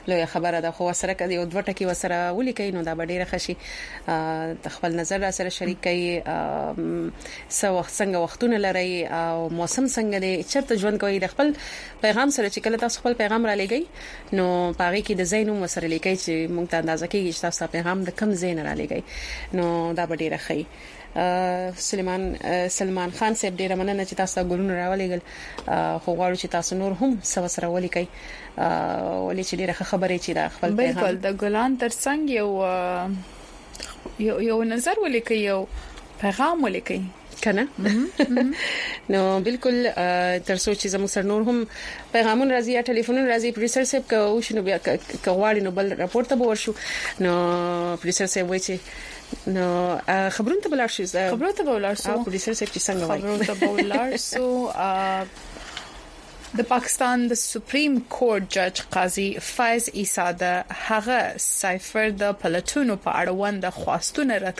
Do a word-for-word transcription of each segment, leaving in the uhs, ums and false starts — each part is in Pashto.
لوی خبره ده خو سره کدی او دوه ټکی وسره ولیکي نو دا ډیره خشي خپل نظر را سره شریک کړي سو وخت څنګه وختونه لري او موسم څنګه دی چرته ژوند کوي د خپل پیغام سره چې کله تاسو خپل پیغام را لګي نو پاره کې د زینو مسره لیکي چې موږ ته اندازه کېږي چې تاسو پیغام د کم زین را لګي نو دا ډیره خي سلیمان سلمان خان صاحب ډیره مننه چې تاسو غوړون راولېګل خو غواړو چې تاسو نور هم سو سره ولیکي ولې چې ډیره خبرې چې دا خپل پیغام بالکل د ګلان ترڅنګ یو یو یو نظر ولیکي یو پیغام ولیکي کنه نو بالکل تر څو چې زموږ سره نور هم پیغامونه راځي یا ټلیفون راځي پروډوسر صاحب کو شنو بیا کواړي نو بل راپورټ ته ورشو نو پروډوسر صاحب وایي چې نو خبرونه ته بلار شو خبرونه ته بلار شو پروډوسر صاحب چې څنګه وایي خبرونه ته بلار شو د پاکستان د سپریم کورټ جج قاضي فایز عیساده هغه سایفر د پلاتونو په اړوند خواستونه رد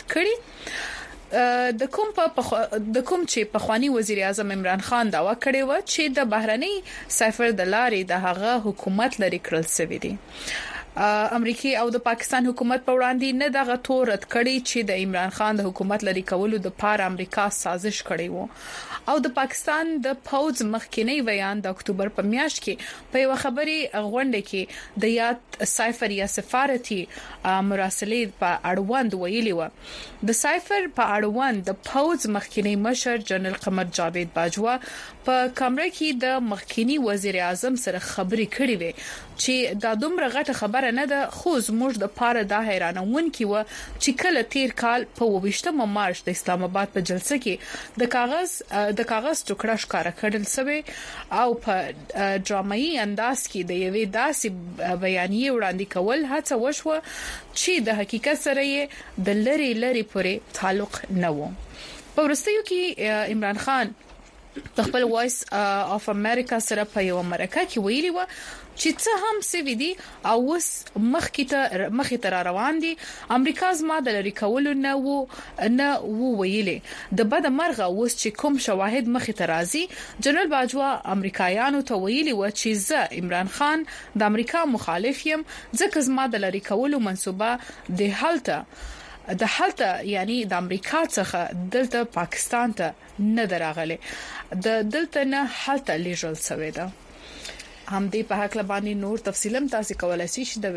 کړي د کوم په د کوم چې په خواني وزیر اعظم عمران خان داوا کړی و چې د بهرني سایفر د لارې د هغه حکومت لري کړل سوي دي امریکای او د پاکستان حکومت په وړاندې نه دغه تور رد کړي چې د عمران خان د حکومت لري کولو د پار امریکا سازش کړی وو او د پاکستان د پوز مخکینی بیان د اکتوبر په میاشت کې په یو خبري غونډه کې د یاد سایفر یا سفارتي مراسلې په اړوند ویلي و د سایفر په اړوند د پوز مخکینی مشر جنرال قمر جاوید باجوا په کمره کې د مخکینی وزیر اعظم سره خبري کړې وي چې دا دومره غټه خبره نه ده خو زموږ د پاره دا حیرانون کې و چې کله تیر کال په وبشتمه مارچ د اسلام آباد په جلسه کې د کاغذ د کاغذ ټوکړه ښکارا کړل سوی او په ډرامایي انداز کې د یوې داسې بیانیه وړاندې کول هڅه وشوه چې د حقیقت سره یې د لری لری پورې تعلق نه و په ورستیو کې عمران خان د خپل وایس اف امریکا سره په یو مرکه کې ویلي و چې څه هم سوي دي او وس مخکې ته مخې ته روان دي امریکا زما د لری کولو نه وو نه وو ویلي د بد مرغه وس چې کوم شواهد مخې ته راځي جنرال باجوا امریکایانو ته ویلي و چې زه عمران خان د امریکا مخالف یم ځکه زما د لری کولو منسوبه د حالته د حالته یعنی د امریکا څخه دلته پاکستان ته نه دراغله د دلته نه حالته لیږل شوې ده هم دې په حق باندې نور تفصیلم تاسو کولای شئ چې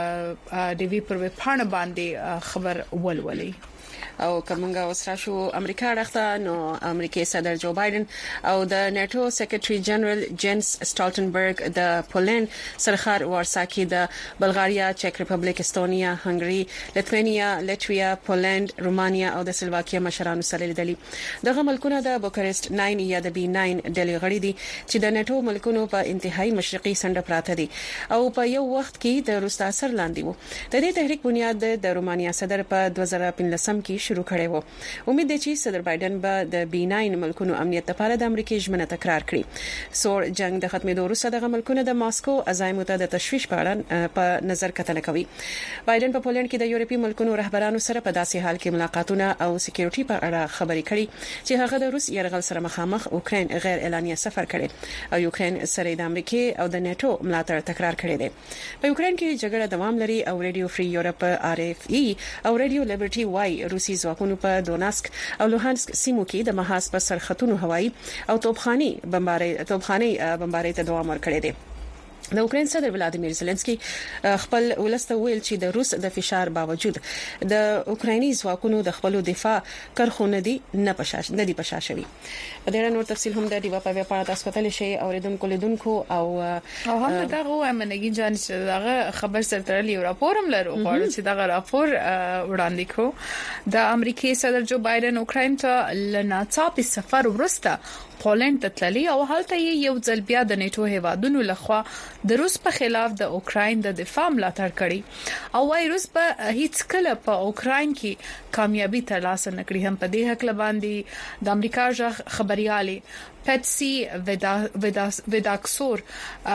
د ډي وی پر ویب پاڼه باندې خبر ولولئ او کومه وسره شو امریکا راخته نو امریکای صدر جو بایدن او د نیټو سیکریټري جنرال جنس سټالټنبرګ د پولند سرخار وارساکي د بلغاریا چک ریپبلیک استونیا هنګری لټوانیا لټویا پولند رومانیا او د سلواکیا مشرانو سره لیدلي دغه ملکونه د بوکارست نو یا د بي نو ډلې غړي دي چې د نیټو ملکونو په انتهایی مشرقي سند پراته دي او په یو وخت کې د روستا اثر لاندې وو د دې تحریک بنیاد د رومانیا صدر په دوه زره پنځلس کې شروع کړي وو امید دي چې صدر بایدن به د بي نو ملکونو امنیت لپاره د امریکای ژمنه تکرار کړي سور جنگ د ختمېدو وروسته د ملکونو د ماسکو عزایمو ته د تشویش په اړه په نظر کتنه کوي بایدن په پولند کې د یورپی ملکونو رهبرانو سره په داسې حال کې ملاقاتونه او سکیورټي په اړه خبرې کړي چې هغه د روس یرغل سره مخامخ اوکرين غیر اعلانیه سفر کړي او یوکرين سره د امریکای او د نیټو ملاتړ تکرار کړی دی په یوکرين کې جګړه دوام لري او رادیو فری یورپ آر اف ای او رادیو لیبرټي وای روسي ځواکونو په دوناسک او لوهانسک سیمو کې د محاذ پر سرخطونو هوایي او توپخاني بمباري توپخاني بمباري ته دوام ورکړی دی د اوکرين صدر ولادیمیر زيلنسکي خپل ولسته ویل چې د روس د فشار باوجود د اوکرایني ځواکونو د خپل دفاع کرخو نه دي نه پښاش نه دي پښاشوي په دې نور تفصیل هم د دیوا په وپاره تاسو کتل شي اوریدونکو لیدونکو او او هم دا غو امنګي جان چې دغه خبر سره ترلی راپورم لرو غواړم چې دغه راپور وړاندې کو د امریکای صدر جو بایدن اوکراین ته لناڅاپي سفر ورسته پولند ته تللی او هلته یو ځل بیا د نیټو هیوادونو لخوا د روس په خلاف د اوکراین د دفاع ملاتړ کړي او وايي روس په هیڅ کله په اوکراین کې کامیابی ترلاسه نکړي هم په دې حق باندې د امریکا ځخ خبريالي پټسي ودا ودا وداکسور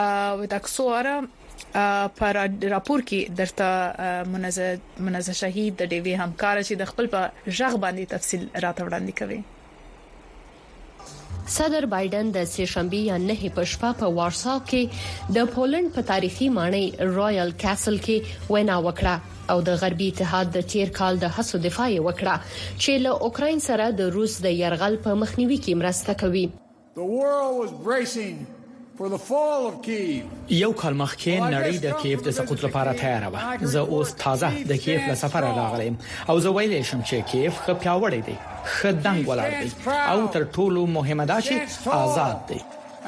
وداکسور پر راپور کې درته منزه منزه شهید د ډي وی همکار چې د خپل په ځخ باندې تفصیل راته وړاندې کوي صدر بایدن د سه شنبه یا نه په شپه په وارسا کې د پولند په تاریخي ماڼۍ رائل کاسل کې وینا وکړه او د غربي اتحاد د تیر کال د هڅو دفاع وکړه چې له اوکرين سره د روس د يرغل په مخنیوي کې مرسته کوي. یو کال مخکې نړۍ د کیف د سقوط لپاره تیار و. زه اوس تازه د کیف له سفر راغلم او زه ویلې شم چې کیف خو پیاوړی دی، خدنګ ولاړ دی او تر ټولو مهمه ده چې آزاد دی.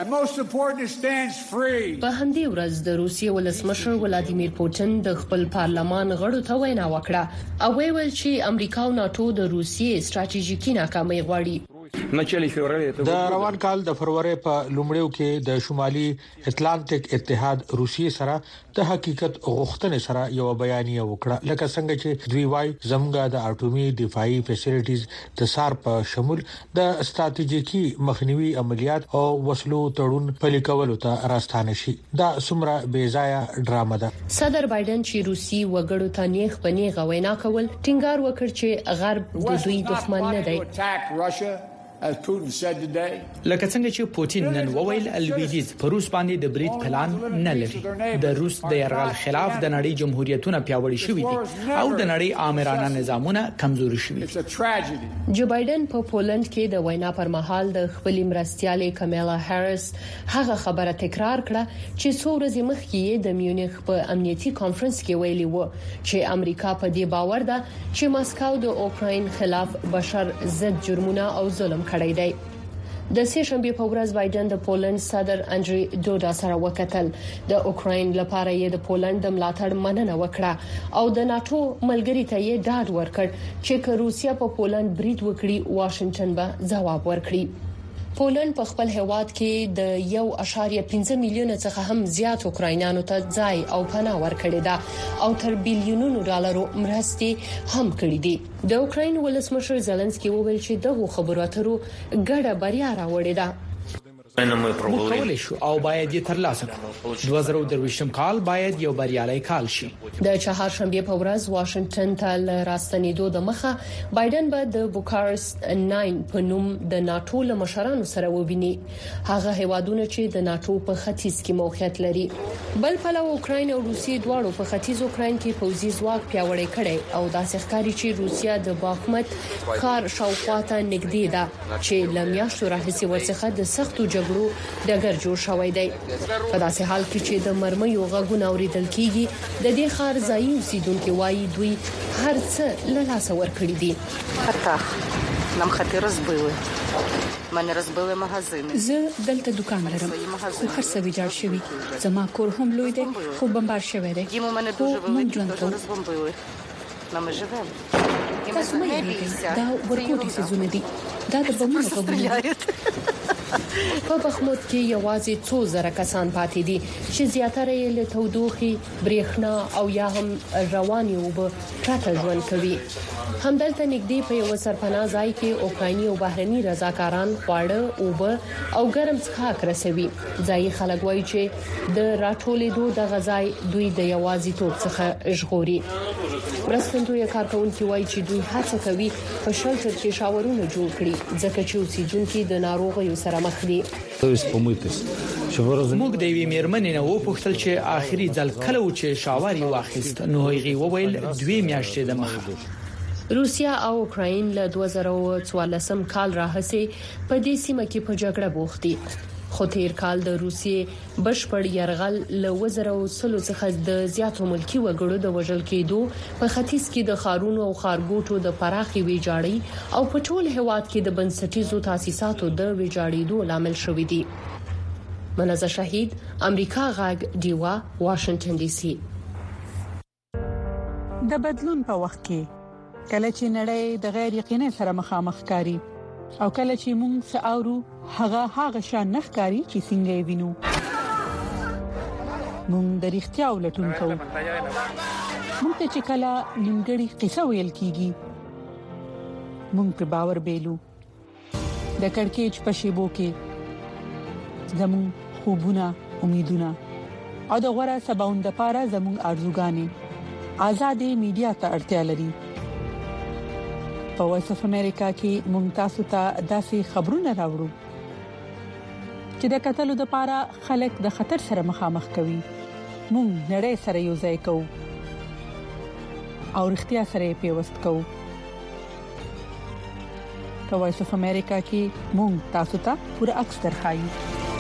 په همدې ورځ د روسیې ولسمشر ولادیمیر پوتین د خپل پارلمان غړو ته وینا وکړه او ویل چې امریکا او ناتو د روسیې ستراتیژیکي ناکامي غواړي. د روان کال د فروری په لومړیو کې د شمالي اتلانتیک اتحاد روسیې سره د حقیقت غوښتنې سره یو بیانیه وکړه، لکه څنګه چې دوی وايي زموږ د اټومي دفاعي فیسیلیټیز د سار په شمول د ستراتیژیکي مخنیوي عملیات او وسلو تړون پلي کولو ته راستانه شي. دا څومره بې ځایه ډرامه ده. صدر بایدن چې روسي وګړو ته نیغ پنیغه وینا کول ټینګار وکړ چې غرب د دوی دښمن نه دی. لکه څنګه چې پوتین نن وویل الویدیز په روس باندې د بریټ پلان نه لري. د روس د يرغل خلاف د نړۍ جمهوریتونه پیاوړي شوي دي او د نړۍ آمرانه نظامونه کمزوري شوي. جو بایدن په پولند کې د وینا پر مهال د خپل مرستيالې کمیلا هریس هغه خبره تکرار کړه چې څو ورځې مخکې د میونخ په امنیتي کانفرنس کې ویلي و چې امریکا په دې باور ده چې ماسکو د اوکرين خلاف بشر ضد جرمونه او ظلم کړی دی. د سه شنبه په ورځ بایدن د پولند صدر انډری دودا سره وکتل. د اوکرين لپاره یې د پولند د ملاتړ مننه وکړه او د ناتو ملګری ته یې ډاډ ورکړ چې که روسیا په پولند برید وکړي واشنگټن به ځواب ورکړي. پولند په خپل هیواد کې د یو اشاریه پنځه میلیونه څخه هم زیات اوکراینانو ته ځای او پناه ورکړي ده او تر بیلیونونو ډالرو مرستې هم کړې دي. د اوکراین ولسمشر زيلنسکي وویل چې دغه خبرو اترو ګډه بریا راوړې ده. موږ کولای شو او باید یې ترلاسه کړو. دوه زره درویشتم کال باید یو بریالي کال شي. د چهارشنبه په ورځ واشنگټن ته راستنېدو د مخه بایدن به د بوکارست نه په نوم د ناتو له مشرانو سره وبیني. هغه هیوادونه چې د ناتو په ختیځ کې موقعیت لري. بل پلو اوکراین او روسیې دواړو په ختیځ اوکراین کې پوځي ځواک پیاوړی کړي او داسې ښکاري چې روسیا د باخمت ښار شاوخوا ته نږدې ده چې لمیاشتو راهیسې ورڅخه د سختو جګړو دګر جوړ شوی دی. په داسې حال کې چې د مرمیو غږونه اوریدل کیږي د دې ښار ځایي اوسیدونکو وایي دوی هر څه له لاسه ورکړي دي. حتی нам خطر розбили. من rozbili магазини. زه دلته دکان لرم. خو هر څه ویجاړ شوی. زما کور هم لوی دی خو بمبار شوی دی. Їм у мене дуже великі, дуже розбомбили. Нам живемо. تاسو مې ویل دا ورکوټي سيزونه دي. دا د بمونو غوونه. په بخمود کې یوازې څو زره کسان پاتې دي چې زیاتره یې له تودوخې، برېښنا او یا هم رواني اوبه پرته ژوند کوي. همدلته نږدې په یو سرپناه ځای کې اوکرایني او بهرني رضاکاران خواړه، اوبه او ګرم څښاک رسوي. ځایي خلک وایي چې د راټولېدو د غذای دوی د یوازیتوب څخه ژغوري. مرستندوی کارکونکو وایي چې دوی هڅه کوي په شلټر کې شاورونه جوړ کړي ځکه چې اوسیدونکو د ناروغیو سره مخ دي. موږ د وی میرمنې نه وپوښتل چې آخري ځل کله و چې شاور یې واخیست، نو هغه وویل دوی میاشتې د مخه. روسیا او اوکراین له دوه زره څوارلسم کال راهیسې په دې سیمه کې په جګړه بوخت دي. خو تیر کال د روسیې بشپړ يرغل له وزرو سلو څخه د زیاتو ملکی وګړو د وژل کېدو په ختیځ کې د خارونو او خارګوټو د پراخي ویجاړۍ او په ټول هیواد کې د بنسټیزو تاسیساتو د ویجاړېدو لامل شوې دي. منزه شهید، امریکا غاګ، دیوا، واشنگټن ډي سي. د بدلون په وخت کې کله چې نړۍ د غیر یقیني سره مخامخ کاری او کله چې موږ ساورو هغه هغه شان نخکاری چې څنګه یې وینو، موږ د رښتیا ولټون کوو. موږ ته چې کله نیمګړی قصه ویل کیږي موږ پر باور بیلو. د کڑکېچ په شیبو کې زموږ خوبونه، امیدونه او د غوړه سباوند لپاره زموږ ارزوګانې آزادې میډیا ته اړتیا لري. په وایس اف امریکا کې ممتاز ته داسې خبرونه راوړو چې د قتل لپاره خلک د خطر سره مخامخ کوي مونږ نړۍ سره یو ځای کوو او اړتیا سره پیوست کوو په وایس اف امریکا کې مونږ تاسو ته پوره عکس درخایو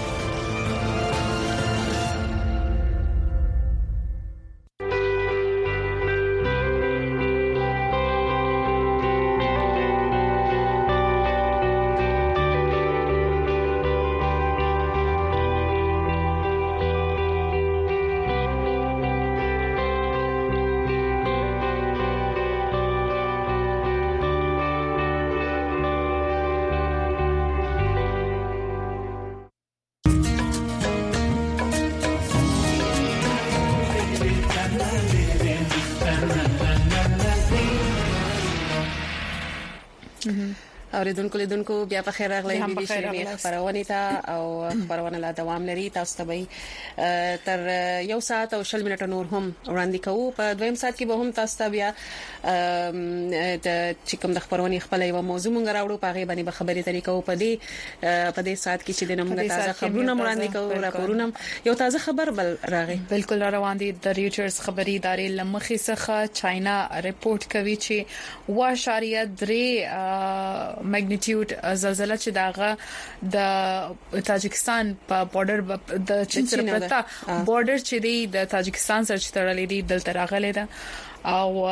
اوریدونکو لیدونکو بیا په خیر راغلی بي بي شيرینی خبرونه ته او خبرونه لا دوام لري تاسو ته به تر یو ساعت او شل منټه نور هم وړاندې کوو په دویم ساعت کې به هم تاسو ته بیا د چې کوم د خبرونه خپل یو موضوع مونږ راوړو په غي باندې به خبرې ترې کوو په دې په دې ساعت کې چې د موږ تازه خبرونه وړاندې کوو راپورونه یو تازه خبر بل راغی بالکل روان دي د ریوټرز خبري ادارې لمخې څخه چاینا ریپورت کوي چې واشاریه درې میګنیټیوډ زلزلہ چې داغه د تاجکستان په بارډر د چین سره پرتا بارډر چې دی د تاجکستان سره تړلې دی دلته راغلي ده او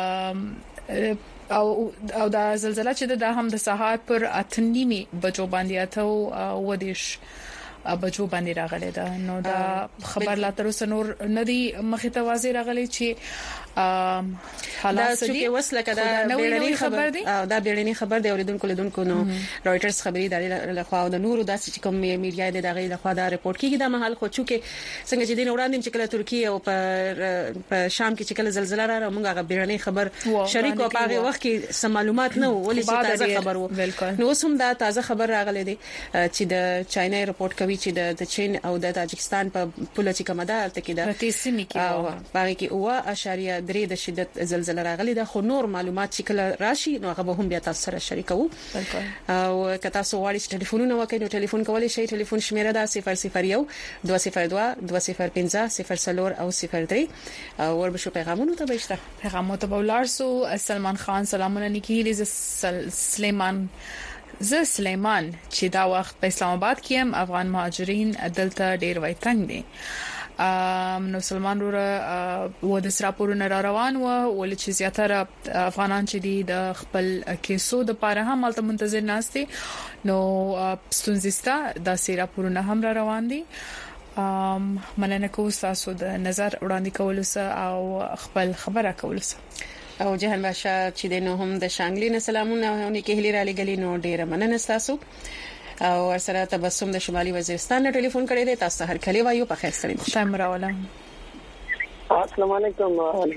او او دا زلزلہ چې د هم د سهار پر اتنیمي بجو باندې اته و دیش بجو باندې راغلي ده نو دا خبر لا تر اوسه نور ندي مخې ته واضح راغلي چې حالات چې وسله کده بیړنی خبر دی او دا بیړنی خبر دی اوریدونکو لیدونکو نو رويټرز خبري داري له خوا د نورو داسې چې کوم میډیا د دغه له خوا دا رپورت کیږي د محل خو چې څنګه چې دین وړاندې چې کله ترکیه او په شام کې چې کله زلزلہ را موږ غو بیړنی خبر شریک او په هغه وخت کې سم معلومات نه ولې چې تازه خبر وو نو اوس هم دا تازه خبر راغلی دی چې د چاینا رپورت کوي چې د چین او د تاجکستان په پوله چې کومه ده تل کې ده رتیسمی کې او باقي کې اوه اشاریه درې د شدت زلزلہ راغلی ده خو نور معلومات چې کله راشي نو هغه به هم بیا تاسو سره شریکو او کته سو واړی ټلیفونونه وکړئ نو ټلیفون کولای شئ ټلیفون شمیره ده صفر صفر یو دوه صفر دوه دوه صفر پنځه صفر څلور او صفر درې او وربشو پیغامونو ته بهشته پیغامو ته ولارسو سلمان خان سلامونه نیکی سلیمان زه سلیمان چې دا وخت په اسلام آباد کې هم افغان مهاجرین دلته ډیر وای تنگ دي ام نو سلمان وروره و د راپورونه را روان و ول چې زیاتره افغانان چې دي د خپل کیسو د پاره هم ملته منتظر ناشتي نو ستونزستا د سی راپورونه هم را روان دي ام مننه کوم تاسو د نظر وړاندې کول او خپل خبره کول او جهان باشا چې د نو هم د شانګلی نه سلامونه هونی کې هلی را لګلی نو ډیره مننه تاسو او ورسره تبسم د شمالي وزیرستان نه ټلیفون کړی دی تاسو هر کلی وایو په خیر سره تاسو راوله السلام علیکم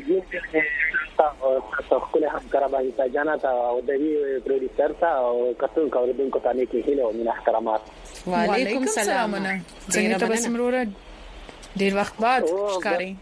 تاسو خپل همکار باندې جانا تا او د وی پروډوسر تا او کتون کوردونکو ته نه کې هله او من احترامات وعلیکم السلام څنګه تبسم وروره ډیر وخت بعد ښکاری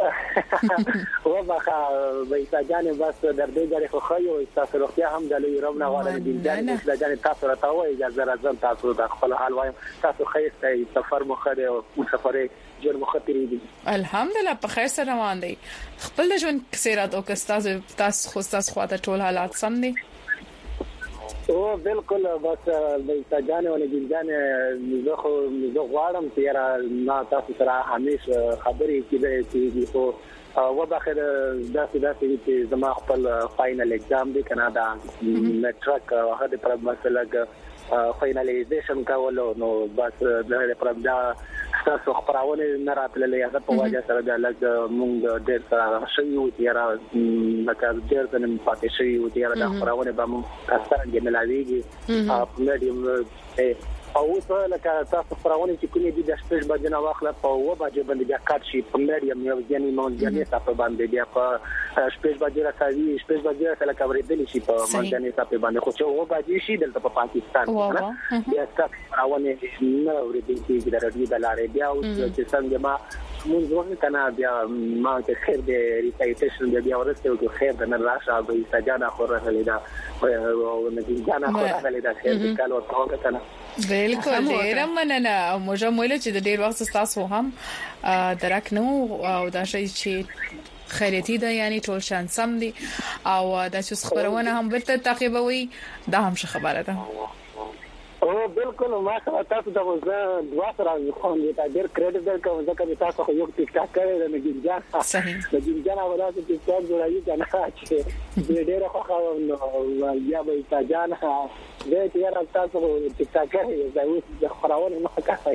و باخه وایسا جان بس در دې ځای خو خو تاسو روغتیا هم د لوی رب نه غواړم د ځان د ځان تاسو راته وایي اجازه راځم تاسو د خپل حال وایم تاسو خیر سفر مخه او سفرې جوړ مخاطرې دي الحمدلله په خیر سره روان دي خپل ژوند کسرات او کستاز تاسو خو تاسو خواته ټول حالات سم دي او بالکل بس د سجانه او نګینجان زه خو زه غواړم چې را نه تاسو سره همیشه خبرې کیږي چې خو و بخیر داسې داسې چې زما خپل فائنل اگزام دی کنه دا میټرک هغه د پر مسله فائنلایزیشن کولو نو بس د پر دا تاسو خبرونه نه راتللې هغه په وجه سره د لګ مونږ ډېر سره شوی و چې را لکه ډېر څنګه پاتې شوی و چې را د خبرونه به مونږ تاسو څنګه ملاويږي په میډیم او څه لکه تاسو خبرونه چې کومې دي د شپږ بجې نه واخله په و بجې باندې بیا کات شي په میډیم یو ځینې مونږ تاسو باندې بیا په شپږ بجې راځي شپږ بجې سره کورېدل شي په مونږ تاسو باندې خو چې و بجې شي دلته په پاکستان کې بیا تاسو خبرونه نه ورېدل کېږي د رادیو د لارې بیا او چې څنګه ما موږ وګورئ کنه بیا ما ته خیر دې ریسایټیشن بیا ورسته او خیر د نن راشه به سجاده خوره لیدا او نګی جانا خوره لیدا خیر دې کال ورته کنه بالکل ډیر مننه موږ مویل چې د ډیر وخت تاسو هم درک نو او دا شي چې خیرتي ده یعنی ټول شان سم دي او دا چې خبرونه هم برته تعقیبوي دا هم څه خبره ده او بالکل ما تاسو د وزه دوا سره خو دې تا ډیر کریډټ درکوم ځکه چې تاسو خو یو ټیک ټاک کړی د نګینجان صحیح د نګینجان اولاد ټیک ټاک جوړایي کنه چې ډیر خو خو نو یا به تاجان دې تیر تاسو ټیک ټاک کړی دا اوس د خراونه نه کوي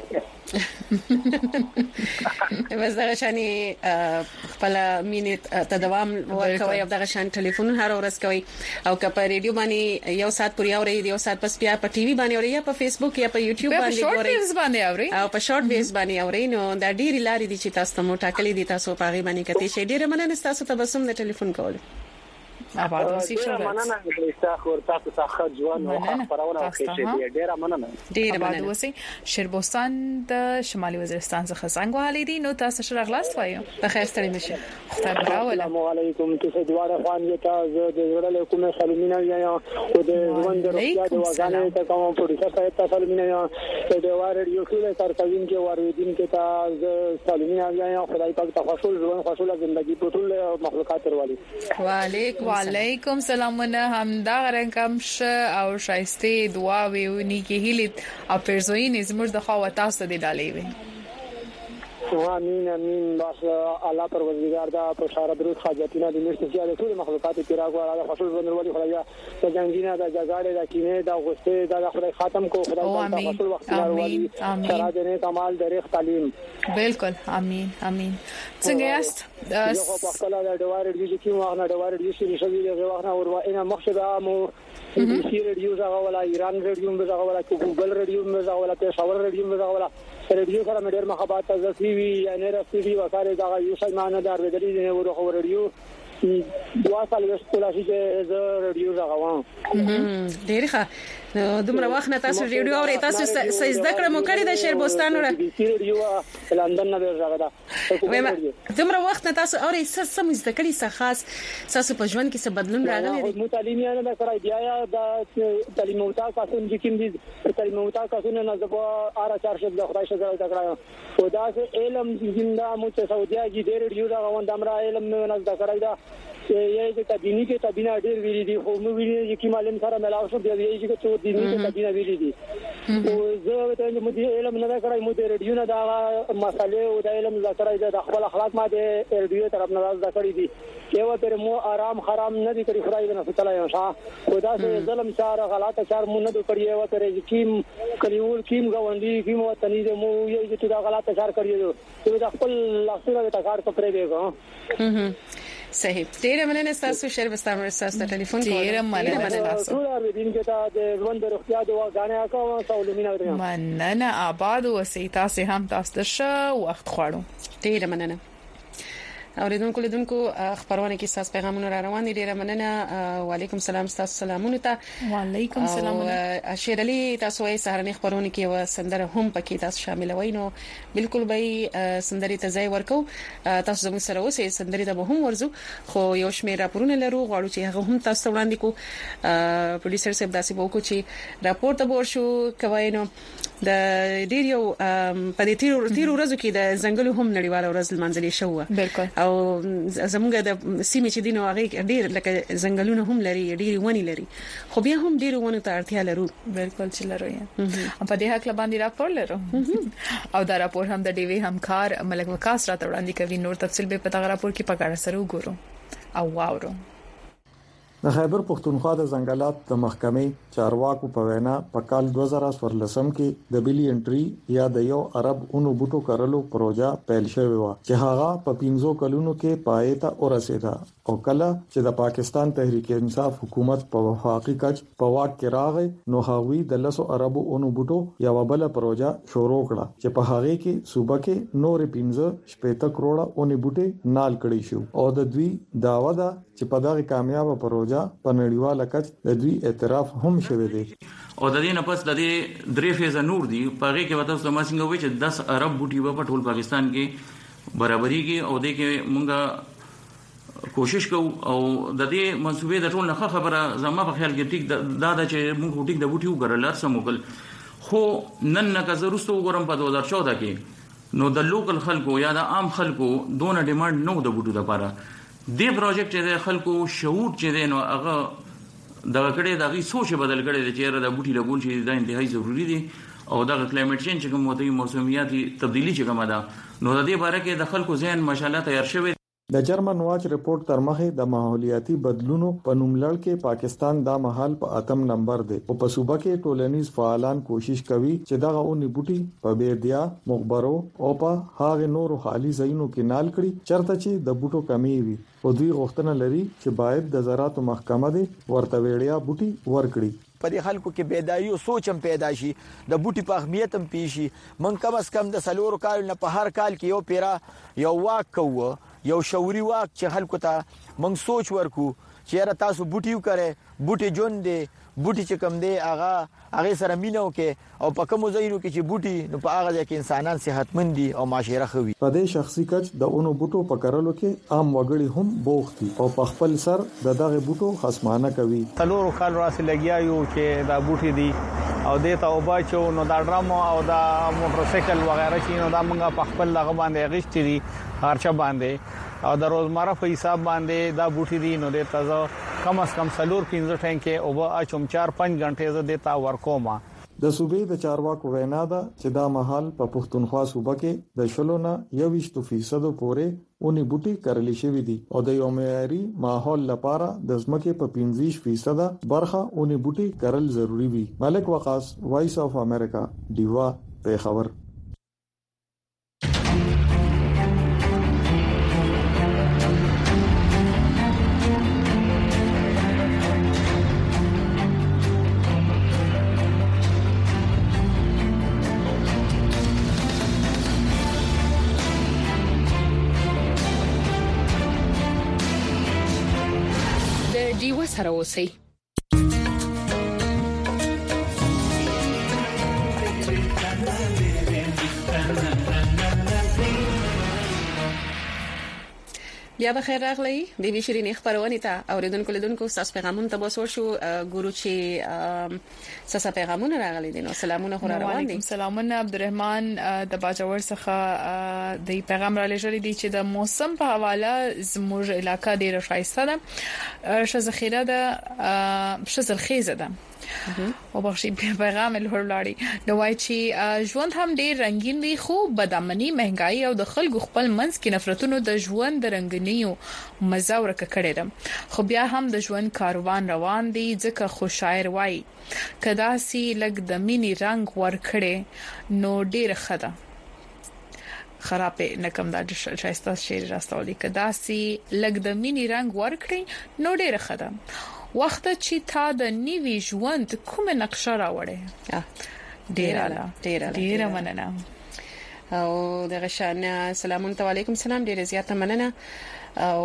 وزه شاني خپل مینټ تدوام ورکوي او دغه شان ټلیفون هر ورځ کوي او که په ریډیو باندې یو سات پورې اوري یو سات پس بیا په ټي وي باندې اوري یا په فیسبوک یا په یوټیوب باندې اوري او په شارټ ویوز باندې اوري نو دا ډېری لارې دي چې تاسو مو ټاکلې دي تاسو په غي باندې کتي شي ډېر مننه تاسو ته بسم د ټلیفون کول آباد اوسې شو مننه د تاسو ورته تاسو ځوان او خبرونه کوي ډېر مننه ډېر مننه اوسې شیربوستان د شمالي وزیرستان څخه څنګه حالې دي نو تاسو سره غلاس وایو په خیر ستړي مشه خدای براول السلام علیکم تاسو دواره خوان یتا د زړه کومه سلامونه یا او د ژوند روغتیا د وګانې ته کوم پروډوسر ته تاسو سلامونه یا د واره یو څه تر کوین کې واردین کې تاسو سلامونه یا خدای پاک تاسو ژوند خوشاله ژوندۍ په ټول مخلوقات ورولي وعلیکم وعلیکم سلامونه همدا رنګم ش او شایسته دعا ویونی کې هیلت او پرزوین زموږ د خوا تاسو د ډالې وي امين امين بس الله پروردگار دا په شاره درود حاجتونه د نشته چې د ټول مخلوقات کې راغوا د خصوص بنولي خدایا د جنگینه د جګړې د کینې د غصې د خدای ختم کو خدای تعالی خپل وخت راوړي سره د نه کمال درې تعلیم بالکل امين امين څنګه یاست زه په خپل د ډوار ډیجی کې واغنه ډوار ډیجی چې شوی دی واغنه او ورنه مخشبه مو سی ریډیو زغه ولا ایران ریډیو زغه ولا ګوګل ریډیو زغه ولا پېښور ریډیو زغه ولا ریډیو سره مې ډېر محبت تاسو وی نه راځي وکړه دا یو څه معنی دار دی نه ورو ریډیو دوا سال وستلا چې زه ریډیو زغه وم ډېر ښه دومره وخت نه تاسو ریډیو اورئ تاسو سجده کړم کړی د شیربوستان وره ریډیو لندن نه ورغه دا دومره وخت نه تاسو اورئ څه سم زده کړی څه خاص تاسو په ژوند کې څه بدلون راغلی دی مو تعلیمیانه دا کړای دی یا د تعلیم او تاسو چې کوم دي تعلیم او تاسو نه زبا اره چار شپ د خدای شکر ادا کړم او دا علم زنده مو ته سعودي کې ډېر ریډیو دا غوند امر علم نه زده کړای دا یی چې تبینی کې تبینه ډېر ویلي دي خو مو ویلي چې معلم سره ملاو شو دی یی چې څو دي کې تبینه ویلي دي او زه ته مو دې علم نه کړای مو دې ریډیو نه دا مسالې او د علم ذکرای د خپل اخلاق ما دې ریډیو طرف نه ذکرې دي یو تر مو آرام حرام نه دي کړی خدای نه تعالی یو شاه خدا سے ظلم چار غلطه چار مو نه کړی یو تر کیم کلیول کیم غوندي کیم وطني دې مو یی چې دا غلطه چار کړی دی دا خپل لاسونه ته کار ته پرې دیګو صحیح ډیر مننه تاسو شیر بستام تاسو ټلیفون کوئ ډیر مننه تاسو ټول دین کې دا د ژوند روغتیا د غاڼه کوم سوالونه ورته مننه آباد اوسئ تاسو هم تاسو ښه وخت خوړو ډیر مننه اوریدونکو لیدونکو خبرونه کې تاسو پیغامونه را روان دي ډیره مننه وعلیکم سلام تاسو سلامونه ته وعلیکم سلام شیر علي تاسو یې سهارنی خبرونه کې و سندره هم پکې تاسو شامل وای نو بالکل به سندري ته ځای ورکو تاسو زموږ سره اوسئ سندري ته به هم ورزو خو یو شمېر راپورونه لرو غواړو چې هغه هم تاسو وړاندې کو پروډوسر صاحب داسې وکړو چې راپور ته ورشو کوي نو د ډیر یو په دې تیر تیر ورځو کې د ځنګلو هم نړیواله ورځ لمانځل شوه بالکل او زموږ د سیمې چې دینو هغه ډیر لکه ځنګلونه هم لري ډیر ونی لري خو بیا هم ډیر ونه ته اړتیا لرو بالکل چې لرو یا په دې حق باندې راپور لرو او دا راپور هم د ډیوی همکار ملک وکاس را وړاندې کوي نور تفصیل به په دغه راپور کې په اړه سره وګورو او واورو د خیبر پختونخوا د ځنګلات د محکمې چارواکو په وینا په کال دوه زره څوارلسم کې د بیلی انټری یا د یو عرب اونو بوټو کرلو پروژه پیل شوې و چې هغه په پنځو کلونو کې پای ته ورسېده او کله چې د پاکستان تحریک انصاف حکومت په وفاقي کچ په واک کې راغی نو هغوی د لسو عربو اونو بوټو یو بل پروژه شروع کړه چې په هغه کې صوبه کې نور پنځه شپږ کروڑه اونې بوټي نال کړي شو او د دوی داوا ده چې په دغه کامیاب پروژه په نړیواله کچ د دوی اعتراف هم شوی دی او د دې نه پس د دې درې فیز نور دی په هغه کې وته سم څنګه وای چې دس عرب بوټي په ټول پاکستان کې برابرېږي او د کې مونږه کوشش کوو او د دې منسوبې د ټول نه خبره زما په خیال کې ټیک دا دا چې مونږ ټیک د بوټي وګرل سم وکړ خو نن نه که زروستو وګورم په دوه هزار چودہ کې نو د لوکل خلکو یا د عام خلکو دونه ډیماند نو د بوټو لپاره دې پروجیکټ چې خلکو شعور چې نو هغه د کړه دغه سوچ بدل کړي چې د بوټي لګول چې دا انتهایی ضروری دي او د کلایمټ چینج چې کوم وته موسمیاتي تبدیلی چې کومه ده نو د دې باره کې د خلکو ذهن ماشاءالله تیار شوی. د جرمن واچ رپورت تر مخه د ماحولیاتي بدلونو په نوملړ کې پاکستان دا مهال په اتم نمبر دی او په صوبه کې ټولنیز فعالان کوشش کوي چې دغه اونې بوټي په بیردیا مخبرو او په هغه نورو خالي ځایونو کې نال کړي چرته چې د بوټو کمی وي او دوی غوښتنه لري چې باید د زراعت محکمه دې ورته وړیا بوټي ورکړي. په دې خلکو کې بیداری او سوچ هم پیدا شي د بوټي په اهمیت هم پیشي. من کم از کم د سلور کال نه په هر کال کې یو پیرا یو واک کوو یو شعوري واک چې خلکو ته موږ سوچ ورکو چې را تاسو بوټي وکړي بوټي جون دي بوټي چې کم دی هغه هغه سره مينو کې او په کوم ځایونو کې چې بوټي نو په هغه ځای کې انسانان صحتمند دي او معاشره خوي. په دې شخصي کچ د اونو بوټو په کارولو کې عام وګړي هم بوختي او په خپل سر د دغه بوټو خصمانه کوي. تلورو کال راسي لګیا یو چې دا بوټي دي او دیتا او باچو نو دا ډرام او دا موټر سایکل وغیرہ چې نو دا موږ په خپل لغه باندې غشتي دي خرچه باندې او د روزمره په حساب باندې دا بوټي دي نو د تازه کم از کم سلور پنځه ټانکې او به اچوم چار پنځه غنټې زه دیتا ورکوم. د صوبې د چارواکو وینا ده چې دا مهال په پښتونخوا صوبه کې د شلونه یوویشت فیصد پورې اونې بوټي کرلی شوی دي او د یو معیاري ماحول لپاره د ځمکې په پنځه فیصد برخه اونې بوټي کرل ضروری وي. ملک وقاص وایس اف امریکا دیوا پیښور. سره اوسئ. بیا به خیر راغلی د وی شيرین خبرونه ته اوریدونکو لیدونکو تاسو پیغامونه ته وسور شو ګورو چې تاسو پیغامونه راغلي دي نو سلامونه خو روان دي. وعلیکم سلامونه عبدالرحمن د باجوړ څخه د پیغام را لېږلي دي چې د موسم په حواله زموږ علاقہ ډیره شایسته ده شذخیره ده شذلخیزه ده او بخشي پیغام له لاړی نو وای چې ژوند هم ډیر رنگین دی خو بدامنی مهنګای او د خلکو خپل منځ کې نفرتونو د ژوند د رنگینیو مزه ورکه کړی ده خو بیا هم د ژوند کاروان روان دی ځکه خو شاعر وای کدا سي لګ د مینی رنگ ور کړي نو ډیر خدا خراب نکم دا شایسته شعر راستولي کدا سي لګ د مینی رنگ ور کړي نو ډیر خدا وخت چې تا د نیوي ژوند کومه نقشه راوړې ډیر ډیر ډیر مننه او دغه شان سلامونه علیکم سلام ډیر زیاته مننه او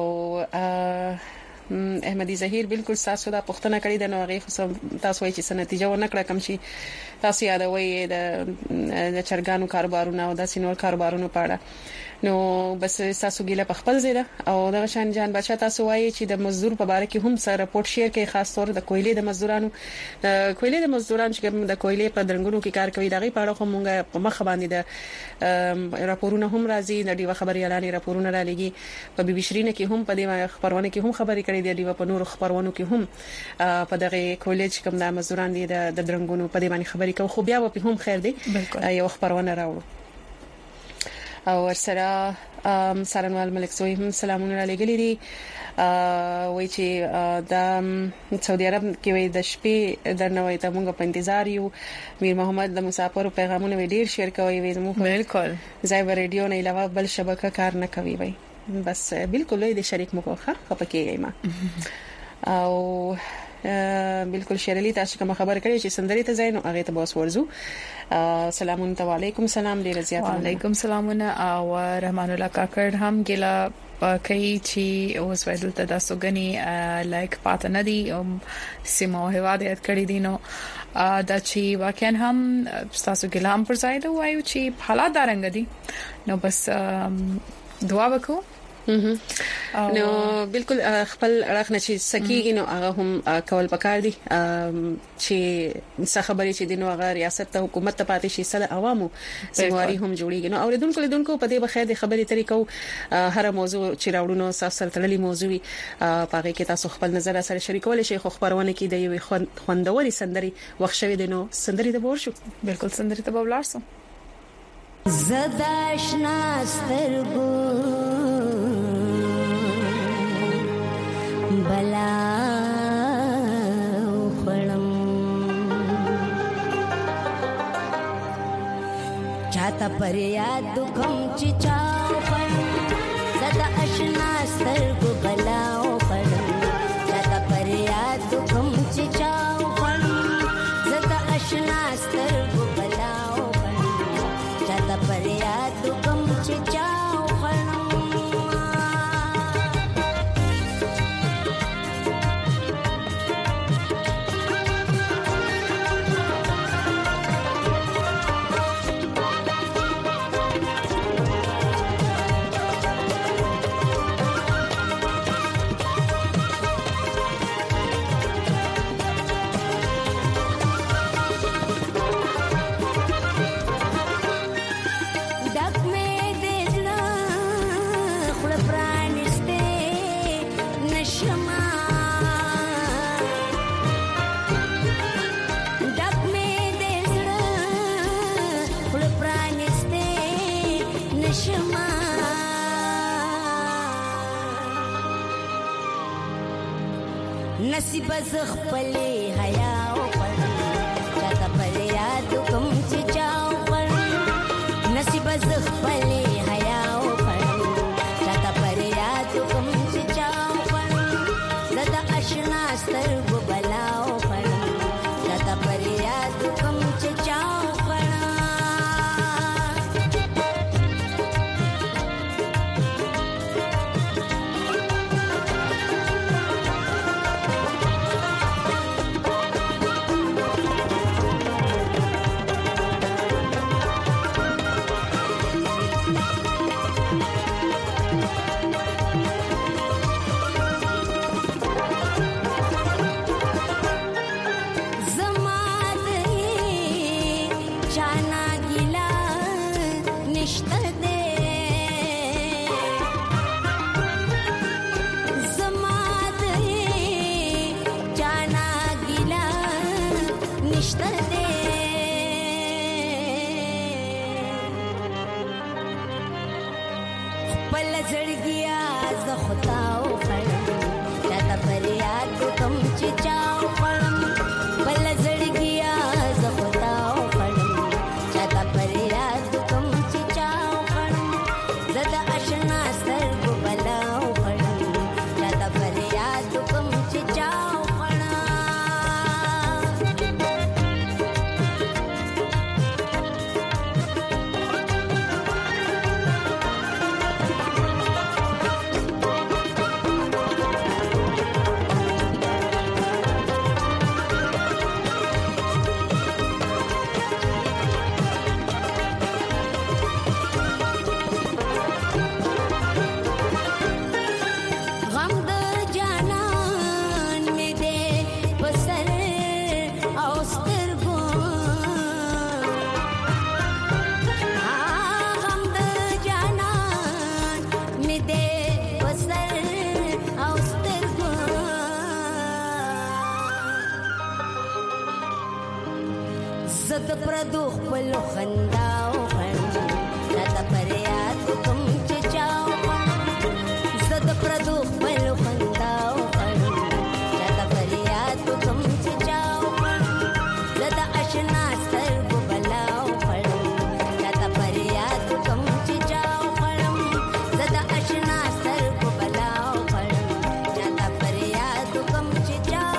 احمدي زهیر بالکل تاسو دا پښتنه کړی د نوغي خو تاسو وایي چې سنتیجه و نکړه کوم شي تاسو یادوي د د چرګانو کاروبارونه او د سینور کاروبارونو په اړه نو بس تاسو ګیله په خپل ځای او د شان جان بچا تاسو وایي چې د مزدور په اړه کې هم سره رپورت شیر کوي خاص طور د کویلې د مزدورانو د کویلې د مزدورانو چې د کویلې په درنګونو کې کار کوي دغه په اړه خو مونږه په مخ باندې د راپورونه هم راځي د ډیوه خبري اعلان راپورونه را لګي په بي بي شرینه کې هم په دې خبرونه کې هم خبري کړي دي ډیوه په نور خبرونو کې هم په دغه کالج کوم د مزدوران دي د درنګونو په دې باندې خبري کوي خو بیا په هم خیر دي یو خبرونه راوړو او ورسره سرنوال ملک زوی هم سلامونه را لګلې دي وای چې د سعودي عرب کې وای د شپې درنوي ته موږ په انتظار یو میر محمد د مسافر پیغامونه وی ډیر شیر کوي وای زموږ بالکل زای ریډیو نه علاوه بل شبکه کار نه کوي وای بس بالکل د شریک مکوخه خپکیږي ما او بالکل شیرلی تاسو کوم خبر کړی چې سندري ته زینو هغه ته بوس ورزو سلام علیکم سلام ډیر زیات علیکم سلامونه او رحمان الله کاکړ هم ګلا کوي چې اوس وایي ته تاسو غني لایک پات نه دي سیمو هوادیت کړی دي نو دا چې واقعا هم تاسو ګلام پر ځای دا وایو چې حالات دارنګ دي نو بس دعا وکړو. نو بالکل خپل اړه نه چې سکیږي نو هغه هم کول پکار دي چې څه خبرې چې دینو هغه ریاست ته حکومت ته پاتې شي سره عوامو سمواري هم جوړیږي. نو اوریدونکو لیدونکو په دې بخیر د خبرې طریقو هر موضوع چې راوړونو سره تړلې موضوع پاره کې تاسو خپل نظر سره شریکول شي. خو خبرونه کې د یو خوندوري سندري وخت شوی دی نو سندري د بور شو. بالکل سندري ته بولارسو زداشنا سترګو بلا خړم چاته پر یاد کوم چې چا خړم زدا آشنا سترګو بلا خړم چاته پر یاد کوم چې چا خړم زدا آشنا سترګو بلا خړم چاته پر یاد کوم چې چا نصیب زخ پلې حیا او پر چاته پر یاد کوم چې چاو پر نصیب زخ پلې حیا او پر چاته پر یاد کوم چې چاو پر زدا آشنا سترګو بلا او پر چاته پر یاد کوم چې چاو پر زد پردو خپل خندا او خړ راته پر یاد کوم چې چاو زد پردو خپل خندا او خړ راته پر یاد کوم چې چاو زد آشنا سترګو بلا او خړ راته پر یاد کوم چې چاو زد آشنا سترګو بلا او خړ راته پر یاد کوم چې چاو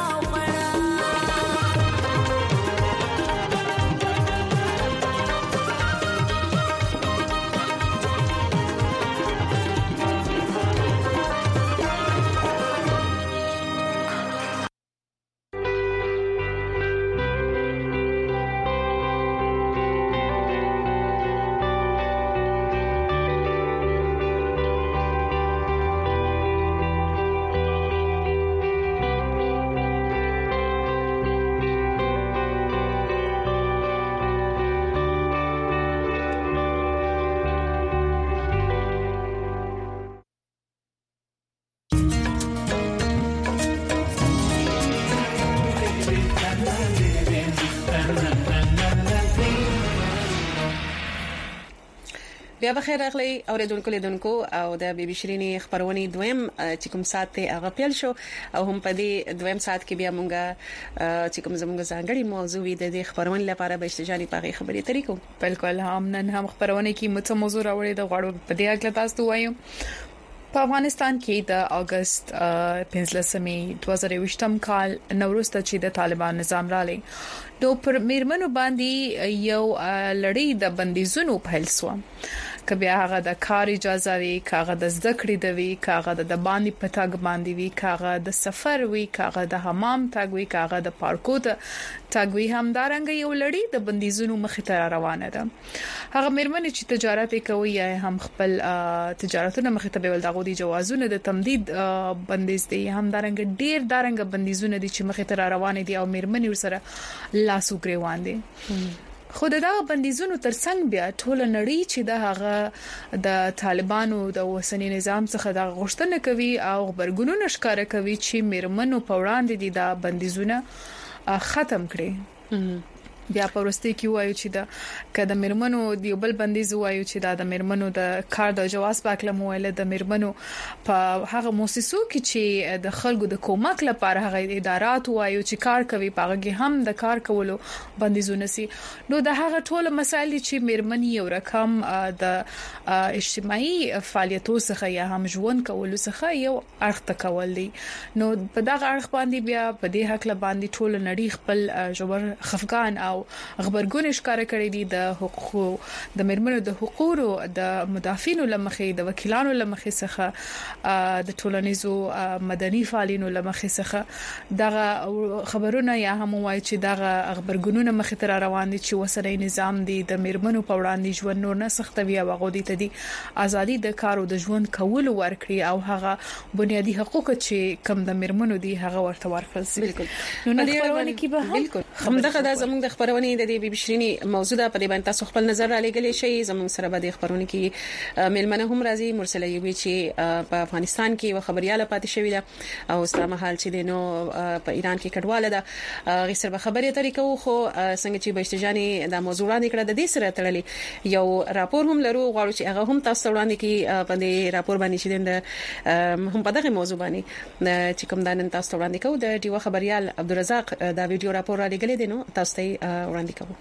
بیا بخیر راغلی اوریدونکو لیدونکو او د بي بي شيريني خبرونه دویم چې کوم سات ته هغه پیل شو او هم په دې دویم سات کې بیا مونږه چې کوم زموږ ځانګړي موضوع د دې خبرونه لپاره به استجاني پاغي خبرې طریقو بالکل هم نن هم خبرونه کې مت موضوع راوړې د غواړو په دې اړه تاسو وایم په افغانستان کې د اگست پنځلسمې دوه زره ویشتم کال نوروز ته چې د طالبان نظام رالی نو پر میرمنو باندې یو لړۍ د بندیزونو پیل شو کبه هغه د کار اجازه وی کاغه د زده کړې د وی کاغه د باندې پټاګ باندې وی کاغه د سفر وی کاغه د حمام تاګ وی کاغه د پارکو ته تاګ وی همدارنګ یو لړۍ د بندیزونو مخې ته روانه ده هغه میرمنې چې تجارت کوي یا هم خپل تجارتونه مخې ته بل دغه دي جوازونه د تمدید بندیز دي همدارنګ ډیر دارنګ بندیزونه دي چې مخې ته روانه دي او میرمنې ورسره لاسو گریوان دي خو دا بندیزونو ترڅنګ بیا ټول نړۍ چې د هغه د طالبانو د وسنی نظام څخه د غوښتنه کوي او خبرګونونه ښکارا کوي چې میرمنو په وړاندې دي د بندیزونه ختم کړي بیا په ورستي کې وایو چې دا کله میرمنو دی بل بندیز وایو چې دا د میرمنو د کار د جواز پاکله مویل د میرمنو په هغه مؤسسو کې چې د خلکو د کومک لپاره هغه ادارات وایو چې کار کوي پاغه هم د کار کولو بندیزونه سي نو د هغه ټول مسایل چې میرمنې یو رقم د اجتماعي فعالیتونو څخه یا هم ژوند کولو څخه یو اړخ تکول دي نو په دغه اړخ باندې بیا په دې حق باندې ټول نړۍ خپل جوړ خفقان او خبرګون ښکارا کړی دي د حقوق د میرمنو د حقوقو د مدافعینو لمخې د وکیلانو لمخې څخه د ټولنیزو مدني فعالینو لمخې څخه دغه خبرونه یا هم وایي چې دغه خبرګونونه مخې ته روان دي چې وسره نظام دي د میرمنو په وړاندې ژوند نور نه سختوي او غوډي ته دي ازادي د کار او د ژوند کولو ورکړي او هغه بنیادی حقوق چې کم د میرمنو دي هغه ورته ورکړل شي بالکل نو نه خبرونه کې به بالکل همدغه د زموږ د خبرونه د بي بي شيريني موضوع ده په دې باندې تاسو خپل نظر را لګلې شي زموږ سره به د خبرونه کې ملمنه هم راځي مرسله یوي چې په افغانستان کې و خبرياله پاتې شوې ده او ستاسو حال چې دینو په ایران کې کډواله ده غیر سره خبرې طریقو خو څنګه چې بشتجاني د موضوع وړاندې کړه د دې سره تړلې یو راپور هم لرو غواړو چې هغه هم تاسو وړاندې کې په دې راپور باندې چې هم په دغه موضوع باندې چې کوم دانن تاسو وړاندې کوو د ډیو خبريال عبدالرزاق دا ویډیو راپور را لګلې دي نو تاسو ته وړاندې کوو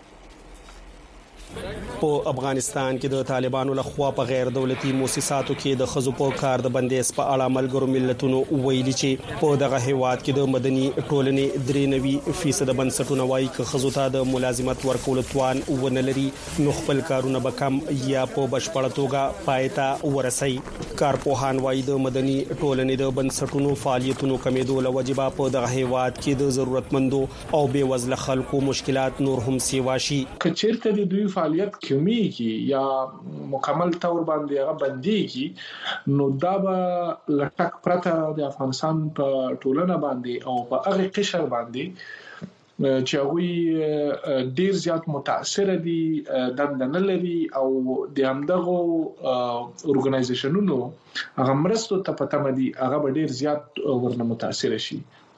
په افغانستان کې د طالبانو لخوا په غیر دولتي مؤسساتو کې د خزو په کار د بندیز په اړه ملګرو ملتونو ویلي چې په دغه هیواد کې د مدني ټولنې درې نوي فیصد بنسټونه وایي چې خزو ته د ملازمت ورکول توان ونه لري نو خپل کارونه به کم یا په بشپړ توګه پایته ورسي کارپوهان وایي د مدني ټولنې د بنسټونو فعالیتونو کمیدو لوجبه په دغه هیواد کې د ضرورتمندو او بې وزله خلکو مشکلات نور هم سیوا شي کچېرته د دوی فعالیت کمیږي یا مکمل تور باندې هغه بنديږي نو دا به لټک پرته د افغانستان په ټولنه باندې او په هغه قشر باندې چې هغه ډیر زیات متاثر دي دندنه لري او د همدغه اورګنایزیشنونو هغه مرستو ته پته مدي هغه ډیر زیات ورنه متاثر شي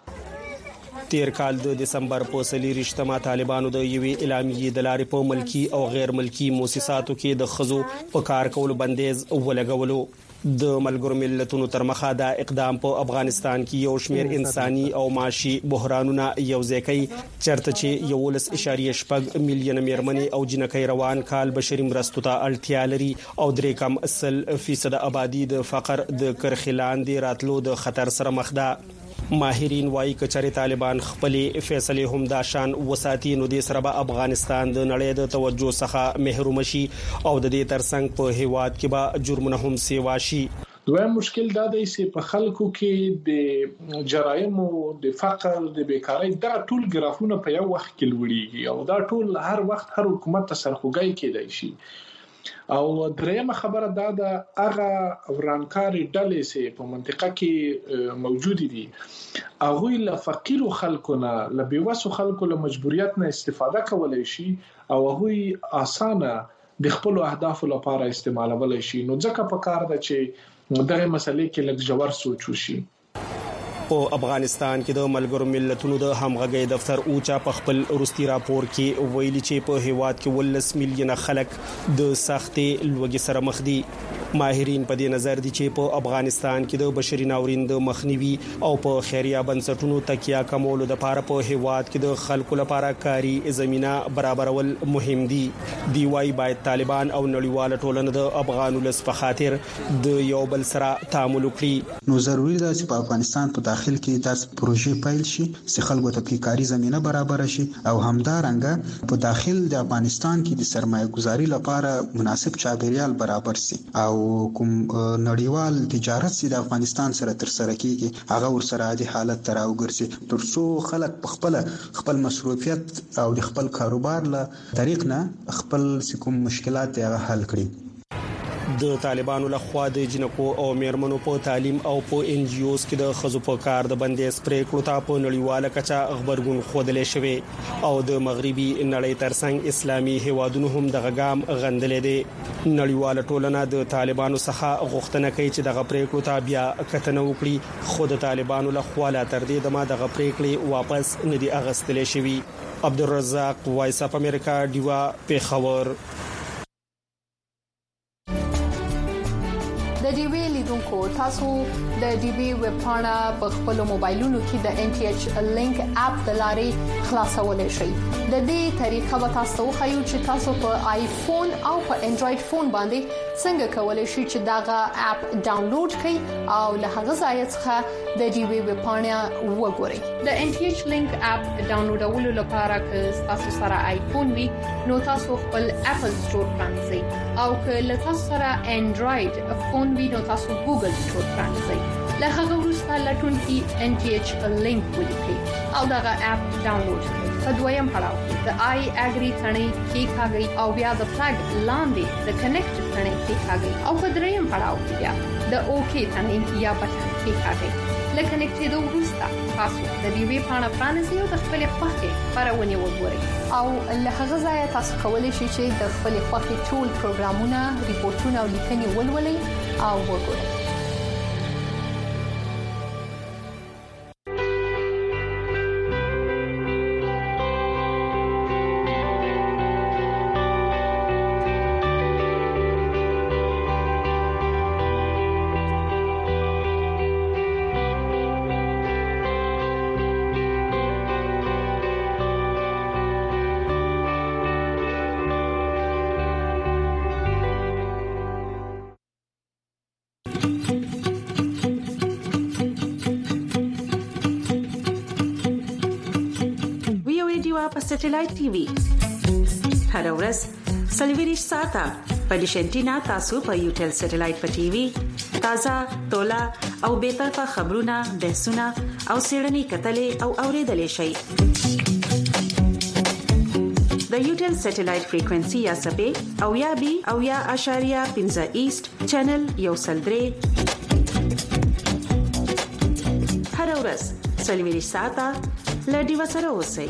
تیر کال د دسمبر په سلیریشتما طالبانو د یوې اعلامیې د لارې په ملکی او غیر ملکی مؤسساتو کې د خزو په کار کولو بندیز ولګولو د ملګرو ملتونو تر مخه دا اقدام په افغانستان کې یو شمېر انساني او معاشي بحرانونه یو ځکه چرته چې یو لس اشاریه شپږ میلیون میرمنې او جنکۍ روان کال بشري مرستو ته اړتیا لري او درې کم اصل فیصد آبادی د فقر د کرخلان دی راتلو د خطر سره مخ ده ماهرین وایي کچري طالبان خپل فیصله هم دا شان وساتي نو د سره به افغانستان د نړۍ د توجه څخه محروم شي او د دې ترڅنګ په هیواد کې به جرمونه هم سیوا شي دویم مشکل دا دی چې په خلکو کې د جرایم او د فقر د بیکاری دا ټول ګرافونه په یو وخت کې لوړیږي او دا ټول هر وخت هر حکومت ته سرخوږی کېدای شي او درېمه خبره دا ده هغه ورانکاري ډلې سي په منطقه کې موجود دي هغه له فقیر خلکو نه له بیوسو خلکو له مجبوریت نه استفاده کولای شي او هغه اسانه د خپل اهداف لپاره استعمالول شي نو ځکه په کار ده چې دغه مسلې کې لږ جوړ سوچ وشي په په افغانستان کې د ملګرو ملتونو د همغږي دفتر اوچا په خپل وروستي راپور کې ویلي چې په هیواد کې ولس میلیونه خلک د سختې لوږې سره مخ دي. ماهرین په دې نظر دي چې په افغانستان کې د بشري ناورین د مخنیوي او په خیریه بنسټونو تکیه کمولو لپاره په هیواد کې د خلکو لپاره کاري زمينه برابرول مهم دي. دی وايي باید طالبان او نړیواله ټولنه د افغان ولس په خاطر د یو بل سره تعامل وکړي. نو ضروري ده چې په افغانستان په داخل کې داس پروژې پیل شي چې خلکو ته کاري زمينه برابر شي او همدارنګه په داخل د افغانستان کې د سرمایه گذاري لپاره مناسب چاپیریال برابر شي او کوم نړیوال تجارت چې د افغانستان سره تر سره کیږي هغه ورسره عادي حالت تر اوګرځي ترڅو خلک په خپل خپل مصروفیت او د خپل کاروبار له طریق نه خپل کوم مشکلات یې حل کړي. د طالبانو لخوا د جنکو او میرمنو په تعلیم او په ان جی اوز کې د خزو په کار د بندیز پریکړو ته په نړیواله کچه خبرګون خوندلې شوی او د مغربي نړۍ ترڅنګ اسلامي هیوادونو هم دغه ګام غندلې دي. نړیواله ټولنه د طالبانو څخه غوښتنه کوي چې دغه پریکړو ته بیا کتنه وکړي خو د طالبانو لخوا لا تر دې دمه دغه پریکړې واپس نه دي اغستلې شوی. عبدالرزاق وایس اپ امریکا دیوا پیښور. د ډي وی لیدونکو تاسو د ډي وی ویب پاڼه په خپل موبایلونو کې د ان ټي ایچ لینک اپ د لارې خلاصولای شئ. د دې طریقه به تاسو خو چې تاسو په آیفون او په انډراید فون باندې څنګه کولای شئ چې داغه اپ ډاونلوډ کړئ او له هغه ځای څخه د ډي وی ویب پاڼه وګورئ. د ان ټي ایچ لینک اپ ډاونلوډولو لپاره که تاسو سره آیفون وي نو تاسو خپل اپل سٹور پرانځئ او که له تاسو سره انډراید فون وي نو تاسو ګوګل سٹور پرانځئ. له هغه وروسته لټون کې ان ټي ایچ لینک ولیکئ او دغه اپ ډاونلوډ کړئ. په دویم پړاو کې د آی اګری ثنې کې کاږي او بیا د فلګ لاندې د کنیکټ ثنې کې کاږي او په دریم پړاو کې بیا د اوکی ثنې یا بټن کې کاږي. لکه نکټېدو وروسته تاسو د دې وی پاڼه پرانیزئ او د خپل خوښې خبرونه وګورئ او له هغه ځای تاسو کولی شئ چې د خپل خوښې ټول پروګرامونه، ریپورتونه او لیکنې ولولئ او وګورئ. سټلایټ ټي وي هر ورځ سلویریش ساته په ډیشنټینا تاسو په یوټل سټلایټ په ټي وي تازه تولا او به طرفه خبرونه بحثونه او سیړنی کتلې او اوریدلې شي. د یوټل سټلایټ فریکوئنسي یا سبې او یا بي او یا اشاریه پنځه ایست چینل یو سلدري هر ورځ سلویریش ساته لډي وسره اوسئ.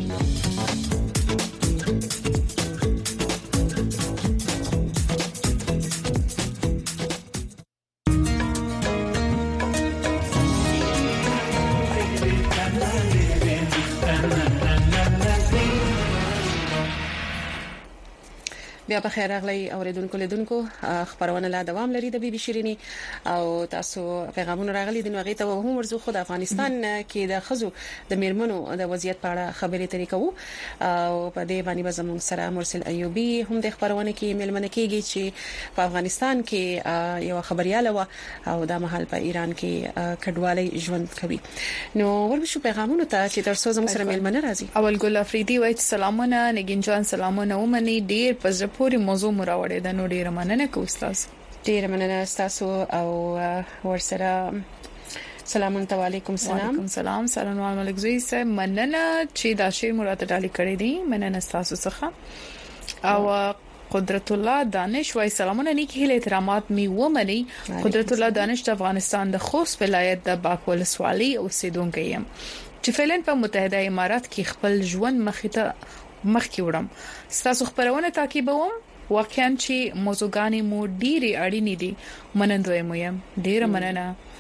بیا په خیر راغلی اوریدونکو لیدونکو خبرونه لا دوام لري د بي بي شيريني او تاسو پیغامونه راغلي د نوغې ته هم ورزو خو د افغانستان کې د خزو د میرمنو د وضعیت په اړه خبرې ترې کوو او په دې باندې به زموږ سره مرسل ایوبي هم د خبرونه کې ملمنه کېږي چې په افغانستان کې یو خبرياله و او د محل په ایران کې کډوالي ژوند کوي. نو ورشو پیغامونه ته چې تر څو زموږ سره ملمنه راځي. اول ګل افریدي وایي سلامونه نګین جان سلامونه ومني ډیر په پوری موضوع مراوړې د نو ډیره مننه کوم استاد. ډیره مننه تاسو او ورسره سلام علیکم. سلام علیکم سلام سلام علیکم زوی سه مننه چې دا شی مراد ډالي کړی دی مننه تاسو څخه او قدرت الله دانش وای سلامونه نیک هیله احترامات می ومني. قدرت الله دانش د افغانستان د خوست ولایت د باکول سوالي اوسیدونکو یم چې فعلن په متحده امارات کې خپل ژوند مخته مخکې وړم. تاسو خبرونه تعقیبوم واقعا چې موضوعګانی مو ډيري اړینې دي منندوی مو یم ډیره مننه.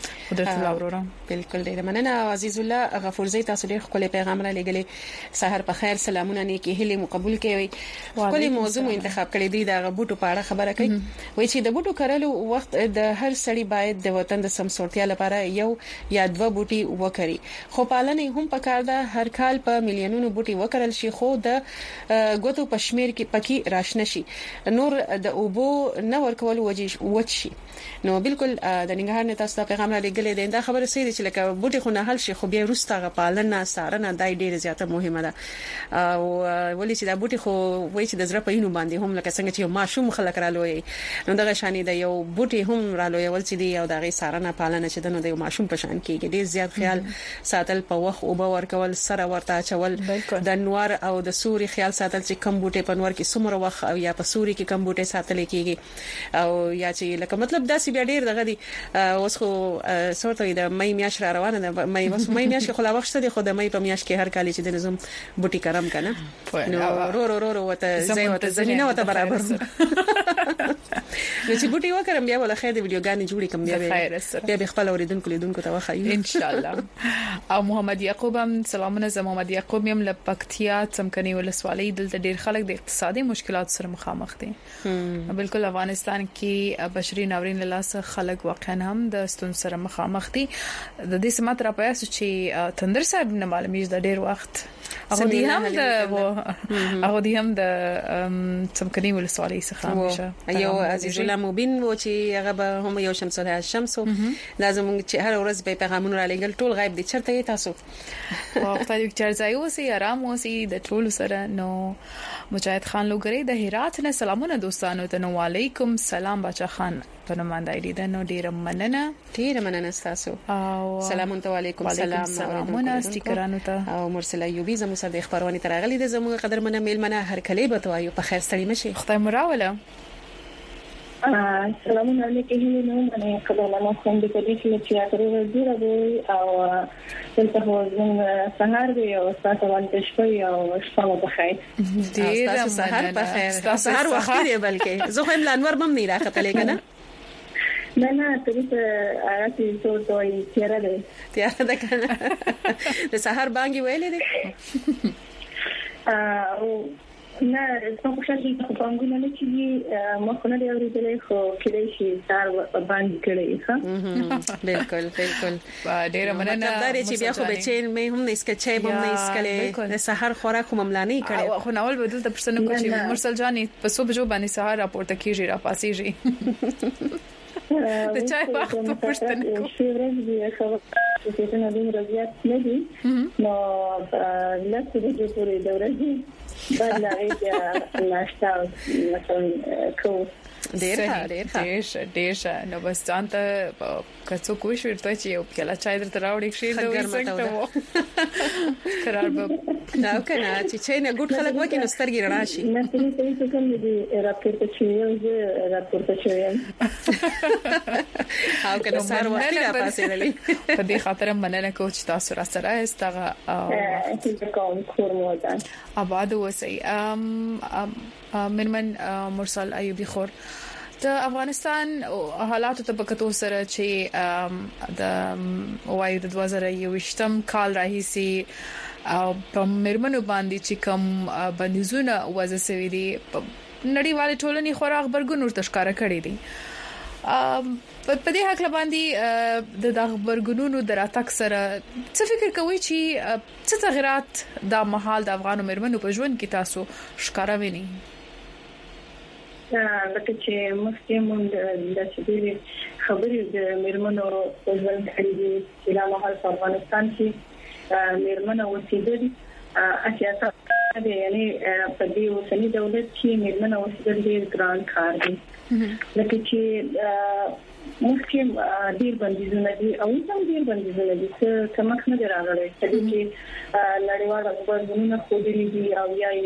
قدرت الله ورورم بالکل ډیر مننه عزیز الله غفورزی تاسو ډیر خپل پیغام را لګلې سحر په خیر سلامونه نیکی هلي مقبول کوي خپل موضوع مو انتخاب کړی دی د بوټو په اړه خبره کوي وایي چې د بوټو کرلو وخت د هر سړي باید د وطن د سمسورتیا لپاره یو یا دوه بوټي وکړي خو پالنې هم پکار ده هر کال په میلیونونو بوټي وکړل شي خو د غوتو پښمیر کې پکی راشنه شي نور د اوبو نه ورکول وجه شي نو بالکل د ننګرهار نه تاسو ته پیغام را لګلې ده دا خبره سي چې لکه بوټي خو نه حل شي خو بیا وروسته پالنه سارنه دای ډیره زیاته مهمه ده او ولې چې دا بوټي خو وایي چې د زړه په اینو باندې هم لکه څنګه چې ماشوم خلک را لوي نو دغه شانی د یو بوټي هم را لوي ول چې دی او دغه سارنه پالنه چې د نو د ماشوم په شان کېږي ډیر زیات خیال ساتل په وخت او باور کول سره ورته چول د نور او د سوري خیال ساتل چې کم بوټي په نور کې سمره وخت او یا په سوري کې کم بوټي ساتل کېږي او یا چې لکه مطلب دا سی بیا ډیر دغه دی اوس خو سورته د مې میاش را روانه ده مې اوس مې میاش خو لا وخت ته خو د مې په میاش کې هر کال چې د نظم بوټي کرم کنه نو رو رو رو وته زې وته زمينه وته برابر نو چې بوټي وکړم بیا ولا خیر د ویډیوګانې جوړې کوم بیا بیا خپل اوریدونکو لیدونکو ته وخایو ان شاء الله او محمد یعقوب هم سلامونه زه محمد یعقوب یم لپکتیا څمکني ولسوالۍ دلته ډیر خلک د اقتصادي مشکلات سره مخامخ دي بالکل افغانستان کې بشري ناورین له لاسه خلک واقعا هم د ستون سره مخامخ دي د دې سمات را پیاس چې تندر صاحب نه معلومیږي د ډیر وخت هغه دی هم د هغه دی هم د څمکني ولسوالۍ څخه همیشه یو عزیز الله مبین و چې هغه به هم یو شمس الله شمس لازم چې هر ورځ به پیغامونه را لګل ټول غیب دي چرته تاسو وخت یو چرځای اوسې آرام اوسې د ټول سره نو مجاهد خان لوګری د هرات نه سلامونه دوستانو ته نو علیکم سلام بچا خان په نمائندای لیدنه ډیره مننه ډیره مننه تاسو او سلام علیکم سلام سلامونه سټیکرانو ته او مرسل ایوبی زموږ سره د خبرونه ترغلي د زموږ قدرمنه میلمنه هر کله به توایو په خیر ستړي مشي خدای مراوله سلام علیکم هیله نو باندې قبل ما کوم د دې چې اترې ورځې راوي او دلته هو سهار دی او تاسو باندې شپه او شپه په خیر ډیر سهار په خیر تاسو سهار وخت دی بلکې زه هم لانور بم نه راخته کنه نه نه ته راځي څو دوی تیار دی تیار ده کنه د سهار بانګي ویلې دي او نه څنګه چې په بانګونه نه چې مخ نه دی اورېدلې خو کله شي تار باندې کړی ښه بالکل بالکل ډیر مننه دا چې بیا خو بچین مې هم نه اسکه چای بم نه اسکله د سحر خوراک هم ملانی کړي خو ناول بدل د پرسنو کو چې مرسل جاني په صبح جو باندې سحر راپورته کیږي را پاسيږي د چای وخت په پښتنه کو شي ورځ خو چې څنګه د ورځې نه دي نو لکه د دې پورې د ورځې بعد لا غير ناشتا مثلا كو ډیر ډیر ډیر ډیر نو بس ځانته کڅو کوی شو ته چې یو کله چای درته راوړې شي نو څنګه قرار به دا کنه چې چای نه ګډ خلک وکي نو سترګې رڼا شي نه څه څه کوم دي راپورته چې یو راپورته چې او کنه سار وختي را پاسې للی په دې خاطر مننه کوچ تاسو را سره استغه چې کوم کورمودا آباد وسی ام منمن مرسل ایوبی خور د افغانستان حالات ته پکتو سره چې د وای د دوه زره یوویشتم کال راهیسي او په مرمنو باندې چې کوم بندیزونه وځي سوي دي نړیوال ټولنې خورا خبرګون ورته ښکارا کړی دي په دې حق باندې د خبرګونونو دراتک سره څه فکر کوي چې څه تغیرات د محل د افغانو مرمنو په ژوند کې تاسو ښکارا ویني لکه چې مخکې مونږ د شدید خبرې د مرمنو په ژوند کې دي چې لا محل په افغانستان کې مرمنو وسیدل اساسا د یعنی په دې وسنی دولت کې مرمنو وسیدل ډیر ګران کار دی لکه چې مخکې ډیر بندیزونه دي او هم ډیر بندیزونه دي چې کمک نه راغلي چې نړیوال خبرونه خو دې دي او یا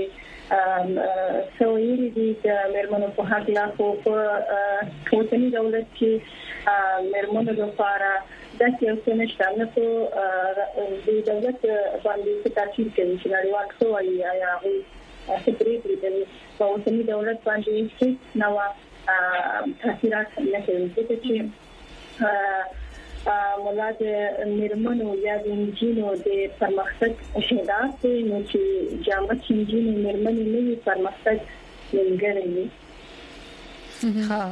سویری دي چې مرمنو په حق لا خو په وسنی دولت کې مرمنو لپاره د سیاسي نشته نو د دولت باندې څه تاثیر کوي چې نړیوال څه وایي یا هغه څه پریږدي په وسنی دولت باندې چې نو تاثیرات نه کوي چې مولاد مرمنو یا د انجینو د پرمختګ شهادت نو چې جامع انجینو مرمنې نوې پرمختګ لګري. ها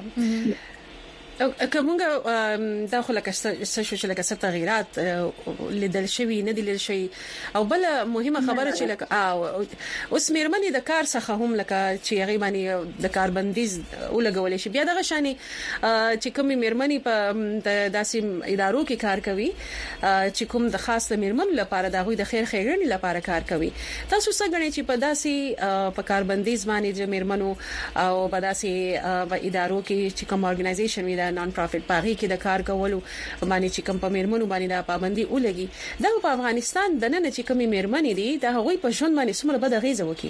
کومه دا خو لکه څه شو چې لکه څه تغیرات لیدل شوی نه لیدل شوی او بل مهمه خبره چې لکه اوس مېرمنې د کار څخه هم لکه چې هغه باندې د کاربندیز ولګول شي بیا دغه شانی چې کوم مېرمنې په داسې ادارو کې کار کوي چې کوم د خاص مېرمنو لپاره د غوي د خیر خیرنې لپاره کار کوي. تاسو څنګه غواړئ چې په داسې په کاربندیز باندې د مېرمنو او په داسې ادارو کې چې کوم اورګنایزیشن وي نان پروفټ پاغي کې د کار کولو باندې چې کوم په مېرمنو باندې د پابندي ولګي دا په افغانستان د نن چې کوم مېرمنې دي دا هغوی په ژوند باندې څومره بد اغیزه وکړي؟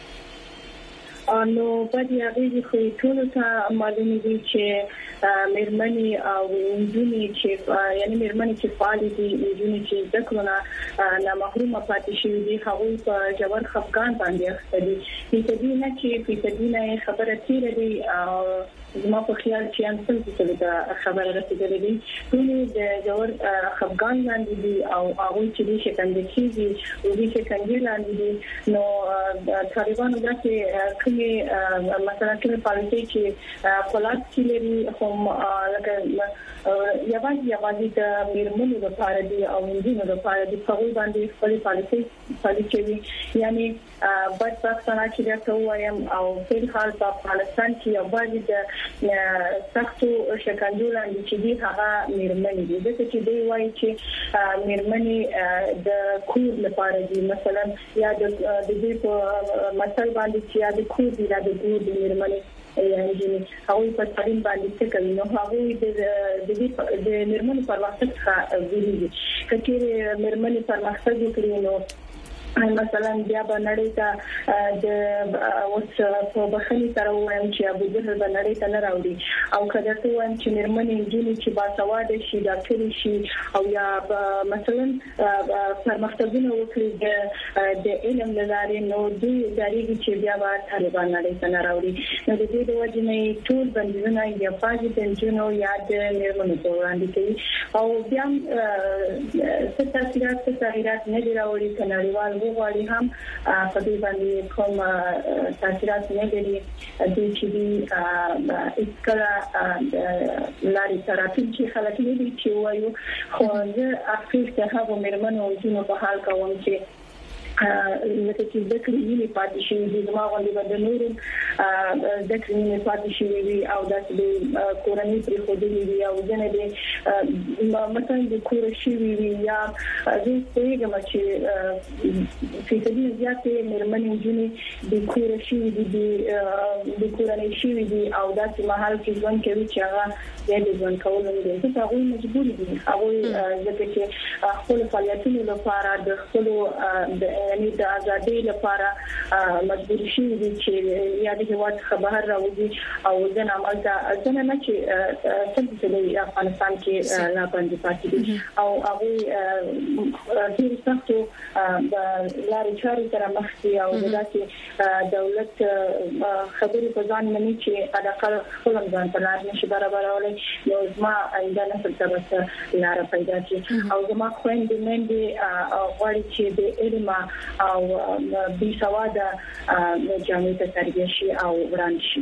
نو په دې اغیزه خو ټول ته معلومه دي چې مېرمنې او انجونې چې یعنی مېرمنې چې فعال دي انجونې چې د کرونا نه محروم پاتې شوې دي هغوی په جوړ خفقان باندې اخته دي. په دې نه چې په دې نه خبره تیر دي او زما په خیال چې ان څه څه د خبره رسیدلې دي ټول د جوړ خفقان باندې دي او هغه چې دي چې څنګه کیږي او دي چې څنګه لاندې دي نو طالبانو دا چې کومه مثلا کومه پالیسي چې پولات چې لري هم لکه یوازې یوازې د مېرمنو لپاره دي او موږ لپاره دي په وړاندې باندې خپل پالیسي پالیسي یعنی بد پاکستان چې دا کوم او په حال په افغانستان کې یوازې د سختو شکنجو لاندې چې دي هغه مېرمنې دي د چې دی وایي چې مېرمنې د کور لپاره دي مثلا یا د دې په مثال باندې چې یا د کور دی د کور د مېرمنې یعنی هغه په تعلیم باندې څه کوي نو هغه د د د مېرمنې پر وخت ښه ویلي کچېره مېرمنې پر وخت وکړي نو مثلا بیا باندې ته د اوس په بخښنې سره وایم چې ابو جهل باندې ته نه راوړي او کله ته وایم چې مېرمنې جونې چې با سواد شي ډاکټر شي او یا مثلا پرمختګونه وکړي د علم لارې نو دوی دایي چې بیا به طالبان باندې ته نه راوړي نو د دې د وجه نه ټول بندونه یا فاجي د جنو یا د مېرمنو په وړاندې کوي او بیا څه تاثیرات څه تغیرات نه دی راوړي کناړیوال وغواړي هم په دې باندې کوم تاثیرات نه لري د چې دی اسکلا لاري تراپی چې خلک نه دي چې وایو خو زه اخیر ته هغه مېرمنو او جنو په حال کوم چې لکه چې د کلینې پاتې شي د دماغ باندې د نورو د کلینې پاتې شي او د کورنۍ پر خوده وي او ځنه د مثلا د کور شي وي یا د څنګه چې په دې ځکه مېرمنې جنې د کور شي دي د کورنۍ شي دي او د محل کې ځوان کوي چې هغه د ځوان کولو دي چې هغه مجبور دي هغه ځکه چې خپل فعالیتونو لپاره د خپل یعنی د ازادۍ لپاره مجبور شي دي چې یا د هیواد خبر راوځي او د عمل ته ځنه نه چې څنګه د افغانستان کې لا باندې پاتې دي او هغه د سختو د لارې چارې سره مخ دي او د دولت خبرې په ځان مني چې علاقه خپل ځان ته لار نشي برابرولای نو زما آینده نسل ته بس لار پیدا شي او زما خويندې مندې غواړي چې د علم او بي سواده جامعه ته تربیه شي او وران شي.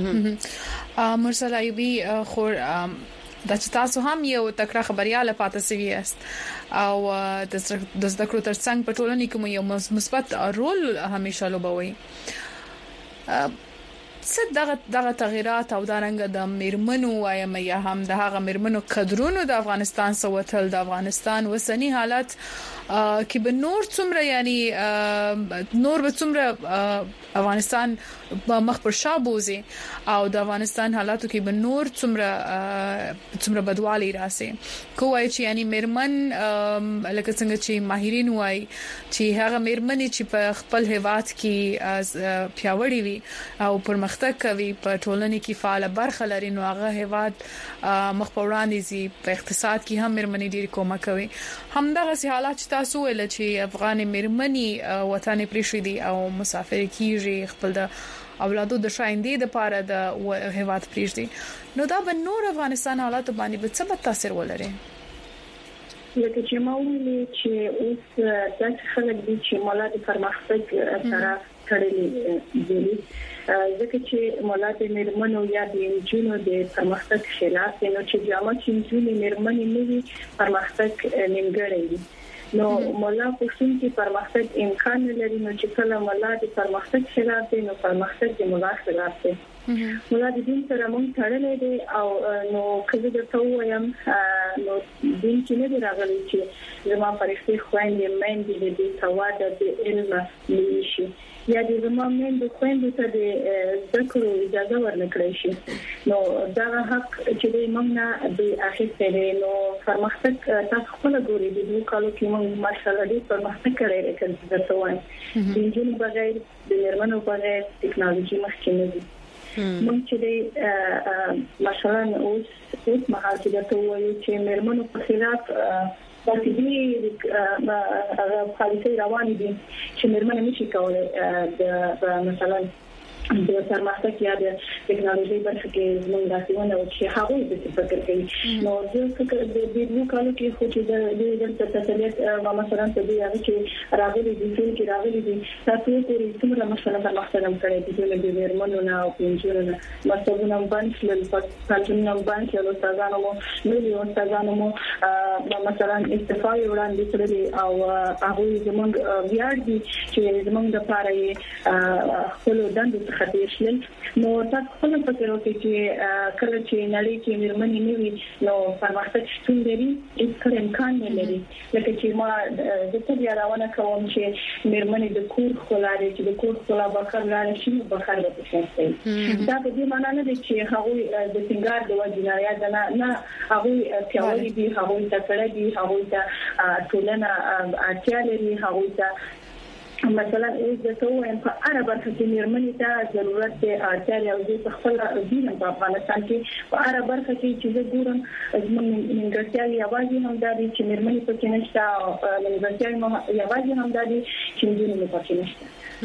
مرسل ایوبی خور د تاسو هم یو تکړه خبرياله پاتې سوي است او د زده کړو ترڅنګ په ټولنه کې یو مثبت رول همیشه لوبوي. څه دغه دغه تغیرات او دارنګ د مېرمنو وایم یا هم د هغه مېرمنو قدرونو د افغانستان سوتل د افغانستان وسنی حالت کې به نور څومره یعنی نور به څومره افغانستان مخ پر شا بوزي او د افغانستان حالاتو کې به نور څومره څومره بدوالي راسي کوی چې یعنی مېرمن لکه څنګه چې ماهرین وای چې هغه مېرمنې چې په خپل هیواد کې پیاوړې وي او پرمختګ کوي په ټولنه کې فعال برخه لري نو هغه هیواد مخ په وړاندې زی په اقتصاد کې هم مېرمنې ډېر کومه کوي. همدغه حالات چې تاسو ول چې افغان مېرمنې وطن پریښې دي او مسافر کیږي خپل د اولادو د شایندې د پاره د هیواد پریږدي نو دا به نور افغانستان حالات باندې به څه تاثیر ولري؟ لکه چې ما ویلي چې اوس د خلک دي چې مولات پرمختګ سره تړلي دي ځکه چې مولات مرمنو یا د انجونو د پرمختګ خلاف نو چې جامه چې انجونې مرمنې نه وي پرمختګ نیمګړی دي نو مولا پښتون کې پرمختګ امکان لري نو چې کله مولا د پرمختګ خلاف دی نو پرمختګ د مولا خلاف دی مولا د دین سره مونږ تړلې دي او نو کله درته وایم نو دین کې نه دی راغلی چې زما پرېښې خويندې مېندې د سواد د علم لشي یا د زما مېندې خويندې ته د ذکر اجازه ورنکړې شي نو دا حق چې موږ نه د اخیستل نو پرمختګ تاسو خپل ګوري د دوه کالو کې موږ ماشاءالله دې پرمختګ کړی راکړل درته وایم د انجن بغیر د مرمنو بغیر ټکنالوژي مخکې نه دي مونږ چې مثلا اوس اوس مهال چې درته وایو چې مرمنو په خلاف د دې پالیسي روانې دي چې مرمنه نشي کولای د مثلا د پرمختګ یا د ټکنالوژي برخه کې زموږ داسونه او چې هغه د فکر کوي نو زه فکر د دې نو کالو کې خو چې د دې د تسلیت او مثلا د دې هغه چې راغلي دي چې راغلي دي تاسو پورې څومره مثلا پرمختګ هم کړی دي د دې ورمنو نه او پنځونه مثلا باندې له پاتونو باندې له تاسو مو مليون تاسو مو مثلا استفاده وړاندې کړې او هغه زموږ بیا دي چې زموږ د پاره خپل دند خطر شل نو تاسو خپل فکر وکړئ چې کله چې نړۍ کې مرمنې نیوي نو پرمختګ شتون لري هیڅ امکان نه لري لکه چې ما د څه بیا راونه کوم چې مرمنې د کور خلاري چې د کور خلا بخر لاره شي بخر به شي دا په دې معنی نه دی چې هغه د سنگار د وجنایا نه نه هغه پیاوړي دي هغه ته کړه دي هغه ته ټولنه اړتیا لري هغه ته مثلا اوس د توګه په اړه برخه کې مرمنې ته ضرورت دی اړتیا لري چې خپل دین په افغانستان کې په اړه برخه کې چې د ګورم منګرتیا یوازې هم د دې چې مرمنې په کې نشته او منګرتیا یوازې هم د دې چې دین په کې نشته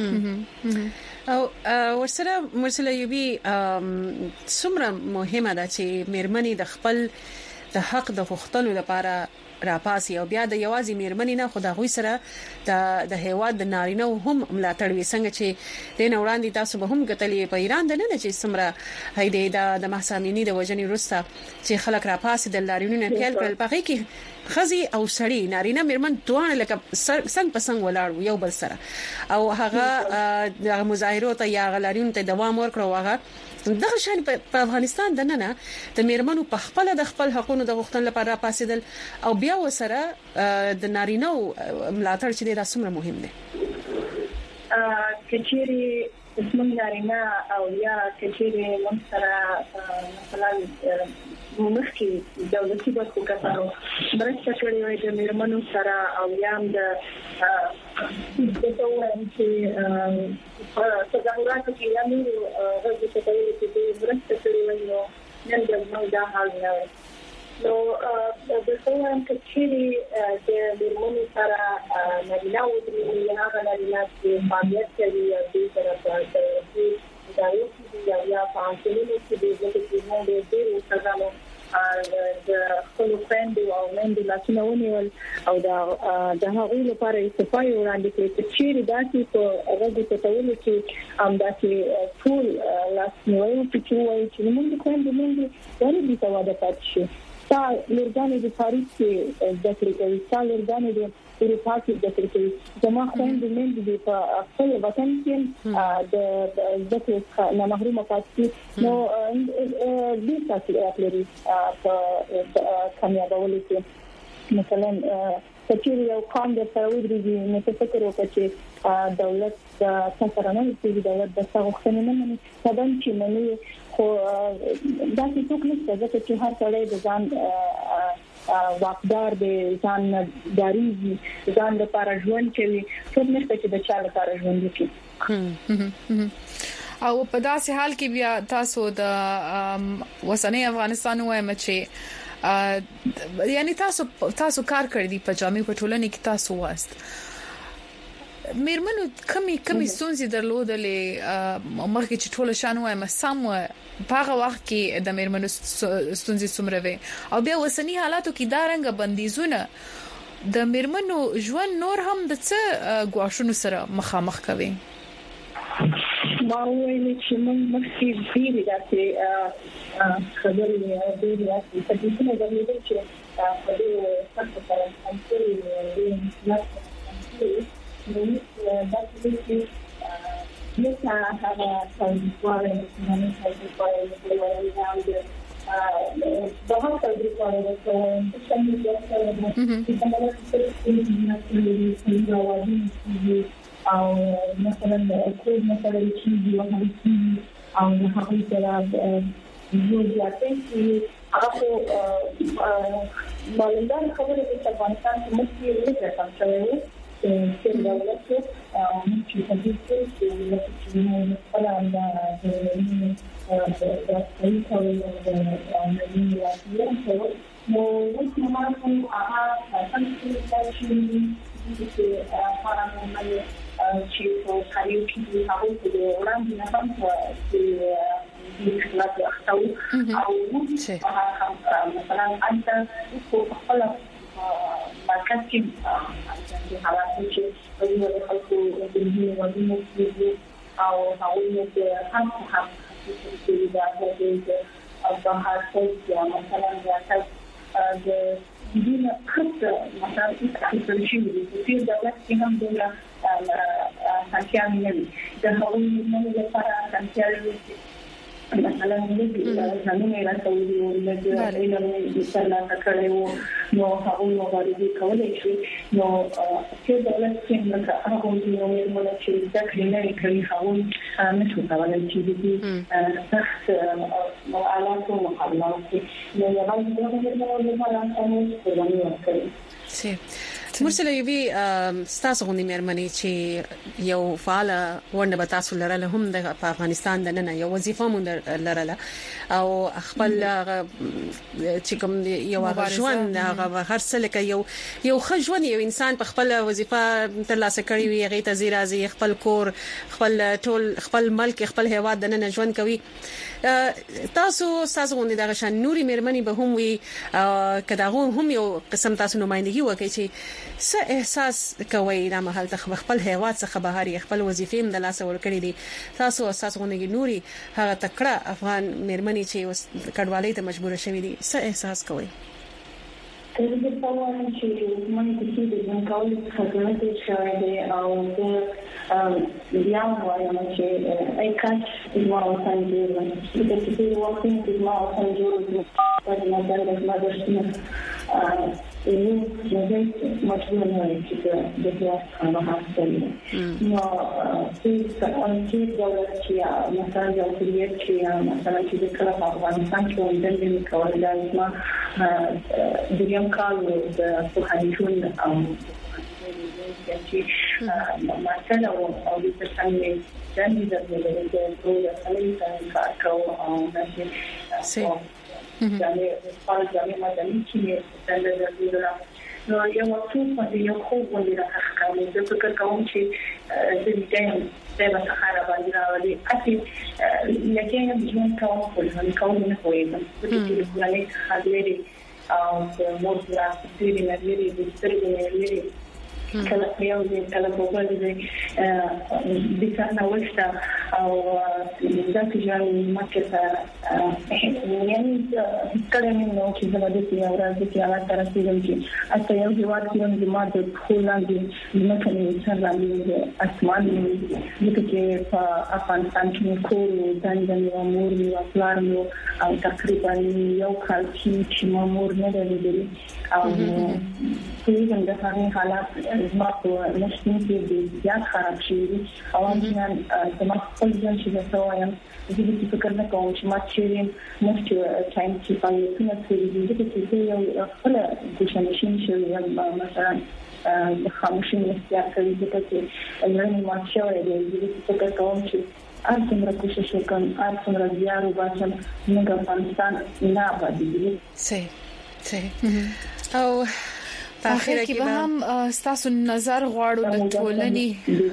او ورسره مرسله یوبي څومره مهمه ده چې مرمنې د خپل د حق د غوښتلو لپاره راپاسي او بیا د یوازې میرمنې نه خدای غوي سره د د هیواد د نارینه هم ملاتړ وي څنګه چې د نوړاندې تاسو به هم کتلې په ایران د نه چې سمره هيدې د محسامینی د وجنې روستا چې خلک راپاسي د لارینونو پیل کړل پغې کې خزي او سړی نارینه میرمن دوه لکه څنګه پسنګ ولاړ یو بل سره او هغه د مظاهرو ته یا غلارین ته دوام ورکړو هغه دغه شان په افغانستان د نه نه د میرمنو په خپل د خپل حقوقو د غوښتنې لپاره پاسیدل او بیا وسره د نارینه ملاتړ چې دا څومره مهم دی کچېری اسمن نارینه او یا کچېری مونږ مثلا مخکې دولتي برخو کسانو مرسته کړې وي د میرمنو سره او یا د د توګه چې په تظاهراتو کې یا نو هغه څه کوي چې مرسته کړې وي نو نن د موږ د حال نه نو د څنګه چې د میرمنو سره نارینه او د هغه نارینه چې فعالیت کوي او د طرفه دا یو څه یا فعالیتونه چې د دې موږ د دې څنګه د خپل خويندو او مېندو لاسونه ونیول او دا د هغوی لپاره استفاده وړاندې کړې چې داسې په هغه د تطور کې هم داسې ټول لاسنیوي چې وایي چې موږ خويندو موږ ورته سواده پاتې شي تا لورګانې د تاریخ کې د کړې تا لورګانې د اروپا کې د کړې زما خويندو مېندې په خپل وطن کې د ذکر نه محروم پاتې نو د تاسو خپلې په کامیابولو کې مثلا چې یو قوم د تاویدري نه فکر وکړي چې دولت څنګه نه چې دولت د څنګه نه مني سبب چې مني خو دا څه څوک نشته چې هر څړې د ځان واقدار د ځان داري ځان لپاره ژوند کوي څوک نشته چې د چا لپاره ژوند وکړي او په داسې حال کې بیا تاسو د وسنۍ افغانستان وایم چې یعنی تاسو تاسو کار کړی دی په جامع پټولنې کې تاسو واست میرمنو کمی کمی ستونزې درلودلې مخکې چې ټول شان وای مسام په هغه وخت کې د میرمنو ستونزې څومره وي او بیا وسنی حالاتو کې دا رنګ بندیزونه د میرمنو ژوند نور هم د څه غواړو سره مخامخ کوي. ما ویل چې موږ مخکې ډېرې داسې خبرې ډېرې داسې تدریسونه درلودل چې په دې سخته سره هم کوي نو دا چې یو څه هغه څنګه نه څنګه کوي دا د هغه څه د کومه د څنګه چې څنګه او مثلا كل مثلا تيجي وهذه تيجي او هغه سره یو ځاتې چې هغه مالندان خبره د افغانستان په مخکې لږه کم شوی چې دا ولته چې په دې کې چې لکه نو خپل د د د کوي د نو نو نو ما کوم هغه څنګه چې چې هغه چې په کاریو کې هغه د وړاندې نه هم چې د خلاص اختو او مثلا انت په خپل مرکز کې چې حالات چې په دې خلکو د دې ودونو او هغوی د هم هم چې دا د په هر څه کې مثلا د دین خط مثلا چې شي د دې دولت کې هم د سانتیاګو نه د هغوی نه لپاره سانتیاګو مثلا د زمینه راټولې د علم د سره کړو نو هغوی مبارزه کولای شي نو چې دولت څنګه هغه د نومونو چې د کلینې کوي هغوی نشو کولای چې د سخت حالاتو مقابله وکړي نو یو بل ډول لپاره تاسو کوي سي مرسله یوي ستاسو غونډې مېرمنې چې یو فعال ونده به تاسو لرله هم د افغانستان د نن یو وظیفه مونږ لرله او خپل چې کوم یو ژوند هغه هر څه لکه یو یو ژوند یو انسان په خپل وظیفه ترلاسه کړی وي هغه ته زیرازي خپل کور خپل ټول خپل ملک خپل هیواد د نن ژوند کوي تاسو تاسو غونډې دغه شان نوري مېرمنې به هم وي کداغه هم یو قسم تاسو نمائندګي وکړي چې څه احساس کوي دا مهال ته خپل هیواد څخه بهر خپل وظیفې هم د لاس ورکړي دي تاسو اساس غونډې نوري هغه تکړه افغان مېرمنې چې کډوالۍ ته مجبور شوي دي څه احساس کوي زه د پوهاوی چې موږ د دې د ځانګړي خدمات شوي دي او د بیا وایم چې اي کاش ما وسان جوړ د دې وخت کې ما وسان جوړ په نظر د مدرسې یو چې مشهور نه وي چې د دې څخه حاصل نو چې چې دولت چې مثلا یو کلیت چې مثلا چې د کله په افغانستان کې وندل کول دا اسمه د یم کال د سوهانجون او چې مثلا او د څنګه جنې د دې د ټول خلک کارو او نشي يعني قال جميع مدني كي تندرج نو یو څو په یو خو ولې راځي د فکر کوم چې د دې د سهارا باندې راوړي اته لکه ژوند کوم په هغه کوم نه کوي چې د ګلانې خاطرې او مور راځي د لري د سترګې لري کله یو دې کله په بل دې د څنګه وشته او دا چې ځان مکه یعنی کله نو چې زما د دې اورازي کې هغه تر څو چې اته یو دیوال کې د ما د خلاندې مکه نه څنګه د اسمان چې په افغانستان کې کور ځانګړي امور او پلان او تقریبا یو کال چې مامور نه لري او څنګه د هغه حالات ما په نشته کې د زیات خراب شي او ان زما خپل ځان چې تاسو وایم د دې فکر نه کوم چې ما چې مخکې ټایم چې په یوه څه کې چې یو خپل د شمشین شوی مثلا د خاموشي اختیار کوي چې لري ما چې د دې فکر کوم چې ان څنګه کوشش وکم ان څنګه زیار وباسم موږ افغانستان نه باندې صحیح صحیح او په اخر کې به هم تاسو نظر غواړو د ټولنې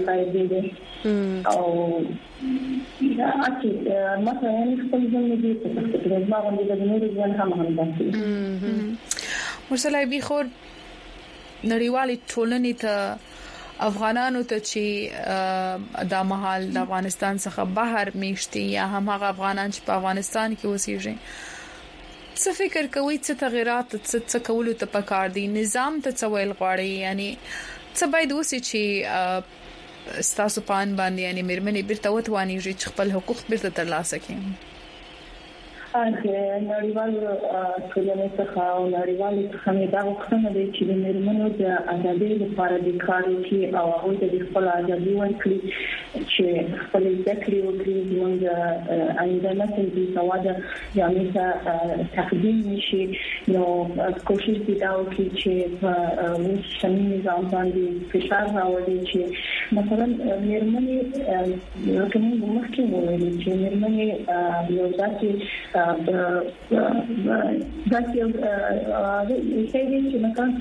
او دا اته مثلا خپل ځل دې په څه ما باندې د نور ځل هم هم باندې مرسله بي خو نړیوالې ټولنې ته افغانانو ته چې د مهال د افغانستان څخه بهر میشتي یا هم هغه افغانان چې په افغانستان کې اوسېږي څه فکر کوي چې تغیرات څه کولو ته پکار دي نظام ته څه ویل غواړي یعنی څه باید وسی چې ستاسو پان باندې یعنی مرمنې بیرته وتواني چې خپل حقوق بیرته ترلاسه کړي اګه نړیوال ټولنې څخه او نړیوال څخه دا وختونه دي چې د مرمنو د ازادۍ لپاره د کارو کې او هغه د خپل ازادي ورکړي چې خپل ذکر وکړي موږ آینده نسل دي سواد یعنی تقدیم نشي نو کوشش دي دا وکړي چې موږ شمن نظام باندې فشار راوړي چې مثلا مرمنې کومه مخکې وایي چې مرمنې یو ځکه دا چې شي چې مثلا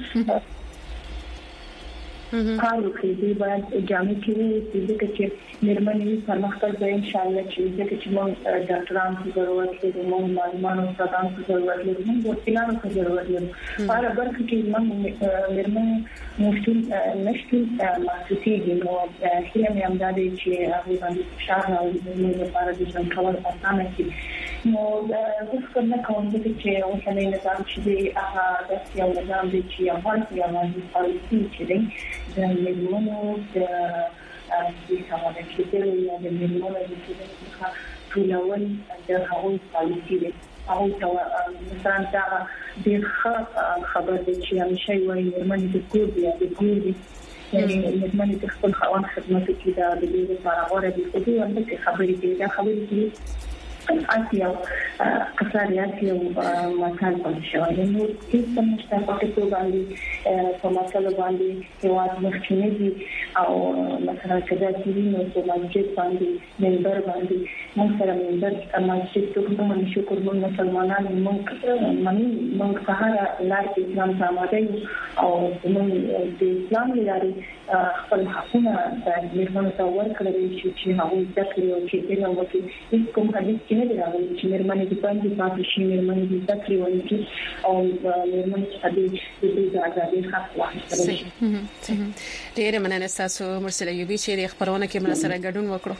کارو کې دی باید جامع کړي چې مرمنې پرمختګ به ان شاء الله چې چې موږ ډاکټرانو ته ضرورت لري موږ معلوماتو ته ضرورت لري موږ وکیلانو ته ضرورت لري هر برخه کې موږ مرمنې مشکل نشته مخصوصي دي نو هیله مې امدادي چې هغه باندې فشار راوړي موږ لپاره د ژوند کول اسانه شي نو زه څنګه کوم چې اوسنۍ نظام چې هغه د یو نظام دی چې افغانستان یو پالیسي چې دی د مرمنو د د سماده کېدل یا د مرمنو د څخه ټولول د هغوی پالیسي دی او دا مثلا دا د خبر دی چې همیشه وایي مرمنې د کور دی د کور دی یعنی مرمنې د خپل خاوند خدمت کوي دا د دې لپاره غوړه دي خو دوی هم د خبرې دي دا خبرې دي اسیا کساریات یو مکان پاتې شوی نو هیڅ نشته پاتې باندې په مسله باندې هیواد مخکینه دي او مثلا کدا چې نو په مسجد باندې منبر باندې موږ سره منبر مسجد ته کوم شکر موږ مسلمانان موږ مانی موږ سهار لار اسلام سماده او موږ د اسلام لري خپل حقونه د مرمنو ته ورکړل شي چې هغه ذکر او چې علم وکړي کوم حدیث کې نه دی راغلی چې مرمنې د باندې پاتې شي مرمنې د ذکر وکړي او مرمنې چې د دې د ازادۍ حق واخلي. ډېر مننه تاسو مرسله یوبي چې د خبرونه کې من سره ګډون وکړو.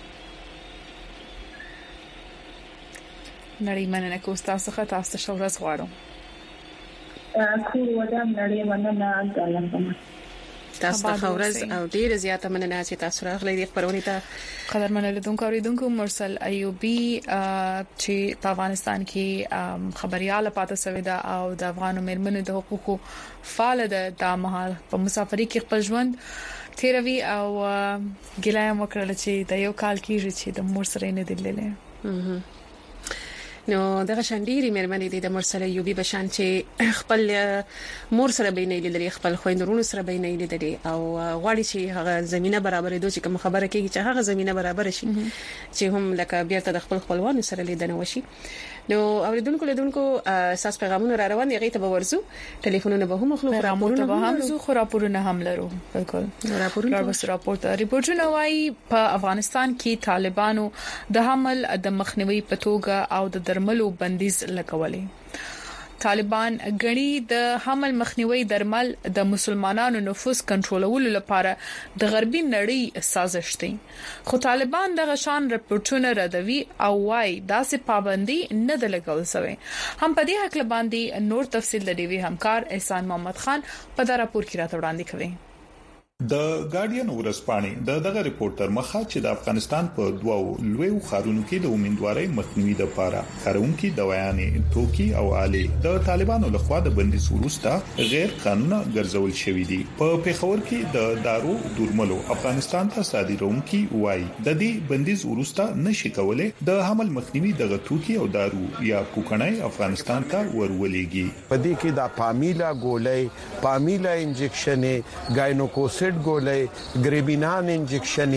نړۍ مننه کوم تاسو څخه تاسو ته ورځ غواړم. خو ودان نړۍ مننه غواړم. تاسو ته خورز او ډیر زیاته مننه چې تاسو راغلي د خبرونه ته قدرمن لیدونکو اوریدونکو مرسل ایوبی چې په افغانستان کې خبريال پاتې شوی دا او د افغانو مرمنو د حقوقو فعال ده د مهال په مسافرۍ کې خپل ژوند تیروي او ګلایم وکړل چې د یو کال کېږي چې د مرسل نه دللې نو دغه شانديري مېرمنې د مرسله یوبي بشان چې خپل مور سره بینې لیدلې خپل خويندرونو سره بینې لیدلې او غواړي چې هغه زمينه برابرې دوی چې کوم خبره کوي چې هغه زمينه برابر شي چې هم لکه بیرته د خپل خپلوانو سره لیدنه وشي. نو اوریدونکو لیدونکو اساس پیغامونه را روان دي غیته به ورزو ټلیفونونه به هم خلک راپورونه به هم زو خو راپورونه هم لرو بالکل راپورونه بس راپورټ ریپورټونه وايي په افغانستان کې طالبانو د حمل د مخنیوي په توګه او د درملو بندیز لګولې. طالبان غني د حمل مخنیوي درمل د مسلمانانو نفوس کنټرولولو لپاره د غربي نړۍ سازش دي خو طالبان د غشان رپورټونه ردوي او وايي داسې پابندي نه د لګول شوی. هم په دې حق باندې نور تفصیل د ډیوی همکار احسان محمد خان په دا راپور کې راته وړاندې کوي. د ګارډین ورسپانې د دغه ریپورټر مخه چې د افغانستان په دوو لوی خارونو کې د امیدوارۍ مخنیوي لپاره کارونکو دوايانې توکي او آلې د طالبانو لخوا د بندیز وروسته غیر قانوني ګرځول شوې دي. په پیښور کې د دارو درملو افغانستان ته صادرونکي وایي د دې بندیز وروسته نشي کولای د حمل مخنیوي دغه توکي او دارو یا کوکنای افغانستان ته ورولېږي. په دې کې د پامیلا ګولۍ پامیلا انجکشن ګاینوکوس اسید ګولې ګریبینان انجکشن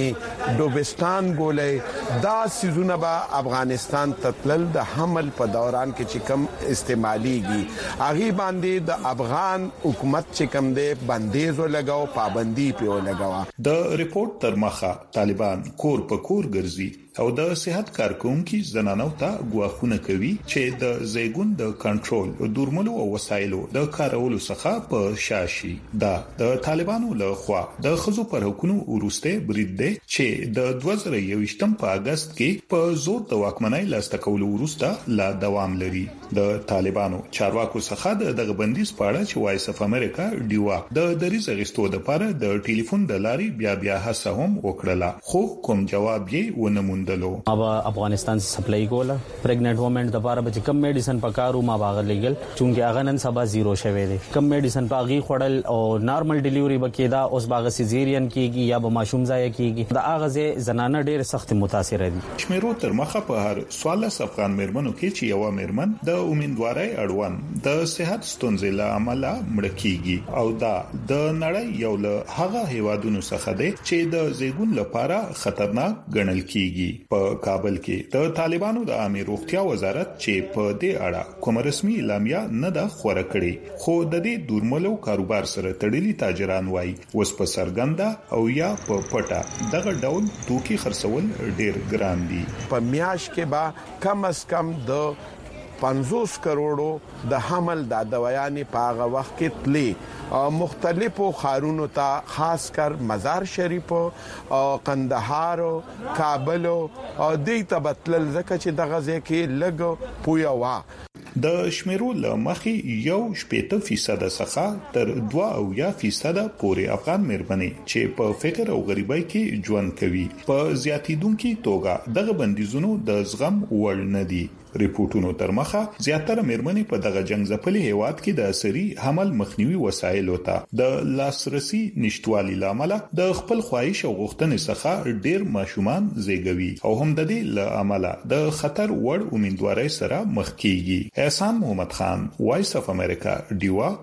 ډوبستان ګولې دا سيزونه به افغانستان تتلل د حمل په دوران کې چې کم استعماليږي هغه باندې د افغان حکومت چې کم دی بندیز ولګاو پابندي په ولګاو د ریپورت تر مخه طالبان کور په کور ګرځي او د صحت کارکونکو زنانو ته غواخونه کوي چې د زیګون د کنټرول دورملو او وسایلو د کارولو څخه په شاشي دا د طالبانو له خوا د خزو پر حکومت ورسته برید دی چې د دوه زره یوویشتم په اگست کې په زور د واکمنۍ لاسته کولو ورسته لا دوام لري د طالبانو چارواکو څخه د غبندیز پاړه چې وایس اف امریکا ډیوا د دریز غستو د لپاره د ټلیفون د لاري بیا بیا هڅه هم وکړه خو کوم جواب یې ونه अब افغانستان से सप्लाई کوله प्रेग्नेंट وومن د لپاره به کم میډیسن پکارو ما باغ لګل چونکه هغه نن سبا زیرو شوه دي کم میډیسن پاغي خړل او نارمل ډیلیوري بکیدا اوس باغ سیزیرین کیږي یا به ماشوم ځای کیږي دا هغه زنانه ډیر سخت متاثر دي شمیرو تر مخه په هر سوال افغان مرمنو کې چې یو مرمن د امیدواري اړوند د صحت ستونزې له عمله مړ کیږي او دا د نړۍ یو له هغه هیوادونو څخه دی چې د زیګون لپاره خطرناک ګڼل کیږي په کابل کې د طالبانو د عامه روغتیا وزارت چې په دې اړه کوم رسمي اعلامیه نه ده خبره کړې خو د دې دورملو کاروبار سره تړلي تاجران وایي وس په سرګنده او یا په پټه دغه ډول توکي خرڅول ډیر ګران دي په میاش کې با کم از کم د پنځوس کروڑو د حمل د دوايانې په هغه وخت کې تلې مختلفو خارونو ته خاص کر مزار شریف او قندهار او کابل او د تبتل زکه چې دغه ځکه لګ پویا وا د شمیرو لمخي یو شپږ فیصد څخه تر دوه او یا فیصد پورې افغان مېرمنې چې په فقر او غریبۍ کې ژوند کوي په زیاتیدونکو توګه دغه بندیزونو د زغم وړ نه دي ریپورتونو تر مخه زیاتره مېرمنې په دغه جنگ ځپلي هیواد کې د اسري حمل مخنیوي وسایل ته د لاسرسي نشټوالي لامل د خپل خواهش او غوښتنې څخه ډیر ماشومان زیږوي او هم د دې لامل د خطر وړ امیدواري سره مخ کیږي احسان محمد خان وایس اف امریکا ډیوا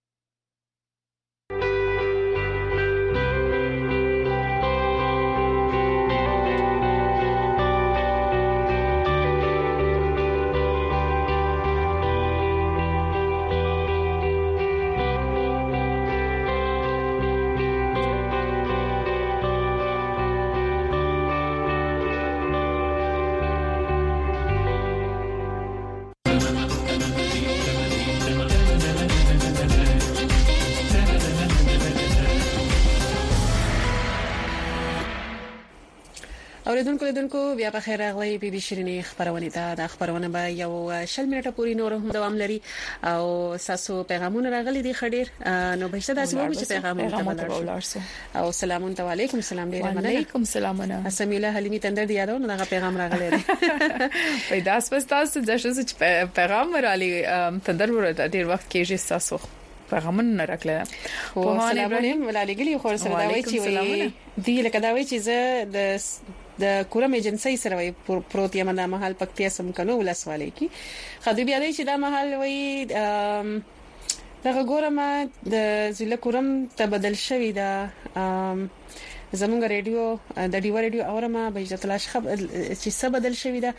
اوریدونکو لیدونکو بیا په خیر راغلی بي بي شيرينې خبرونه ده د خبرونه به یو شل منټه پورې نور هم دوام لري او تاسو پیغامونه راغلي دي خډیر نو به څه داسې وو چې پیغامونه ولرسو او سلام علیکم سلام ډیر مننه علیکم سلامونه اسمیله حلیمی تندر دی یادونه دغه پیغام راغلی دی پیدا سپس تاسو چې پیغام رالی تندر ورته ډیر وخت کېږي تاسو پیغامونه راکله په هغه ابراهيم ولالګلی خو سره دا وایي چې دی لکه دا وایي چې زه د د کورم ایجنسی سره وي پروت یم د محل پکتیا سم کنو ولسوالۍ کی خدای بیا دی چې دا محل وي دغه ګورم د ضلع کورم ته بدل شوی دا زمونږ ریډیو د ډیو ریډیو اورما به عزت الله شخب چې څه بدل شوی دا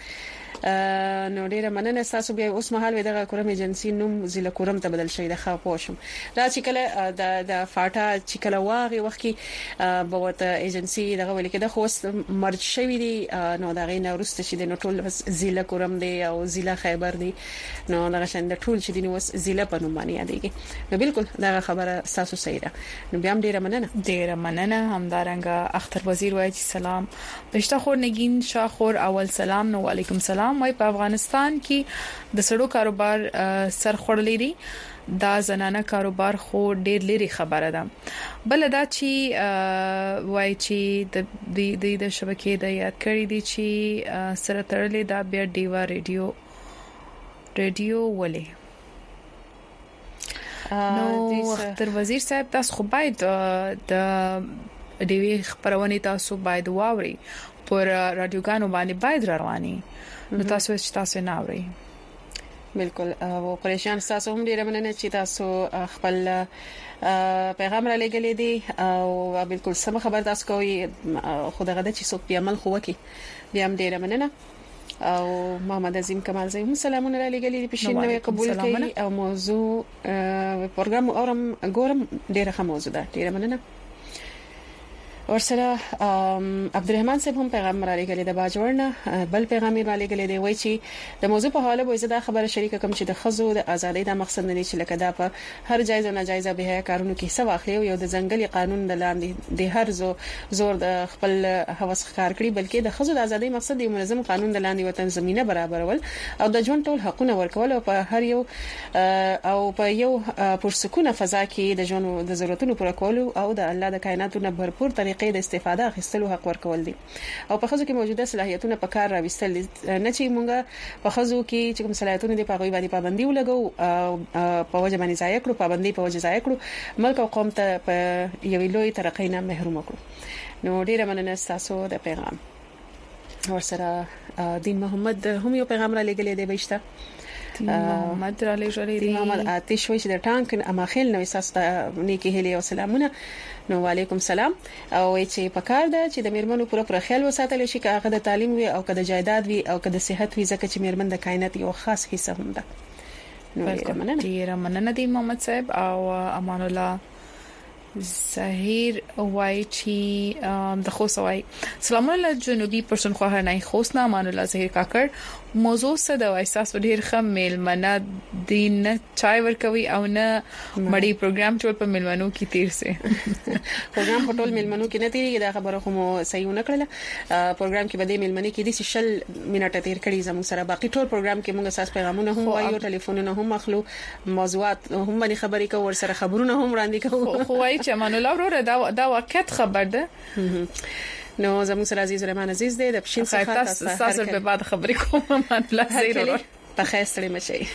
نو ډیره مننه تاسو بیا اوس مهال دغه کورم ایجنسی نوم ضلع کورم ته بدل شوی د خا پوښم دا چې کله د د فاټا چې کله واغي وخت کې به ورته ایجنسی دغه ویل کې د خوست مرج شوی دی نو دا غي نه ورسته چې د نټول ضلع کورم دی او ضلع خیبر دی نو دغه شند ټول چې دی نو ضلع په نوم باندې یادېږي نو بالکل دا خبره تاسو صحیح ده نو بیا هم ډیره مننه ډیره مننه همدارنګه اختر وزیر وایي سلام پښتا خور نگین شاخور اول سلام نو علیکم سلام وای په افغانستان کې د سړو کاروبار سر خړلې دي دا زنانه کاروبار خو ډېر لري خبره ده بل دا چې وای چې د د شبکې د یاد کړی دي چې سره تړلې دا بیا ډیوا ریډیو ریډیو ولې نو اختر وزیر صاحب تاسو خو باید د ډیوی خبرونه تاسو باید واوري پر رادیوګانو باندې باید رواني نو تاسو چې تاسو نه اوري بالکل او قریشان تاسو هم ډیره مننه چې تاسو خپل پیغام را لګلې دي او بالکل سم خبر تاسو کوي خو دغه د چې څوک په عمل خو وکي بیا هم ډیره مننه او محمد عظیم کمال زه هم سلامونه را لګلې په شین نوې قبول کړي او موضوع پروګرام اورم ګورم ډیره ښه موضوع ده ډیره مننه ورسره عبدالرحمن صاحب هم پیغام را لګلې د باجوړنه بل پیغام یې را لګلې دی وایي چې د موضوع په حواله به زه خبره شریک کوم چې د خزو د ازادۍ د مقصد نه چې لکه دا په هر جایز او ناجایز به کارونو کې څه واخلي یو د ځنګلي قانون د لاندې د هر زو زور د خپل هوس ښکار کړي بلکې د خزو د ازادۍ مقصد د منظم قانون د لاندې وطن زمينه برابرول او د ژوند ټول حقوقونه ورکول او په هر یو او په یو پرسکونه فضا کې د ژوند د ضرورتونو پوره کول او د الله د کائناتو نه भरपूर طریقې د استفاده اخیستلو حق ورکول دي او په خزو کې موجوده صلاحیتونه په کار راوستل نه چې مونږه په خزو کې چې کوم صلاحیتونه دي په غوي باندې پابندي ولګو په وجه باندې ځای کړو پابندي په وجه ځای کړو ملک او قوم ته په یوې لوی ترقې نه محروم کړو نو ډیره مننه تاسو د پیغام ورسره دین محمد هم یو پیغام را لګلې دی بهشته محمد را لګلې دی محمد آتش وایي د ټانک اماخیل نو اساس ته نیکی هلي او سلامونه نو وعلیکم سلام او چې پکار ده چې د میرمنو پوره پوره خیال وساتل شي که هغه د تعلیم وي او که د جایداد وي او که د صحت وي ځکه چې میرمن د کائنات یو خاص حصہ هم ده نو ډیره مننه دی محمد صاحب او امان الله ظاهر وای چې د خوسوي سلام الله جنوبي پښتونخوا نه خوسنا امان الله ظاهر کاکړ موضوع څه د احساس ډیر خم میلمنه دین چای ورکوي او نه مړی پروګرام ټول په میلمنو کې تیر سي پروګرام په ټول میلمنو کې نه تیریږي دا خبره خو مو صحیح نه کړله پروګرام کې بده میلمنې کې د شل منټه تیر کړي زموږ سره باقي ټول پروګرام کې موږ اساس پیغامونه هم وایو ټلیفونونه هم مخلو موضوعات هم باندې خبرې کوو ور سره خبرونه هم وړاندې کوو خو وایي چې امان الله وروره دا دا واقعیت خبر ده نو زموږ سره عزیز رحمان عزیز دی د پښین څخه تاسو په بعد خبرې کوم مطلب زیرو په خیر سره مشي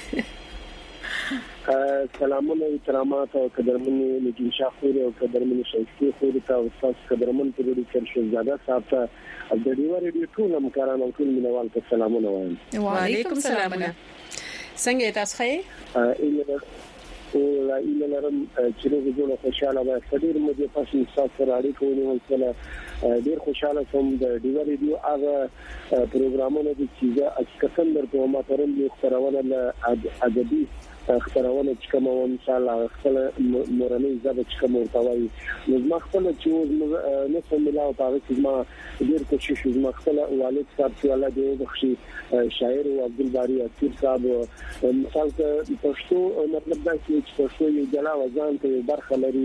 سلامونه احترامات او قدرمنې لګي شاخور او قدرمنې شایسته خور ته او تاسو قدرمن په دې کې شهزاده صاحب ته د ډیوار ریډیو ټول همکارانو او ټول مینوال ته سلامونه وایم وعلیکم السلام څنګه تاسو ښه او لا ایله لرم چې نو زه خوشاله وم چې ډیر مو د تاسو سره اړیکه ونیول سره ډیر خوشاله کوم د ډیوار ریډیو هغه پروګرامونه چې اسکتن در په ماترم یو خبرونه له ادبي خبرونه چې کوم ان شاء الله خپل مورنۍ زده چې کوم ورتوي نو ما خپل چې نه سم ملاو پاره چې ما ډیر کوشش وکړم خپل والد صاحب چې الله دې بخشي شاعر او عبدالباری اثیر صاحب مثال ته پښتو مطلب دا چې پښتو یو جلا وزن ته برخه لري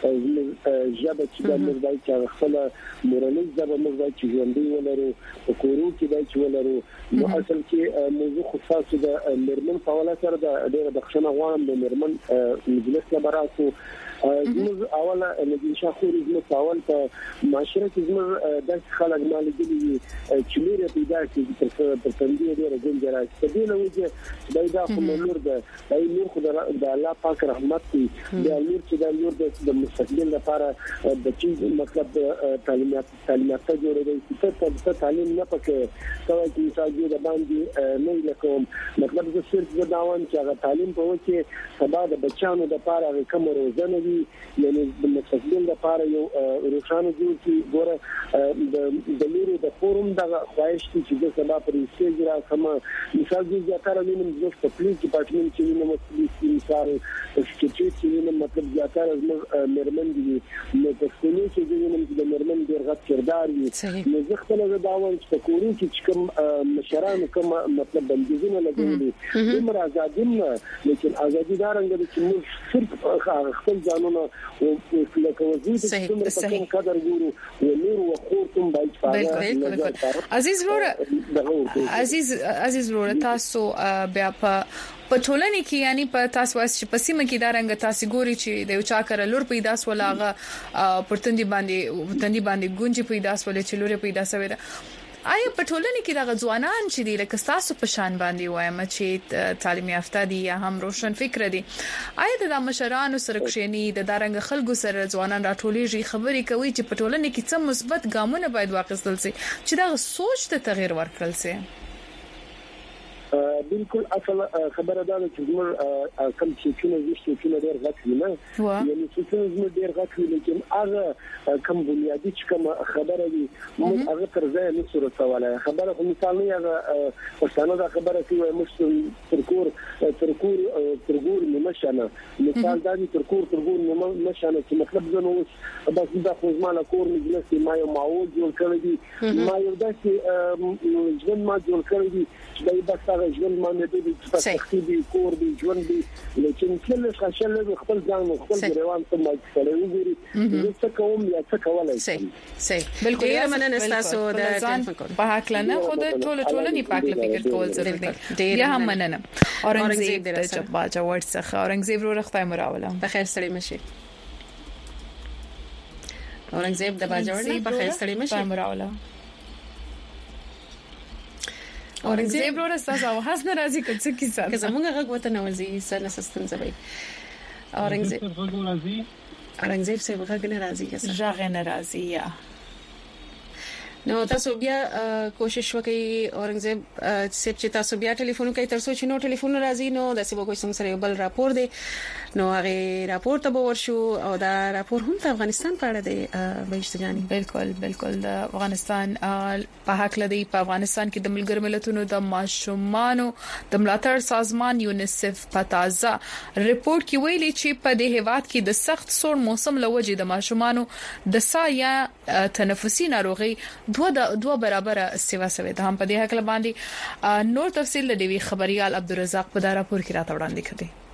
ژبه چې د مرزای چې خپل مورنۍ زده مرزای چې ژوندۍ ولرو او کورو کې دا چې ولرو نو اصل کې موضوع خاصه د مرمن په حواله سره د ډیره بخښنه غواړم د مرمن مجلس لپاره زموږ اوله نجیب شاخوري زموږ اول په معاشره کې زموږ د خلک مالي دي چې لري پیدا چې پر تندې ډیره ګنجه راځي په دې نو چې دا د خپل نور د دای نور خدای د الله پاک رحمت دی د نور چې د نور د مستقبل لپاره د چې مطلب تعلیمات تعلیمات جوړوي چې ته تعلیم نه پکې کوي چې مثال د باندې نه لکوم مطلب د صرف د داوان چې هغه تعلیم په وکه سبا د بچانو د لپاره کوم روزنه یعنی د مستقبل لپاره یو روښانه جوړ کی ګوره د د لوري د فورم د خواهش چې د سبا پر سټیج را سم مثال دې زیاتره نیم د پولیس ډپارټمنټ چې نیم مسلې مثال چې چې نیم مطلب زیاتره مرمن دي نو په څه چې نیم د مرمن ډیر غټ کردار وي نو زه خپل د داوون چې کورو چې کوم مشران کوم مطلب بندیزونه لګولي عمر ازادینه لیکن ازادي دارنګ چې موږ صرف خپل ځانونه او لکه وزید څومره په قدر ګورو او نور وقورتم باید فعال عزیز وروره عزیز عزیز وروره تاسو بیا په پټولنی کې یعنی په تاسو چې پسیمه کې دا رنګ تاسو ګوري چې د یو چا کر لور پیدا سولاغه پرتندي باندې تندي باندې ګونجي پیدا سولې چې لور پیدا سوي آیا پټولنی کې د ځوانان چې د لکستاسو په شان باندې وایم چې تعلیم یافته دي یا هم روشن فکر دي آیا د مشرانو سره کښینی د دارنګ خلکو سره ځوانان راټولېږي خبرې کوي چې پټولنی کې څه مثبت ګامونه باید واخیستل شي چې دا سوچ ته تغیر ورکړل شي بالکل اصل خبره ده چې موږ کوم چې چې نو چې نو ډیر غټ نه یعنی چې موږ ډیر غټ لیکن هغه کوم بنیادی چې کوم خبره دي موږ هغه تر ځای نه سره سواله خبره په مثال نه هغه پښتانه دا خبره کوي موږ ترکور ترکور ترګور نمشانه مثال دا دي ترکور ترګور نمشانه چې مطلب زه نو بس دا خو زمانه کور مجلس ما یو معول جوړ کړی دي ما یو داسې ژوند ما جوړ کړی دي چې دا بس هغه ژوند ما نه دي چې تختی دي کور دي ژوند دي لیکن کله څنګه خپل ځان خپل روان ته ما سره وګوري زه څه کوم یا څه کولای شم صحیح بالکل یې مننه تاسو د ټلیفون په حق لنه خو د ټول ټولنی پاک فکر کول ضروري دي یا هم مننه اورنګزیب د جبا جوړ څخه اورنګزیب ورو رخصه مراوله په خیر سړی مشي اورنګزیب د باجوړ په خیر سړی مشي مراوله اورنګزیب ورو رخصه او حسن راضي کڅ کیسه که زمونږ غږ وته نوځي سره سستن زبې اورنګزیب اورنګزیب څه غږ نه راضي کیسه ژغ نه راضي یا نو تاسو بیا کوشش وکړئ اورنګزیب سپ چې تاسو بیا ټلیفون کوي تر څو چې نو ټلیفون راځي نو د سبا کوم سره یو بل راپور دی نو هغه راپور ته ورشو او دا راپور هم د افغانستان په اړه دی بهشتجانی بالکل بالکل د افغانستان په حق لدی په افغانستان کې د ملګر ملتونو د ماشومانو د ملاتړ سازمان یونیسف په تازه ریپورت کې ویلي چې په دې هیواد کې د سخت سوړ موسم لوجې د ماشومانو د سا یا تنفسي ناروغي دوه د دوه برابر سیوا سوي د هم په دې حق باندې نور تفصیل د دیوی خبريال عبدالرزاق په دا راپور کې راته وړاندې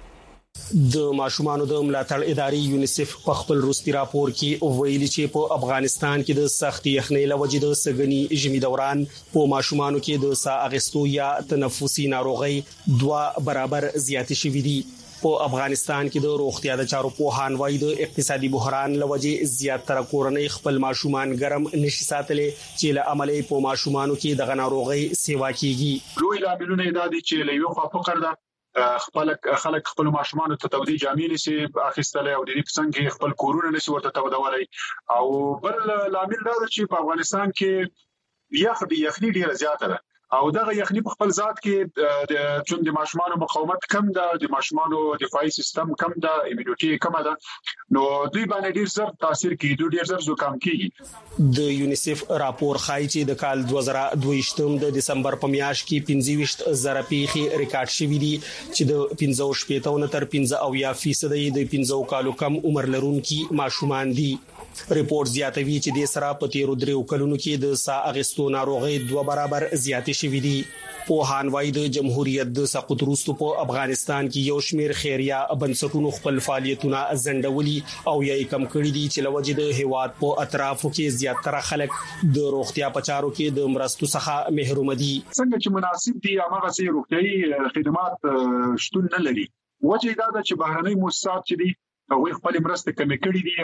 کړي د ماشومانو د ملاتړ ادارې یونیسف په خپل روسي راپور کې ویلي چې په افغانستان کې د سخت یخنۍ لوجې د سګنی ژمي دوران په ماشومانو کې د سا اغستو یا تنفسي ناروغي دوه برابر زیات شوې دي په افغانستان کې د روغتیا د چارو پوهان وایي د اقتصادي بحران لوجې زیاتره کورنۍ خپل ماشومان ګرم نشي ساتلې چې له عملي په ماشومانو کې د غناروغي سیوا کیږي لوی لاملونه دا دي چې له یو خوا فقر ده خپل خلک خپل ماشومان ته تودي جامې نشي اخیستل او د دې څنګه خپل کورونه نشي ورته تودولای او بل لامل دا چې په افغانستان کې یخ دی یخني ډیره زیاته ده او دغه یخني په خپل ذات کې د چون د ماشومان مقاومت کم ده د ماشومان دفاعي سیستم کم ده ایمیونټي کم ده نو دوی باندې ډیر زر تاثیر کوي دوی ډیر زر زکام کوي د یونیسف راپور ښایي چې د کال دوه زره دوه ویشتم د دسمبر په میاشت کې پنځه ویشت زره پیښې ریکارډ شوې دي چې د پنځه شپږ تر پنځه اویا فیصد د پنځه کالو کم عمر لرونکي ماشومان دي ریپورت زیاتوي چې د سره په تیرو درو کلونو کې د سا اغستو ناروغي دوه برابر زیاتې شوې دي په هانوای د جمهوریت د سقوط وروسته په افغانستان کې یو شمېر خیریه بنسټونو خپل فعالیتونه زندولي او یې کم کړی دي چې لوجې د هیواد په اطرافو کې زیاتره خلک د روغتیا په چارو کې د مرستو څخه محروم دي څنګه چې مناسب دي هغه سي روغتيایي خدمات شتون نه لري وجه دا ده چې بهرنۍ مؤسسات چې دي او خپل مرسته کمې کړې دي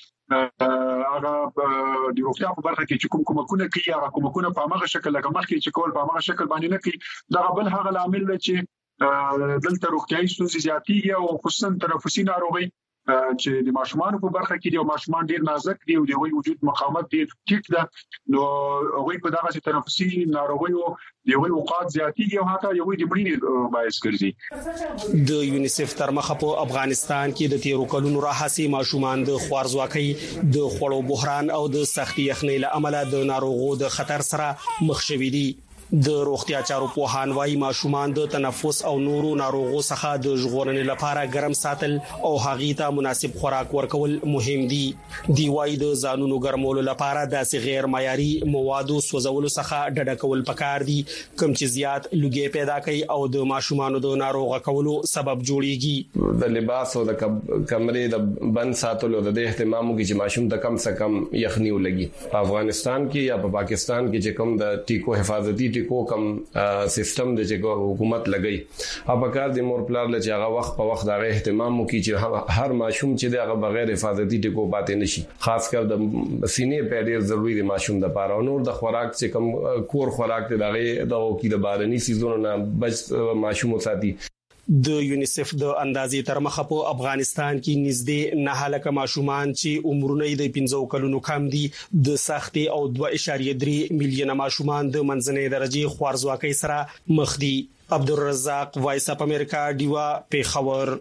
او هغه د روغتیا په برخه کې چې کوم کومکونه کوي هغه کومکونه په هغه شکل لکه مخکې چې کول په هغه شکل باندې نه کوي دا بل هغه عامل دی چې دلته روغتیايي ستونزې زیاتېږي او خصوصا تنفسي ناروغي چې د ماشومان په برخه کې د ماشومان ډیر نازک دي او د وی وجود مقاومت ډیر ټیټ ده نو وی په دغه تنفسي ناروغیو د وی وقات زیاتېږي او حتی یو د مړینې باعث ګرځي د یونیسف تر مخه په افغانستان کې د تیرو کلونو راهسي ماشومان د خوارزواکۍ د خوړو بحران او د سختي یخنۍ له امله د ناروغو د خطر سره مخ شوي دي د روغتیا چارو پوهان وايي ماشومان د تنفس او نورو ناروغو څخه د ژغورنې لپاره ګرم ساتل او هغه ته مناسب خوراک ورکول مهم دي دی وايي د ځانونو ګرمولو لپاره د غیر معیاري موادو سوځولو څخه ډډه کول پکار دي کوم چې زیات لوګي پیدا کوي او د ماشومان د ناروغ کولو سبب جوړيږي د لباس او د کمرې د بند ساتلو د اهتمام کې چې ماشوم د کم څه کم یخني ولګي په افغانستان کې یا په پاکستان کې چې کوم د ټیکو حفاظتي کو کم سیستم د چې حکومت لګي هغه کار د مور پلار له چې هغه وخت په وخت هغه اهتمام وکړي چې هر ماشوم چې د هغه بغیر حفاظتي ټکو پاتې نشي خاص کر د سینې په ډیر ضروری دی ماشوم د لپاره نور د خوراک چې کم کور خوراک ته دغه د کی د بارني سيزونو نه بچ ماشوم ساتي د یونیسف د اندازې تر مخه په افغانستان کې نږدې نه هلکه ماشومان چې عمرونه د پنځو کلونو کم دي د سختي او دوه اعشاریه درې میلیونه ماشومان د منځنۍ درجه خوارځواکۍ سره مخ دي. عبدالرزاق وایس اپ امریکا دیوا پیښور.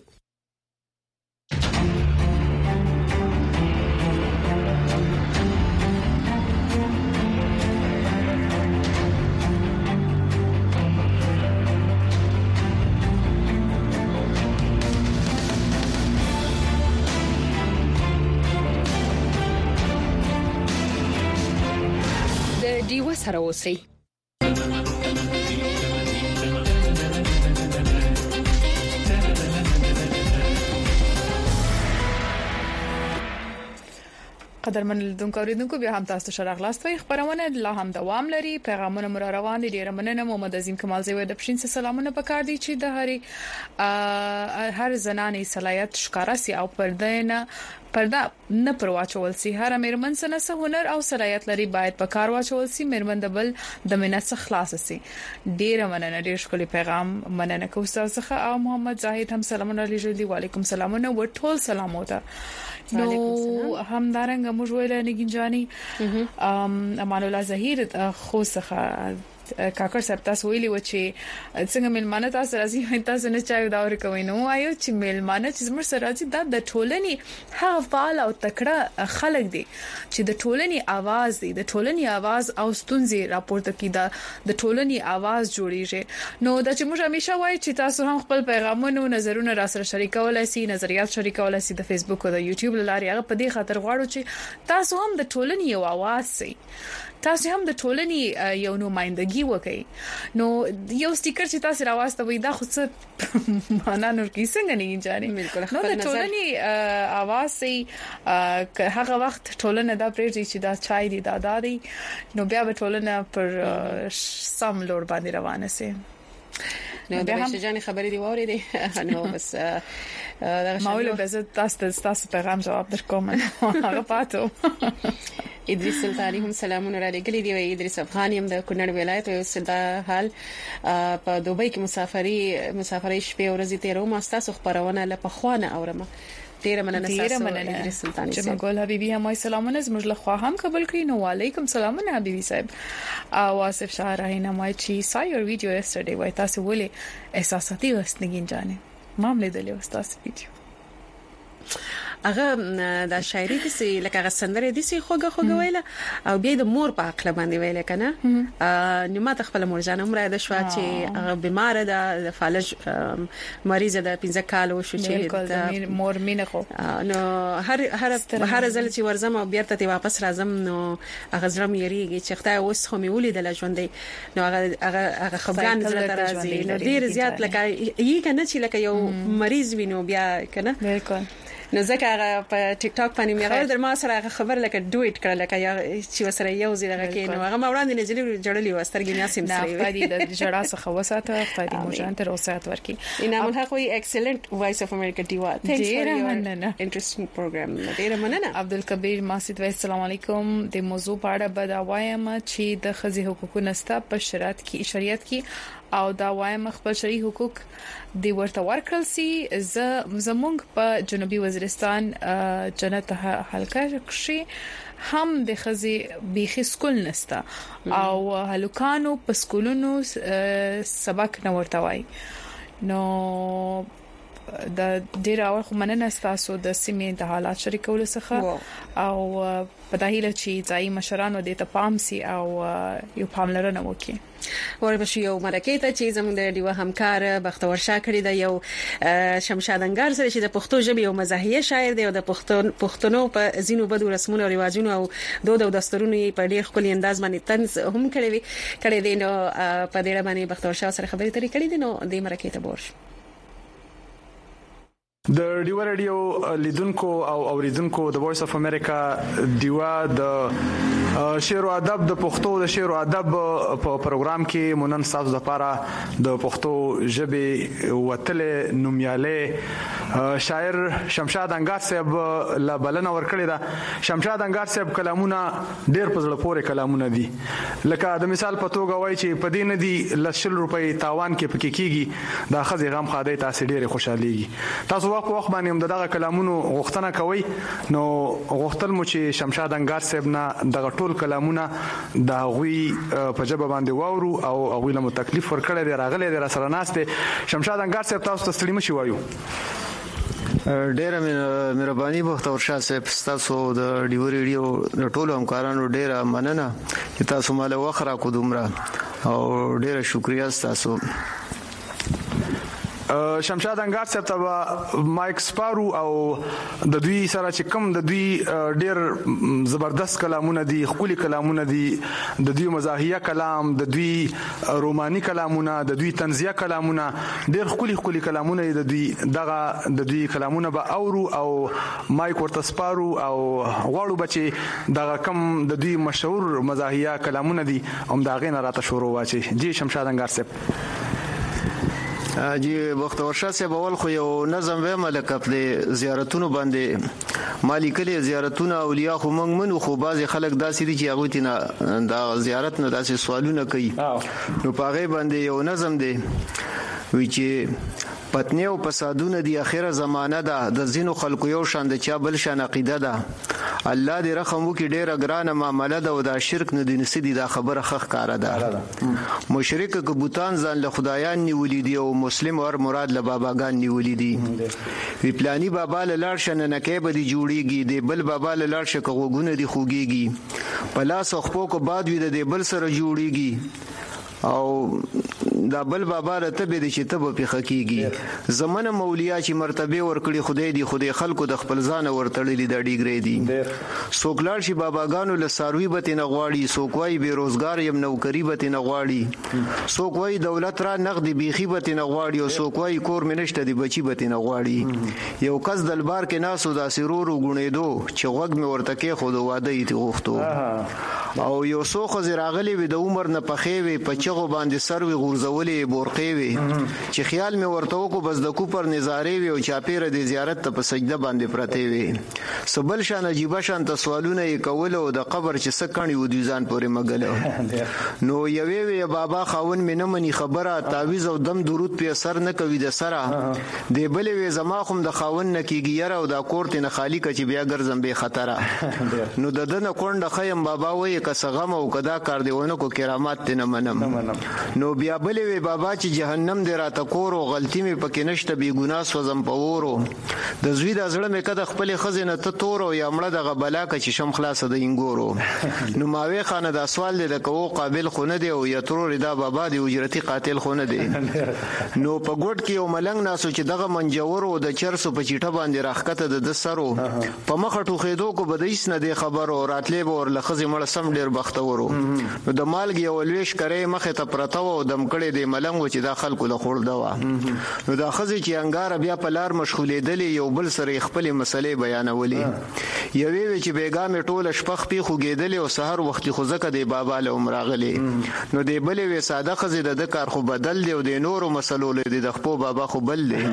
دیو سره اوسئ. قدرمن لیدونکو اوریدونکو بیا هم تاسو ته راغلاست وي خبرونه لا هم دوام لري پیغامونه مر روان دي ډیر مننه محمد عظیم کمال زوی د پښین سلامونه پکار دي چې د هري هر زنانه صلاحیت ښکارا سي او پردینه پردا نه پرواچول سي. هر مېرمن سره سه هنر او صلاحیت لري باید په کار واچول سي. مېرمن د بل د مننه څخه خلاص سي. ډیر مننه ډیر ښکلی پیغام مننه کوم تاسو او محمد زاهد هم سلامونه لري. وعلیکم سلامونه وټول سلام وته. نو همدارنګه موږ ویل نه گنجاني ام امان الله زهیر خو څخه کاکر صاحب تاسو ویلي و چې څنګه ملمانه تاسو راځي تاسو نه چای دا ور کوي نو آیو چې ملمانه چې زموږ سره راځي دا د ټولنې هغه فعال او تکړه خلک دي چې د ټولنې आवाज دي د ټولنې आवाज او ستونزې راپورته کړي دا د ټولنې आवाज جوړیږي. نو دا چې موږ همیشه وایي چې تاسو هم خپل پیغامونه او نظرونه را سره شریکولای شئ نظریات شریکولای شئ د فیسبوک او د یوټیوب لارې هغه په دې خاطر غواړو چې تاسو هم د ټولنې یو आवाज شئ تاسو هم د ټولنې یو نمائندګي وکړئ. نو یو سټیکر چې تاسو راوستوي دا خو څه معنا نور کې څنګه نه جاني نو د ټولنې आवाज سي هغه وخت ټولنه دا پرېږي چې دا چای دي دا دادي نو بیا به ټولنه پر سم لور باندې روانه سي. نو د شجاني خبرې دی ووري دي نو بس ماوله به تاسو تاسو پیغام جواب درکوم هغه پاتو. ادریس سلطانی هم سلامونه را لګلې دی. وی ادریس افغان يم د کونړ ولایت او سدا حال په دوبۍ کې مسافرۍ مسافرۍ شپې ورځې تیروم تاسو خبرونه له پخوانه اورم. ډیر مننه تاسو ادریس سلطانی صاحب. جمال حبیبی هم سلامونه زموږ له خوا هم قبول کړئ. نو علیکم سلامونه حبیبی صاحب. او آصف شاه راهینه مای چی saw your video yesterday وای تاسو ولې احساساتي وسنګین جانې معاملې د لوستاس ویډیو هغه د شاعري د سي لکه غسندره د سي خوګه خوګه ویله او بیا د مور په عقل باندې ویله کنه نو ما تخپل مور جان عمره د شوا چې هغه بیمار ده د فالج مریض ده پنځه کال شو چې مور مینه خو نو هر هر هر ځل چې ورزم او بیا ته واپس راځم نو هغه زرم یریږي چې خدای اوس خو مې ولید ل ژوندې نو هغه هغه خبران زړه ته راځي نو ډیر زیات لکه یی کنه چې لکه یو مریض وینو بیا کنه بالکل. نو ځکه هغه په ټیک ټاک باندې مې غوړ در ما سره خبر لکه ډویټ کړل لکه یا چې وسره یو ځای کې نو هغه وړاندې نه جوړې جوړلې وسترګې نه سیم سره نه پدې د جړا څخه وساته پدې موجان تر اوسات ورکی انعام الحق وی ایکسلنٹ وایس اف امریکا دیوا ثانکس فور یور انټرېستینګ پروګرام ډیر مننه. عبدالکبیر ماسید وای السلام علیکم. د موضوع په اړه به دا وایم چې د خزي حقوقو نستا په شرایط کې شریعت کې او دا وایم خپل شرعي حقوق دی ورته ورکړل سي. ز زمونږ په جنوبي وزیرستان جنت حلقه کې هم د خزي بيخي سکول نستا او هلکانو په سکولونو سبق نه ورته وای. نو د ډیر اور خو مننه تاسو د سیمې د حالات شریکولو څخه او په دایله چې ځای مشرانو د ته پام سي او یو پاملرنه وکي. وربشي یو مرکه ته چې زموږ د دیو همکار بختور شاکری د یو شمشاد انګار سره چې د پښتو ژبې یو مزاحیه شاعر دی او د پښتون پښتنو په زینو بدو رسمونو او رواجونو او دود او دستورونو په ډیر خپل انداز باندې طنز هم کړی وی کړی دی. نو په دې باندې بختور شاه سره خبرې ترې کړې دي. نو د مرکه ته ورش د ډیو رادیو لیدونکو او اوریدونکو د وایس اف امریکا دیوا د شعر او ادب د پښتو د شعر او ادب په پروګرام کې مونږ تاسو لپاره د پښتو ژبه وتل نومیاله شاعر شمشاد انګار صاحب لا بلنه ورکړی دا شمشاد انګار صاحب کلامونه ډېر په زړه پورې کلامونه دي لکه د مثال په توګه وایي چې په دې نه دي لسل روپۍ تاوان کې پکې کیږي دا خزي غم خاده تاسو ډېر خوشاليږي تاسو وخت په وخت باندې هم دغه کلامونو غوښتنه کوي نو غوښتل مو چې شمشاد انګار صاحب نه دغه ټول کلامونه دا غوي په جبه باندې واورو او هغه له تکلیف ورکړی دی راغلی دی را سره ناشته شمشاد انګار صاحب تاسو ته ستړي مشي وایو ډیره مهرباني بختور شاه صاحب تاسو د ډیو ریډیو د ټولو همکارانو ډیره مننه چې تاسو مال وخره کو دومره او ډیره شکریا تاسو شمشاد انګار صاحب ته مایک سپارو او د دوی سره چې کوم د دوی ډیر زبردست کلامونه دي خولي کلامونه دي د دوی مزاحیه کلام د دوی روماني کلامونه د دوی طنزیه کلامونه ډیر خولي خولي کلامونه د دوی دغه د دوی کلامونه به اورو او مایک ورته سپارو او غواړو بچي دغه کوم د دوی مشهور مزاحیه کلامونه دي هم دا غینه راته شروع واچي جی شمشاد انګار صاحب جی بختور شاه صاحب اول خو یو نظم و ملک خپل زیارتونو باندې مالی کلی زیارتونه اولیاء خو موږ منو خو بعض خلک داسې دي چې هغه تینا دا زیارت نه داسې سوالونه کوي نو پاغه باندې یو نظم دی وی چې پتنی او فسادونه دی اخره زمانہ ده د زینو خلکو یو شان د چا بل شان عقیده ده الله دې رحم وکي ډیره ګرانه معاملې ده او دا شرک نه دي نسدي دا خبره خخ کار ده مشرک ک بوتان ځان له خدایان نیولې دي او مسلم اور مراد له باباګان نیولې دي وی پلانی بابا له لار شنه نه کې به دي جوړيږي دی بل بابا له لار شکه وګونه دي خوګيږي پلاس خپو کو بعد وی د بل سره جوړيږي او دا بل بابا رته به دي چې ته په حقيقي زمانه مولیا چې مرتبه ورکړي خدای دی خدای خلکو د خپل ځان ورتړلې د ډیګری دي سوکلار شي باباګانو له ساروي به نه غواړي سوکوي بیروزګار يم نوکری به نه غواړي سوکوي دولت را نقد بيخي به نه غواړي او سوکوي کور منشته دی بچي به نه غواړي یو کس دلبار کې ناسو د سرور غونېدو چې وګ مې ورته کې خود واده یې غوښتو او یو سوخ زراغلی وي د عمر نه پخې وي په چغو باندې سروي غورځولې بورقې وي چې خیال مې ورته وکړو بس د کوپر نظارې وي او چاپیره د زیارت ته په سجده باندې پرته وي سبل شان عجیب شان تسوالونه یې کول او د قبر چې سکړی و د ځان پورې مګل نو یوې وی بابا خاون مې نه مني خبره تعویز او دم درود په اثر نه کوي د سره دی بلې وی زما خوم د خاون نه کیږي یاره او د کوړت نه خالی کچ بیا ګرځم به خطر نو د دنه کونډه خیم بابا وی کسغم او کدا کار دیونه کو کرامات نه منم نو بیا بلې وی بابا چې جهنم دې راته کور او غلطي مې پکې نشته بي ګناه سوزم پورو د زوی د زړه مې کده خپل خزینه ته تور او یا مړه د غبلا ک چې شم خلاص د انګورو نو ماوي خانه دا سوال دې کو قابل خونه دی او یا ترور دا بابا دی اجرتی قاتل خونه دی نو په ګډ کې یو ملنګ ناسو چې دغه منجور او د چرسو په چیټه باندې راخکته د سرو په مخه ټوخېدو کو بدیس نه دی خبر او راتلې به ور لخزي مړ سم ډیر بختورو نو د مالګي او لويش کرے مخه ته پرتاو او دم کړي دی ملنګ چې دا خلکو له خور دوا نو دا خزي چې انګار بیا په لار مشغولې دي یو بل سره خپل مسلې بیانولې یوې وی چې بیګام ټوله شپخ پی خوګېدل او سحر وخت خو زکه دی بابا له عمرغلي نو دی بلې وی ساده خزي د کار خو بدل دی او د نورو مسلو له د خپل بابا خو بل دی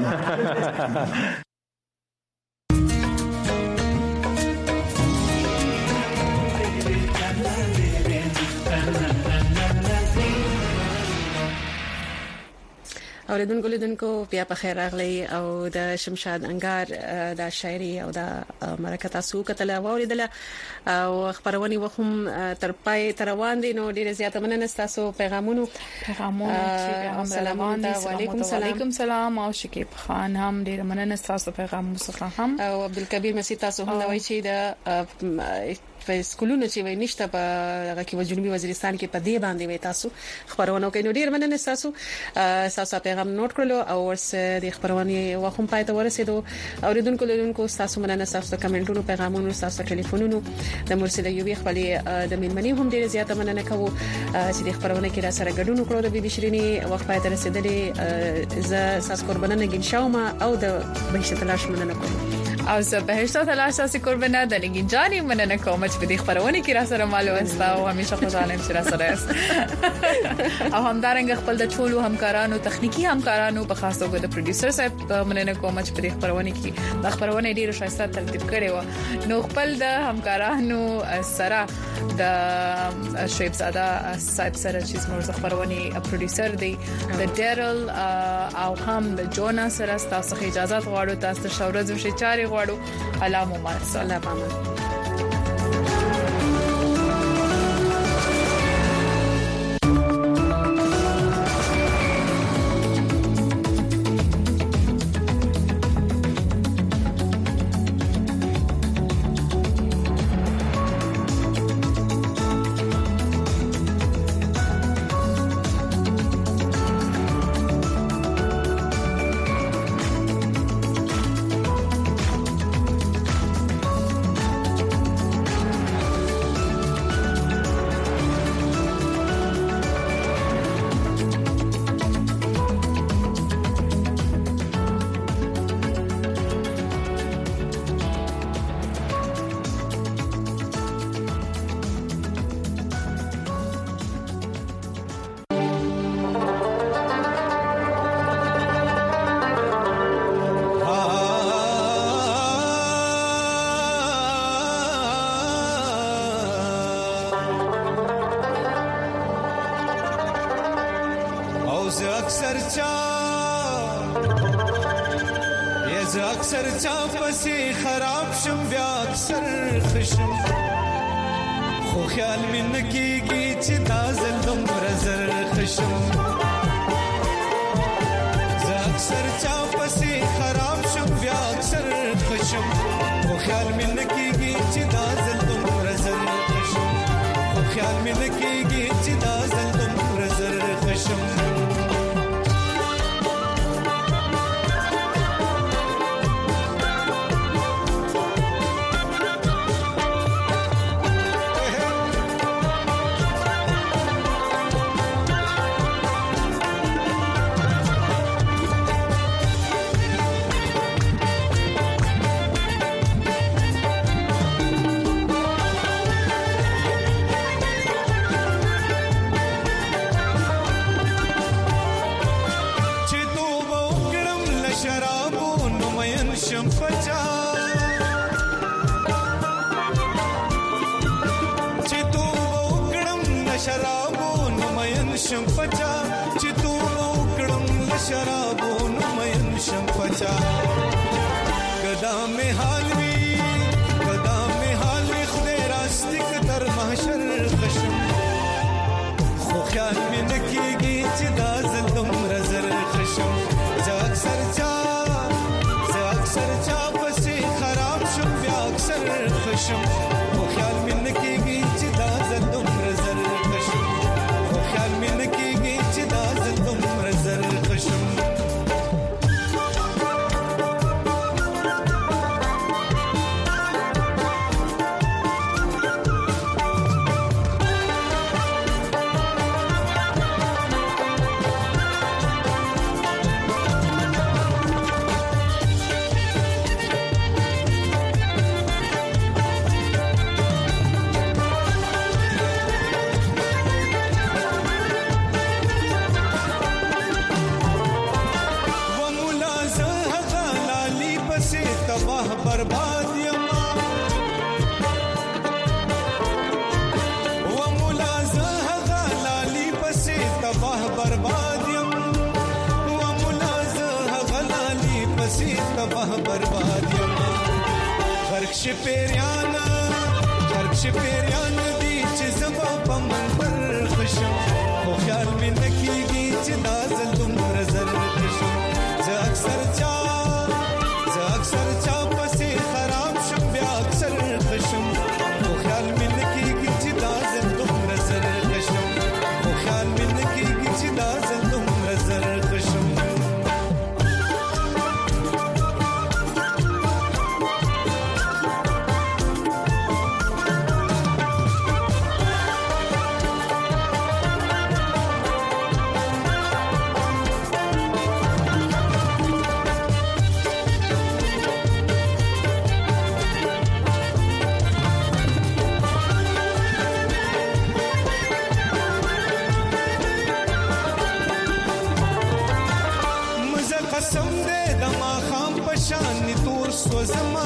اوریدونکو لیدونکو بیا په خیر راغلی او د شمشاد انګار د شاعري او د مرکه تاسو کتل او اوریدل او خبرونه وخم تر پای تر روان دي نو ډیره زیاته مننه تاسو پیغامونو پیغامونه چې سلام علیکم وعلیکم سلام او شکیب خان هم ډیره مننه تاسو پیغام مصطفی هم او عبدالکبیر مسیح تاسو هم دا وایي چې د په سکولونو چې وای نشته په هغه کې جنوبي وزیرستان کې په دې باندې وای تاسو خبرونه کوي نو ډیر مننه تاسو تاسو پیغام نوٹ کړلو او ورسره د خبرونه وخم پای ته ورسېدو اوریدونکو لیدونکو تاسو مننه تاسو کمنټونو پیغامونو تاسو ټلیفونونو د مرسل یوبي خپل د منمنې هم ډیر زیاته مننه کوو چې د خبرونه کې را سره ګډون وکړو د بي بي شيريني وخت پای ته رسیدلې ز تاسو قربانانه ګین شاوما او د بهشت لاش مننه کوم او زه بهشته تلاش تاسو قربانه د نګین جاني مننه کوم چې په دې خبرونه کې را سره معلوم است او همیشه خوشاله یم چې را سره است او همدارنګ خپل د ټولو همکارانو تخنیکی همکارانو په خاص توګه د پروډوسر صاحب مننه کوم چې په دې خبرونه کې د خبرونه ډیره شایسته ترتیب کړي و نو خپل د همکارانو سره د شعیب زاده صاحب سره چې زموږ خبرونه پروډوسر دی د ډیرل او هم د جونا سره تاسو اجازه غواړو تاسو شاورز وشي چاري غواړو علامه ما سلام پامه سوزما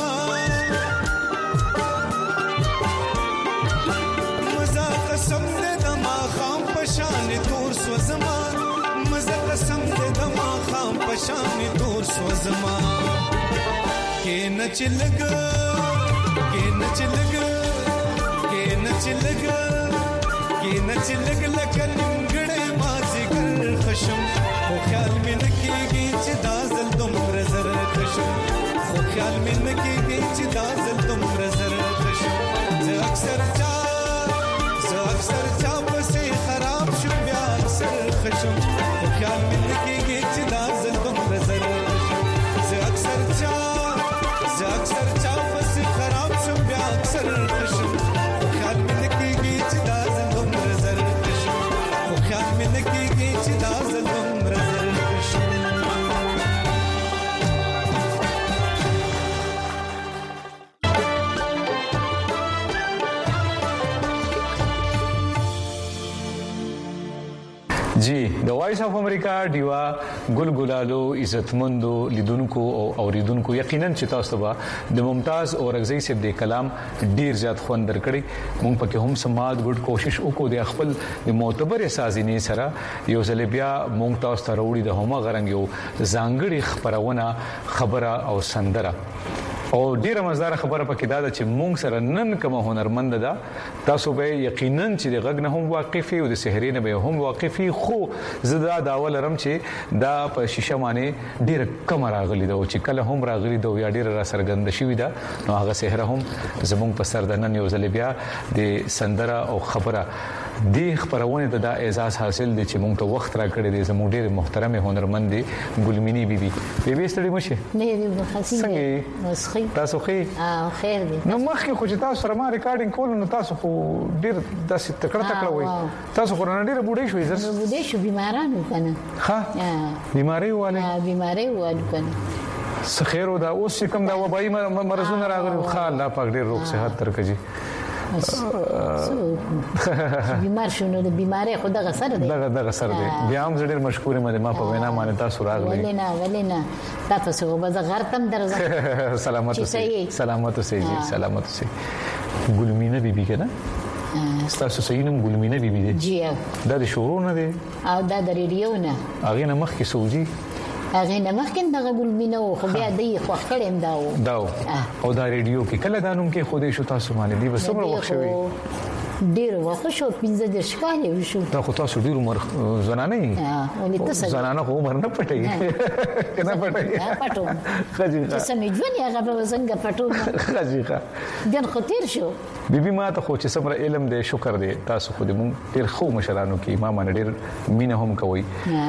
مزه قسم دې د ما خام پشان تور سوزما مزه قسم دې د ما خام پشان تور سوزما کې نچلګ کې نچلګ کې نچلګ کې نچلګ لکه نیمګړې مازی ګر خشم خو خیال مې نکېږي چې دا زل دومره زر خشم خو خیال مې نکېږي چې دا زل دومره زر خشم زه اکثر چا زه اکثر چا پسې خراب شم بیا اکثر خشم خو خیال مې نکېږي چې دا زل دومره زر خشم زه اکثر چا زه اکثر چا پسې خراب شم بیا اکثر خشم خو خیال مې نکېږي چې دا زل دومره زر خشم خو خیال مې نکېږي چې دا زل دومره زر خشم جی د وایس اف امریکا دیوا ګلګلالو عزتمندو لیدونکو او اوریدونکو یقینا چې تاسو به د ممتاز اورغزی سیب د کلام ډیر زیات خوند درکړي مونږ پکې هم سماد ګډ کوشش وکړو د خپل د معتبر سازینې سره یو ځل بیا مونږ تاسو ته وروړي د همغه غرنګ یو ځانګړي خبرونه خبره او سندره او ډیره مزدار خبره پکې دا چې مونږ سره نن کوم هنرمند ده تاسو به یقینا چې د غږ نه هم واقفي او د سحري نه به هم واقفي خو زدا دا اول رم چې دا په شیشه باندې ډیره کم راغلي ده او چې کله هم راغلي ده یا ډیره را سرګند شوی ده نو هغه سحر هم زمونږ په سر د نن یو ځل بیا د سندره او خبره د خبرونه ته دا اعزاز حاصل دي چې موږ ته وخت را کړی دی زموږ ډېر محترم هنرمند دي ګلمینی بیبي بیبي ستړي مشه نه دی خاصه مسخي تاسو خې اه خیر دی نو مخکې خو چې تاسو سره ما ریکارډینګ کول نو تاسو خو ډېر داسې تکړه تکړه وای تاسو خو نه ډېر بوډۍ شوې زر بوډۍ شو بیمارانو کنه ها بیماری واله ها بیماری واله کنه سخیرو دا اوس کوم دا وبای مرزونه راغلي خو الله پاک ډېر روغ صحت ترکجي بیمار شونه د بیماری خو دغه سره دی دغه دغه سره دی بیا هم ډېر مشکور یم ما په وینا باندې تاسو راغلی ولینا ولینا تاسو خو به غرتم درځه سلامت اوسئ سلامت اوسئ جی سلامت اوسئ ګلمینه بیبي کنه تاسو صحیح نوم ګلمینه بیبي دی جی دا د شورو نه دی او دا د ریډیو نه هغه نه مخکې سوجي هغه نه مخکې دغه ګلمینه خو بیا دی خو کړم داو داو او دا ریډیو کې کله دا نوم کې خوده شو تاسو باندې دی وسمره وخت شوی ډیر وخت شو پنځه د شکاله وشو دا خو تاسو ډیر عمر زنانه یې ها ولې تاسو زنانه خو عمر نه پټي کنه پټي ها پټو خځې چې سمې ځونی هغه په څنګه پټو خځې ښه دن خطر شو بیبي ما ته خو چې صبر علم دې شکر دې تاسو خو دې مونږ ډیر خو مشرانو کې ما باندې ډیر مینه هم کوي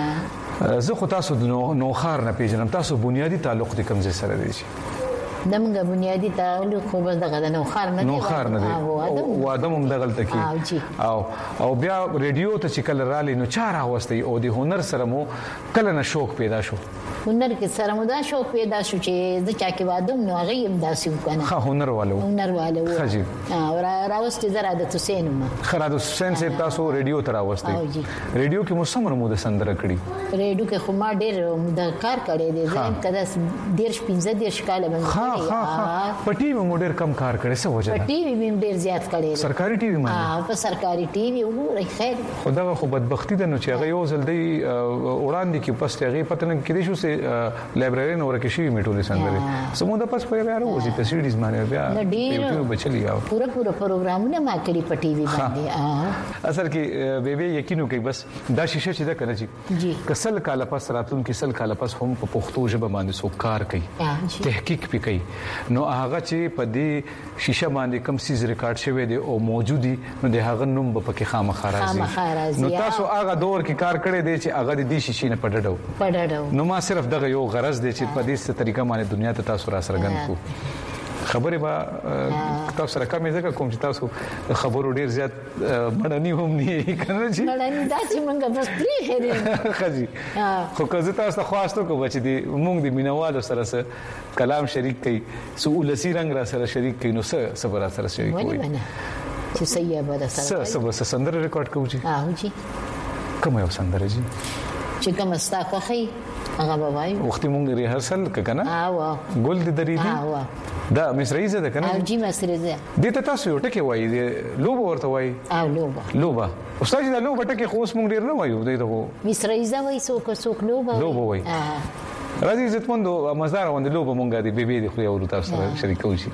زه خو تاسو نو خار نه پیژنم تاسو بنیادی تعلق دې کوم ځای سره دی دمغه بنیادی تعلق خو بس دغه نو خار نه دی نو خار نه دی او ادم هم دغه تکي او او بیا ریډیو ته چې کله رالي نو چار اوستي او د هنر سره مو کله نه شوق پیدا شو هنر کې سره مو دا شوق پیدا شو چې د چا کې وادم نو هغه هم داسې وکنه ها هنر والو هنر والو خجیب او راوستي زرا د حسین ما خراد حسین سے تاسو ریډیو تر اوستي ریډیو کې مو سمره مو د سندره کړی ریډیو کې خو ما ډېر د کار کړی دی زم کده ډېر شپږ ډېر شکاله باندې ها ها پټي مو ډېر کم کار کړی څه وجه پټي مې ډېر زیات کړی سرکاري ټي وي باندې ها په سرکاري ټي وي وګورئ خیر خدای خو بدبختی ده نو چې هغه یو ځل دی وړاندې کې پس هغه پته نه کېدې شو سه لایبرری نو ورکه شي میټولې سندره سموده پس په بیا وروزي په سیډیز باندې بیا یوټیوب بچلی او پورا پورا پروګرامونه ما کړی په ټي وي باندې اثر کې بیبي یقینو کوي بس دا شیشه چې دا کنه جی کسل کاله پس راتون کې سل کاله پس هم په پښتو ژبه باندې سو کار کوي تحقیق پی کوي نو هغه چې په دې شیشه باندې کم سیز ریکارډ شوی دی او موجودي نو د هغه نوم په کې خامخا راځي نو تاسو هغه دور کې کار کړی دی چې هغه د دې شیشې نه پډړو پډړو نو ما صرف دغه یو غرض دی چې په دې طریقه باندې دنیا ته تاسو را سرګند کو خبره با تاسو سره کومه ځکه کوم چې تاسو خبرو ډیر زیات مړنی هم نه کنه چې مړنی دا چې موږ بس پری هره خزي خو که زه تاسو خواستو کوم چې دی موږ د مینوالو سره سره کلام شریک کړي سولسی رنگ را سره شریک کړي نو سره صبر سره شریک وي چې صحیح به سره سره سره سندره ریکارډ کوم چې اه جی کوم یو سندره جی چې کوم ستا خوخي هغه وای وخت مونږ ریهرسل کنه او ګل د دریدي او دا مصریزه ده کنه او جی مصریزه دې ته تاسو یو ټکی وای دی لوبه ورته وای او لوبه لوبه استاد دا لوبه ټکی خو اوس مونږ ډیر نه وایو دې ته مصریزه وای څوک څوک لوبه لوبه وای راځي عزتمندو مزدار باندې لوبه مونږ دې بیبي دې خو یو تاسو سره شریکو شي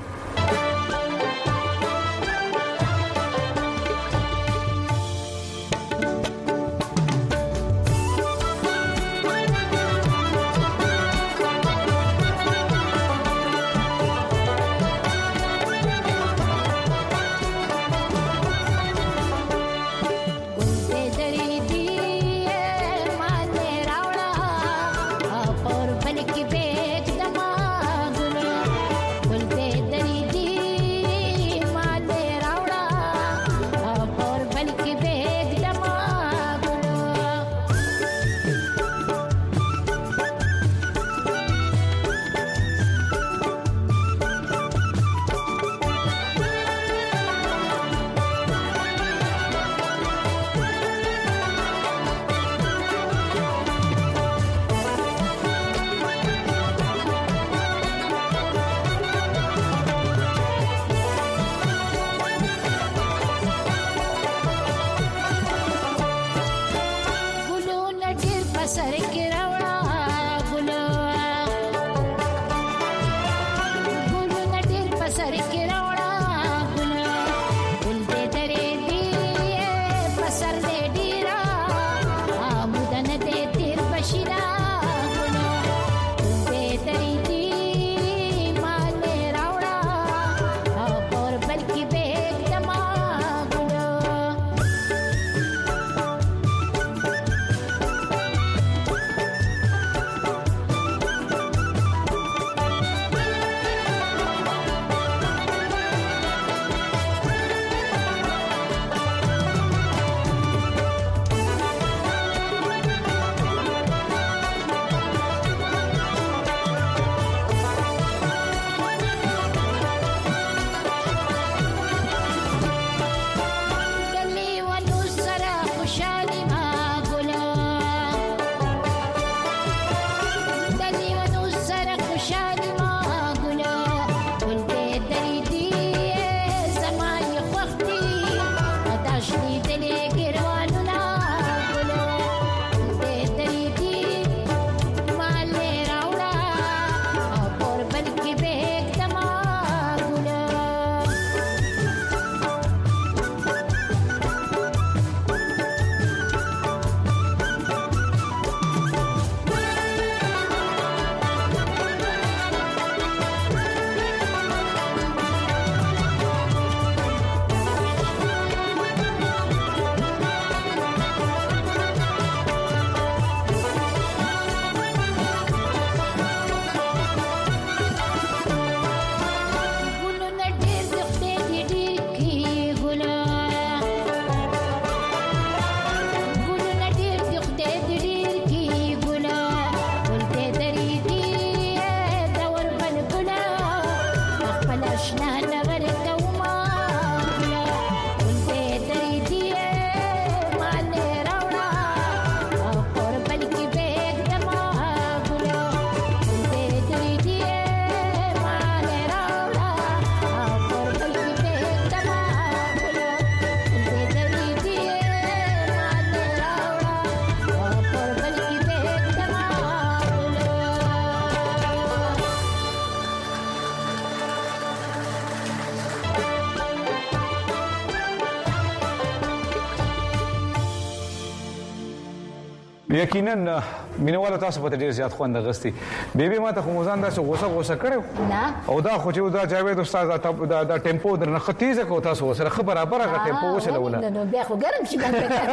یقینا مینوال تاسو په ډیر زیات خوند غستی بیبي ما ته خموزان دا څه غوسه غوسه کړو نه او دا خو چې دا جاوید استاد دا دا ټیمپو در نه ختیزه کو تاسو سره خبر برابر هغه ټیمپو وشلوله نو بیا خو ګرم شي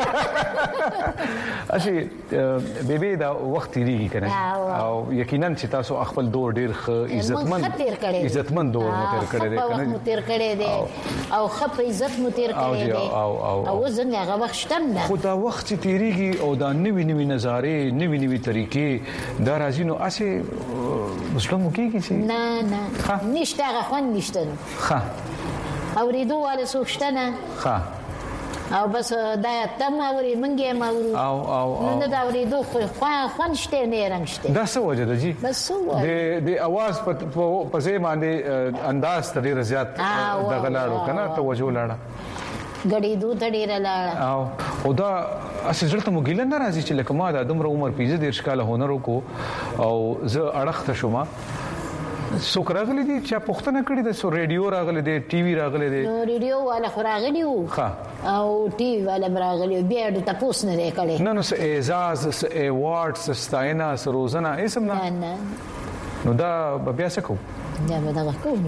اشي بیبي دا وخت تیریږي کنه او یقینا چې تاسو خپل دور ډیر عزتمن عزتمن دور مو تیر کړی دی کنه مو تیر کړی دی او خپ عزت مو تیر کړی دی او او او څنګه هغه وخت شتم نه خو دا وخت تیریږي او دا نوی نوی نظارې نوی نوی طریقې دا راځي نو اسه مسلمو کېږي چې نه نه نشته هغه خوند نشته ښه اوریدو والے څوک شته نه ښه او بس دا تم اوري منګي ما ورو او او نو دا اوري دوه خو خوان شته نه رنګ شته دا څه وجه ده جی بس څه د د اواز په په ځای باندې انداز ترې رضایت د غلاړو کنه توجه لاړه غړي دوه تډیره لاړه او او دا اصل ته مګیل نه راځي چې لکه ما د عمر عمر پیځه د ښکاله هنر کو او زه اړخته شوم سو راغلي دي چې پښتنه کړی د سو ریډیو راغلي دي ټي وي راغلي دي نو ریډیو والا خو راغلی وو ها او ټي وي والا راغلی بیا د تاسو نه کړي نه نو اعزاز ایوارډز ستاینه سروزنه اسم نه نه نو دا بیا څه کو یا به دا کوم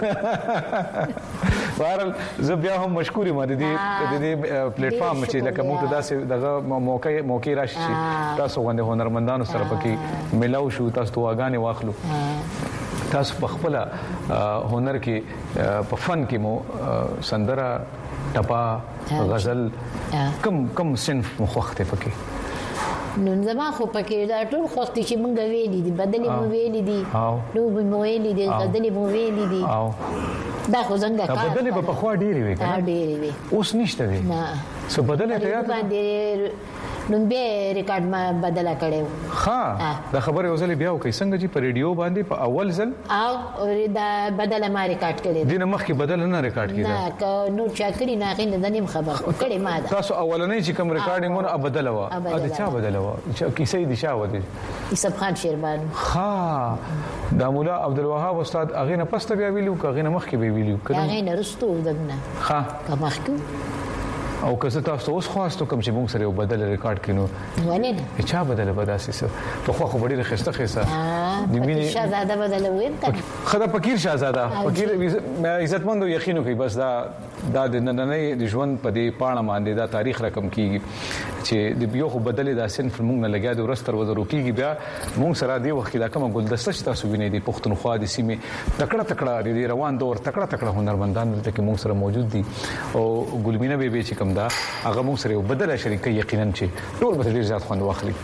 بهرحال زه بیا هم مشکور یم د دې د دې پلیټ فارم چې لکه موږ ته داسې دغه موقع موقع راشي تاسو غوښنه هنرمندانو سره پکې ملاو شو تاسو واغانې واخلو تاسو په خپل هنر کې په فن کې مو سندره ټپا غزل کم کم صنف مخوخته پکې نو زما خو پکې دا ټول خوښ دي چې مونږ ویلې دي بدلې مو ویلې دي نو به مو ویلې دي بدلې مو ویلې دي دا خو څنګه کار بدلې په خوا ډېری وي کنه ډېری وي اوس نشته وي نه څه بدلې ته یاد باندې نو به ریکارډ ما بدلا کړو ها دا خبره اوسله بیا وکي څنګه چې په ریډیو باندې په اول ځل او دا بدلا ما ریکارډ کړی دینه مخ کې بدل نه ریکارډ کړی نه نو چا کړی نه غین د نیم خبر کړی ما دا تاسو اولنې چې کوم ریکارډینګونه بدل و ا د چا بدل و چې کیسې دي شاو دي یوسف خان شیربان ها دا مولا عبدالوهاب استاد اغه نه پسته بیا ویلو کغه نه مخ کې ویلو کړه اغه نه رستو دغنه ها کا مخ او که زه تاسو اوس خواستو کوم چې موږ سره یو بدل ریکارډ کینو ولې نه چا بدل بداسي سره په خو خو ډیره خسته خسته د مینه شهزاده بدل وین خدا فقیر شهزاده فقیر عزتمند یقینو کوي بس دا دا د نننې د ژوند په دې پاڼه باندې دا تاریخ رقم کیږي چې د بیو خو بدل د سن فلمونږ نه لګیا د ورستر وزرو کیږي بیا موږ سره دی وخت دا کوم ګلدسته چې تاسو وینئ د پښتونخوا د سیمه تکړه تکړه د روان دور تکړه تکړه هنرمندان دلته کې موږ سره موجود دي او ګلمینه بیبي چې کوم دا هغه موږ سره بدله شریک یقینا چې ټول به ډیر زیات خوند واخلي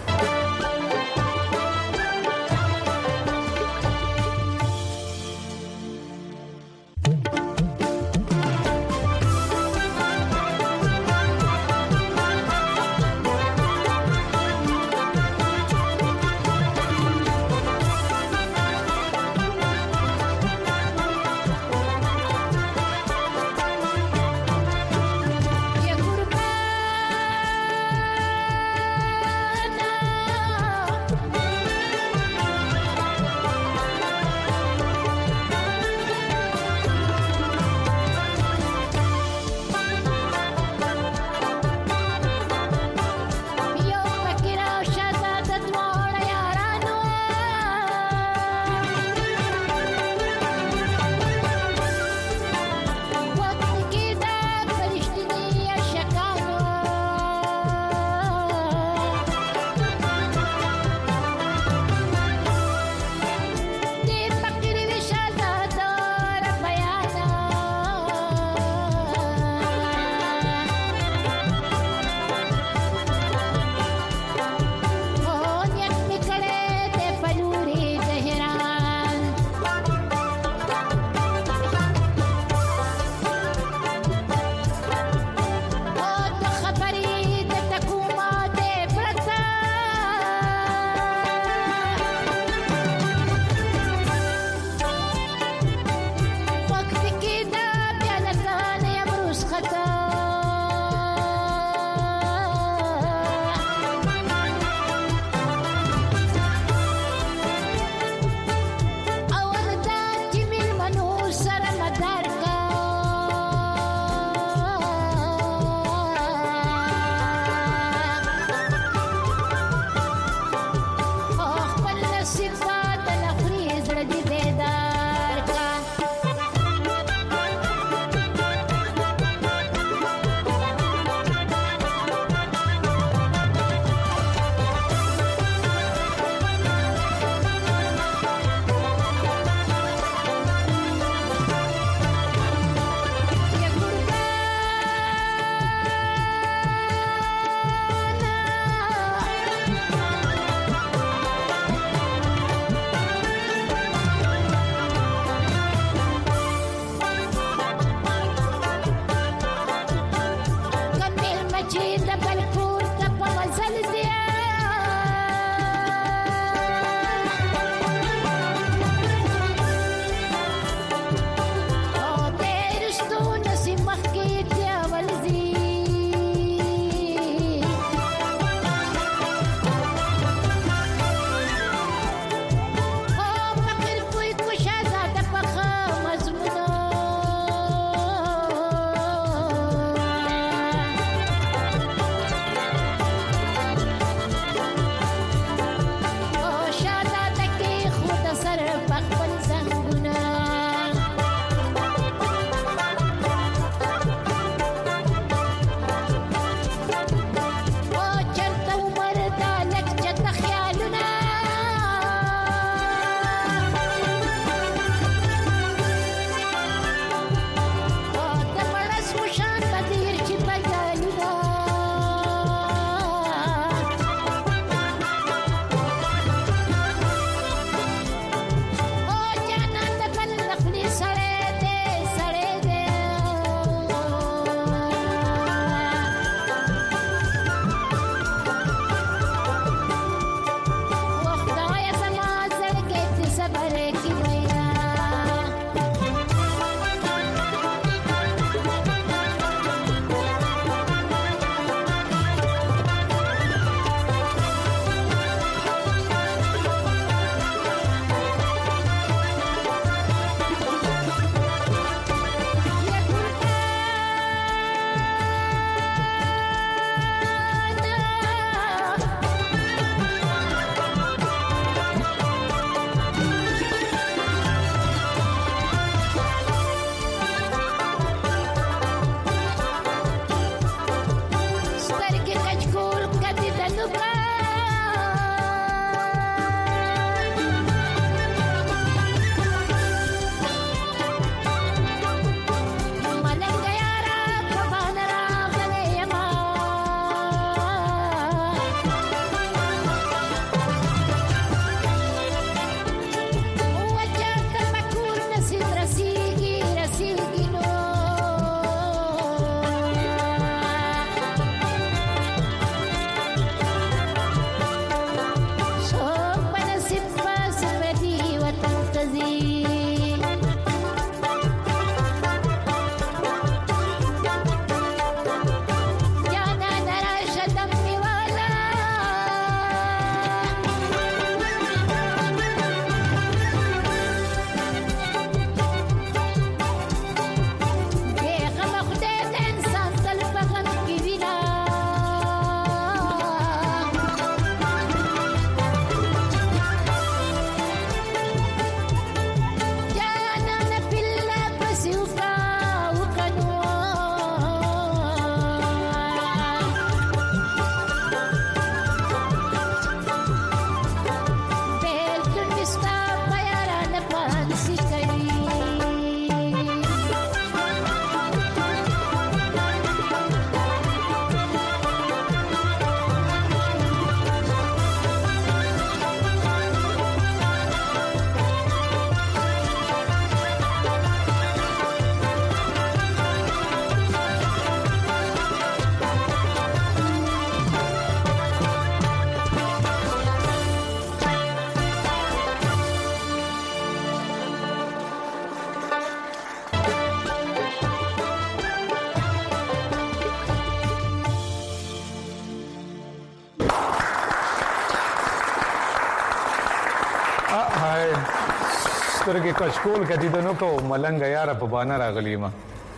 سترګې کچکول کدي د نو کو ملنګ یاره په باندې راغلی ما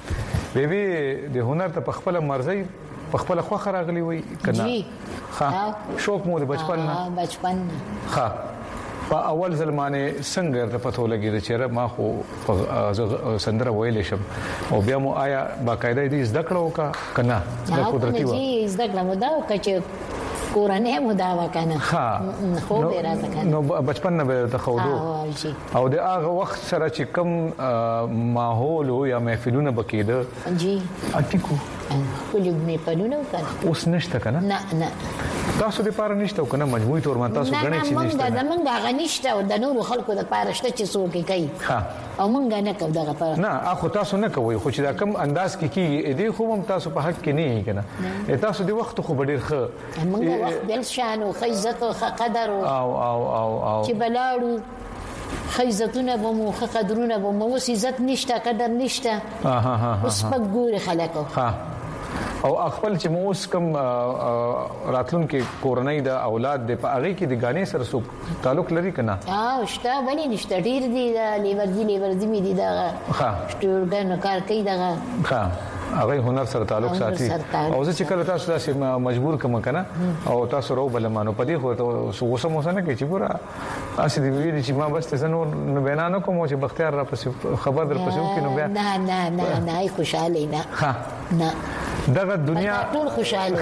بیبي د هنر ته په خپل مرزي په خپل خو راغلی وي کنه ها شوق مو د بچپن نه بچپن ها په اول ځلمانه څنګه ته پته لګی چې ما خو سندره ویلې شم او بیا مو آیا باقاعده دې زده کړو کا کنه د قدرتي و جی زده کړم دا چې کورانه مو دا وکنه خو به راځه نو بچپن نه به تخودو او د هغه وخت سره چې کم ماحول یا محفلونه بکیده جی اټیکو کلی مې پنونه وکړ اوس نشته کنه نه نه تاسو د پاره نشته کنه مجبوری تور ما تاسو غنی چې نشته نه نه موږ غنی نشته او د نور خلکو د پاره شته چې څوک کوي ها او موږ نه کوو دغه پاره نه اخو تاسو نه کوي خو چې دا کم انداز کې کی دې خو هم تاسو په حق کې نه کنه تاسو د وخت خو ډیر ښه موږ وخت بل شان او عزت او قدر او او او او چې بلاړو خیزتونه به مو قدرونه به مو اوس عزت نشته قدر نشته ها ها ها اوس په ګوري خلکو ها او خپل چې مو اوس کم راتلون کې کورنۍ د اولاد د پاغي کې د غانې سره سو تعلق لري کنه اه شته ولې نشته ډیر دي لیور دي لیور دي می دي دا ها شتورګن کار کوي دا ها هغه هنر سره تعلق ساتي او زه چې کله تاسو داسې مجبور کوم کنه او تاسو رو بل مانو پدې خو ته سو سمو سره کې چې پورا اسی دی ویل چې ما بس ته نو بیان نه کوم چې بختیار را پس خبر در پسو کې نو بیا نه نه نه نه خوشاله نه ها نه دغه دنیا ټول خوشاله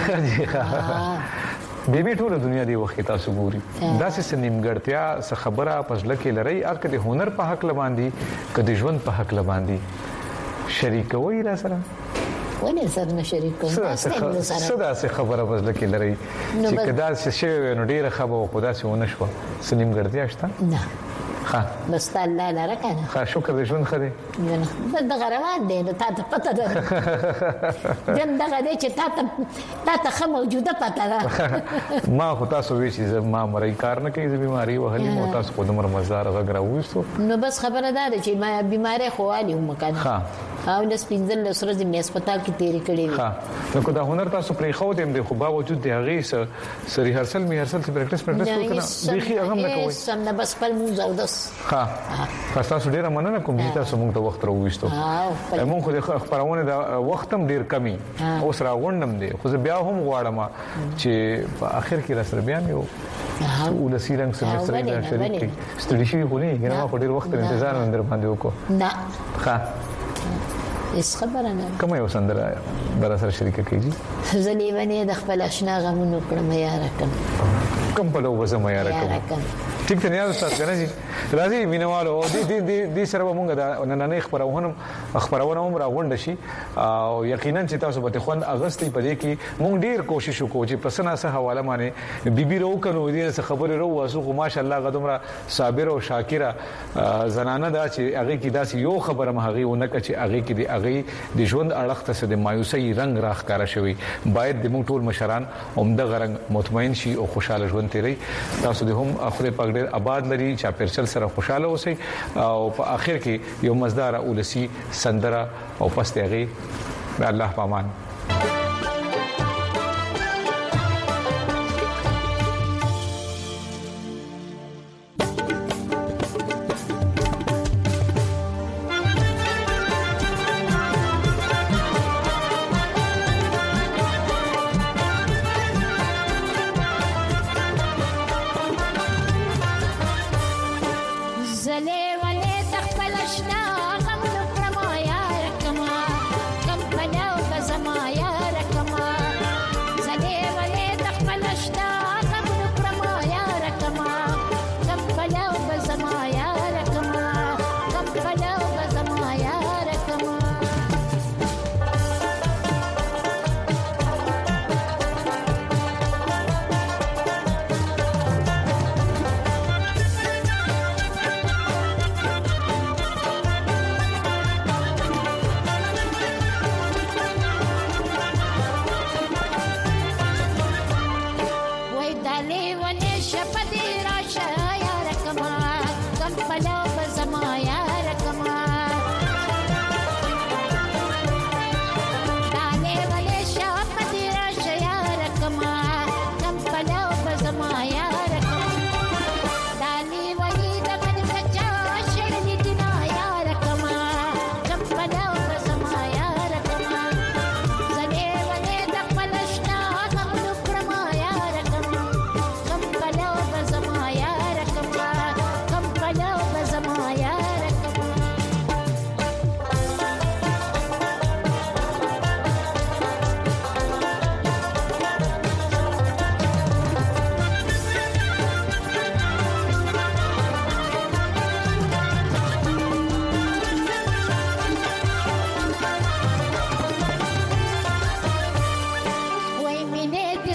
بیبي ټول دنیا دی وخت تاسو ګوري دا څه نیمګړتیا څه خبره پزله کې لري اګه د هنر په حق لباندي کدي ژوند په حق لباندي شریکوي را سره ونه سره نه شریکوم تاسو سره صدا څه خبره پزله کې لري چې کدا څه شی نو ډیره خبره خدا څه ونه شو سنیم ګړتیا شته نه ها بس الله لاره کنه ها شکر دې ژوند خدي نه د غروان دی نو تاسو پته ده جن دغه دې چې تاسو تاسو خه موجوده پته ده ما خو تاسو وی چې ما مړی کار نه کوي بیماری وهلې مو تاسو خو د مرمزار غراوستو نو بس خبره ده چې ما بیماری خو علي هم کنه ها او د سپینځل له سره د هسپتال کې تیری کړې وي ها نو کو دا هنر تاسو پرې خو دې د خو باوجود د هغه سری هرسل می هرسل چې پریکټس پریکټس وکړه بيخي هغه نه کوي سم نه بس په موږ او داس ها تاسو ډیره مننه کوم چې تاسو موږ ته وخت راوښتو موږ خو د خبرونه د وخت هم ډیر کمی اوس راغونډم دي خو بیا هم غواړم چې په اخر کې را سره بیان یو ولسی رنگ سره سره شریک ستړي شي خو نه کنه ما ډیر وخت انتظار اندر باندې وکړو نه ها اس خبره نه کوم یو سندره در سره شریک کیږي زلي ونی د خپل آشنا غمونو کړم یار کم کوم په لوګه زما یار کم ټیک ته نه تاسو کنه جی راځي مینوالو دي دي دي دي سره مونږ دا نن خبرونه خبرونه هم راغونډ شي او یقینا چې تاسو به خوند اگستې په دې کې مونږ ډیر کوشش وکړو چې پسنه سه حواله باندې بیبي رو کنو دې څه خبره رو واسو خو ماشاءالله غدمره صابر او شاکره زنانه دا چې هغه کې داسې یو خبره مهغي ونه چې هغه کې دی هغه د ژوند اړخ ته د مایوسي رنگ راخکاره شوی باید د مونږ ټول مشران عمده غرنګ مطمئن شي او خوشاله ژوند تیری تاسو د هم خپل پګ ډیر آباد لري چې پرچل سره خوشاله اوسئ او په اخر کې یو مزدار اولسی سندره او پس دغه الله پامان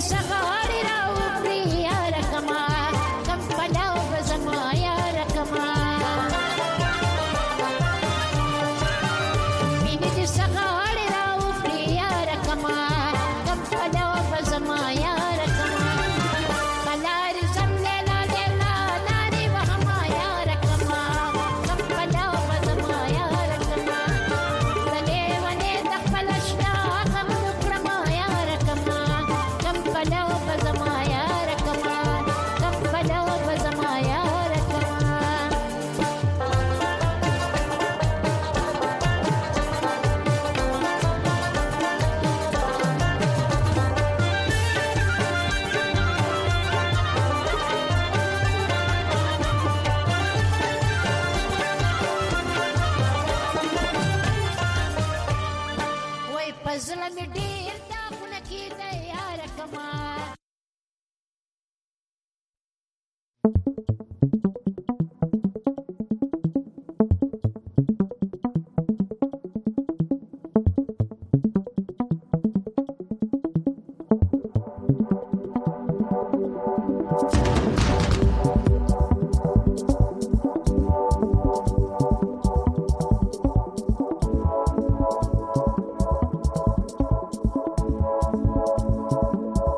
سغاړي راو پریا رکما کم پلاو بزما یا رکما مینه دې سغاړي راو پریا رکما کم پلاو بزما یا رکما بلار زمله لا لا ناري وهما یا رکما کم پلاو بزما یا رکما دې ونه تخلشنا کم کرما یا رکما کم پلاو بزما یا رکما کم پلاو بزما یا رکما وای پزله می ډیر دا خونه کې دی یا رکما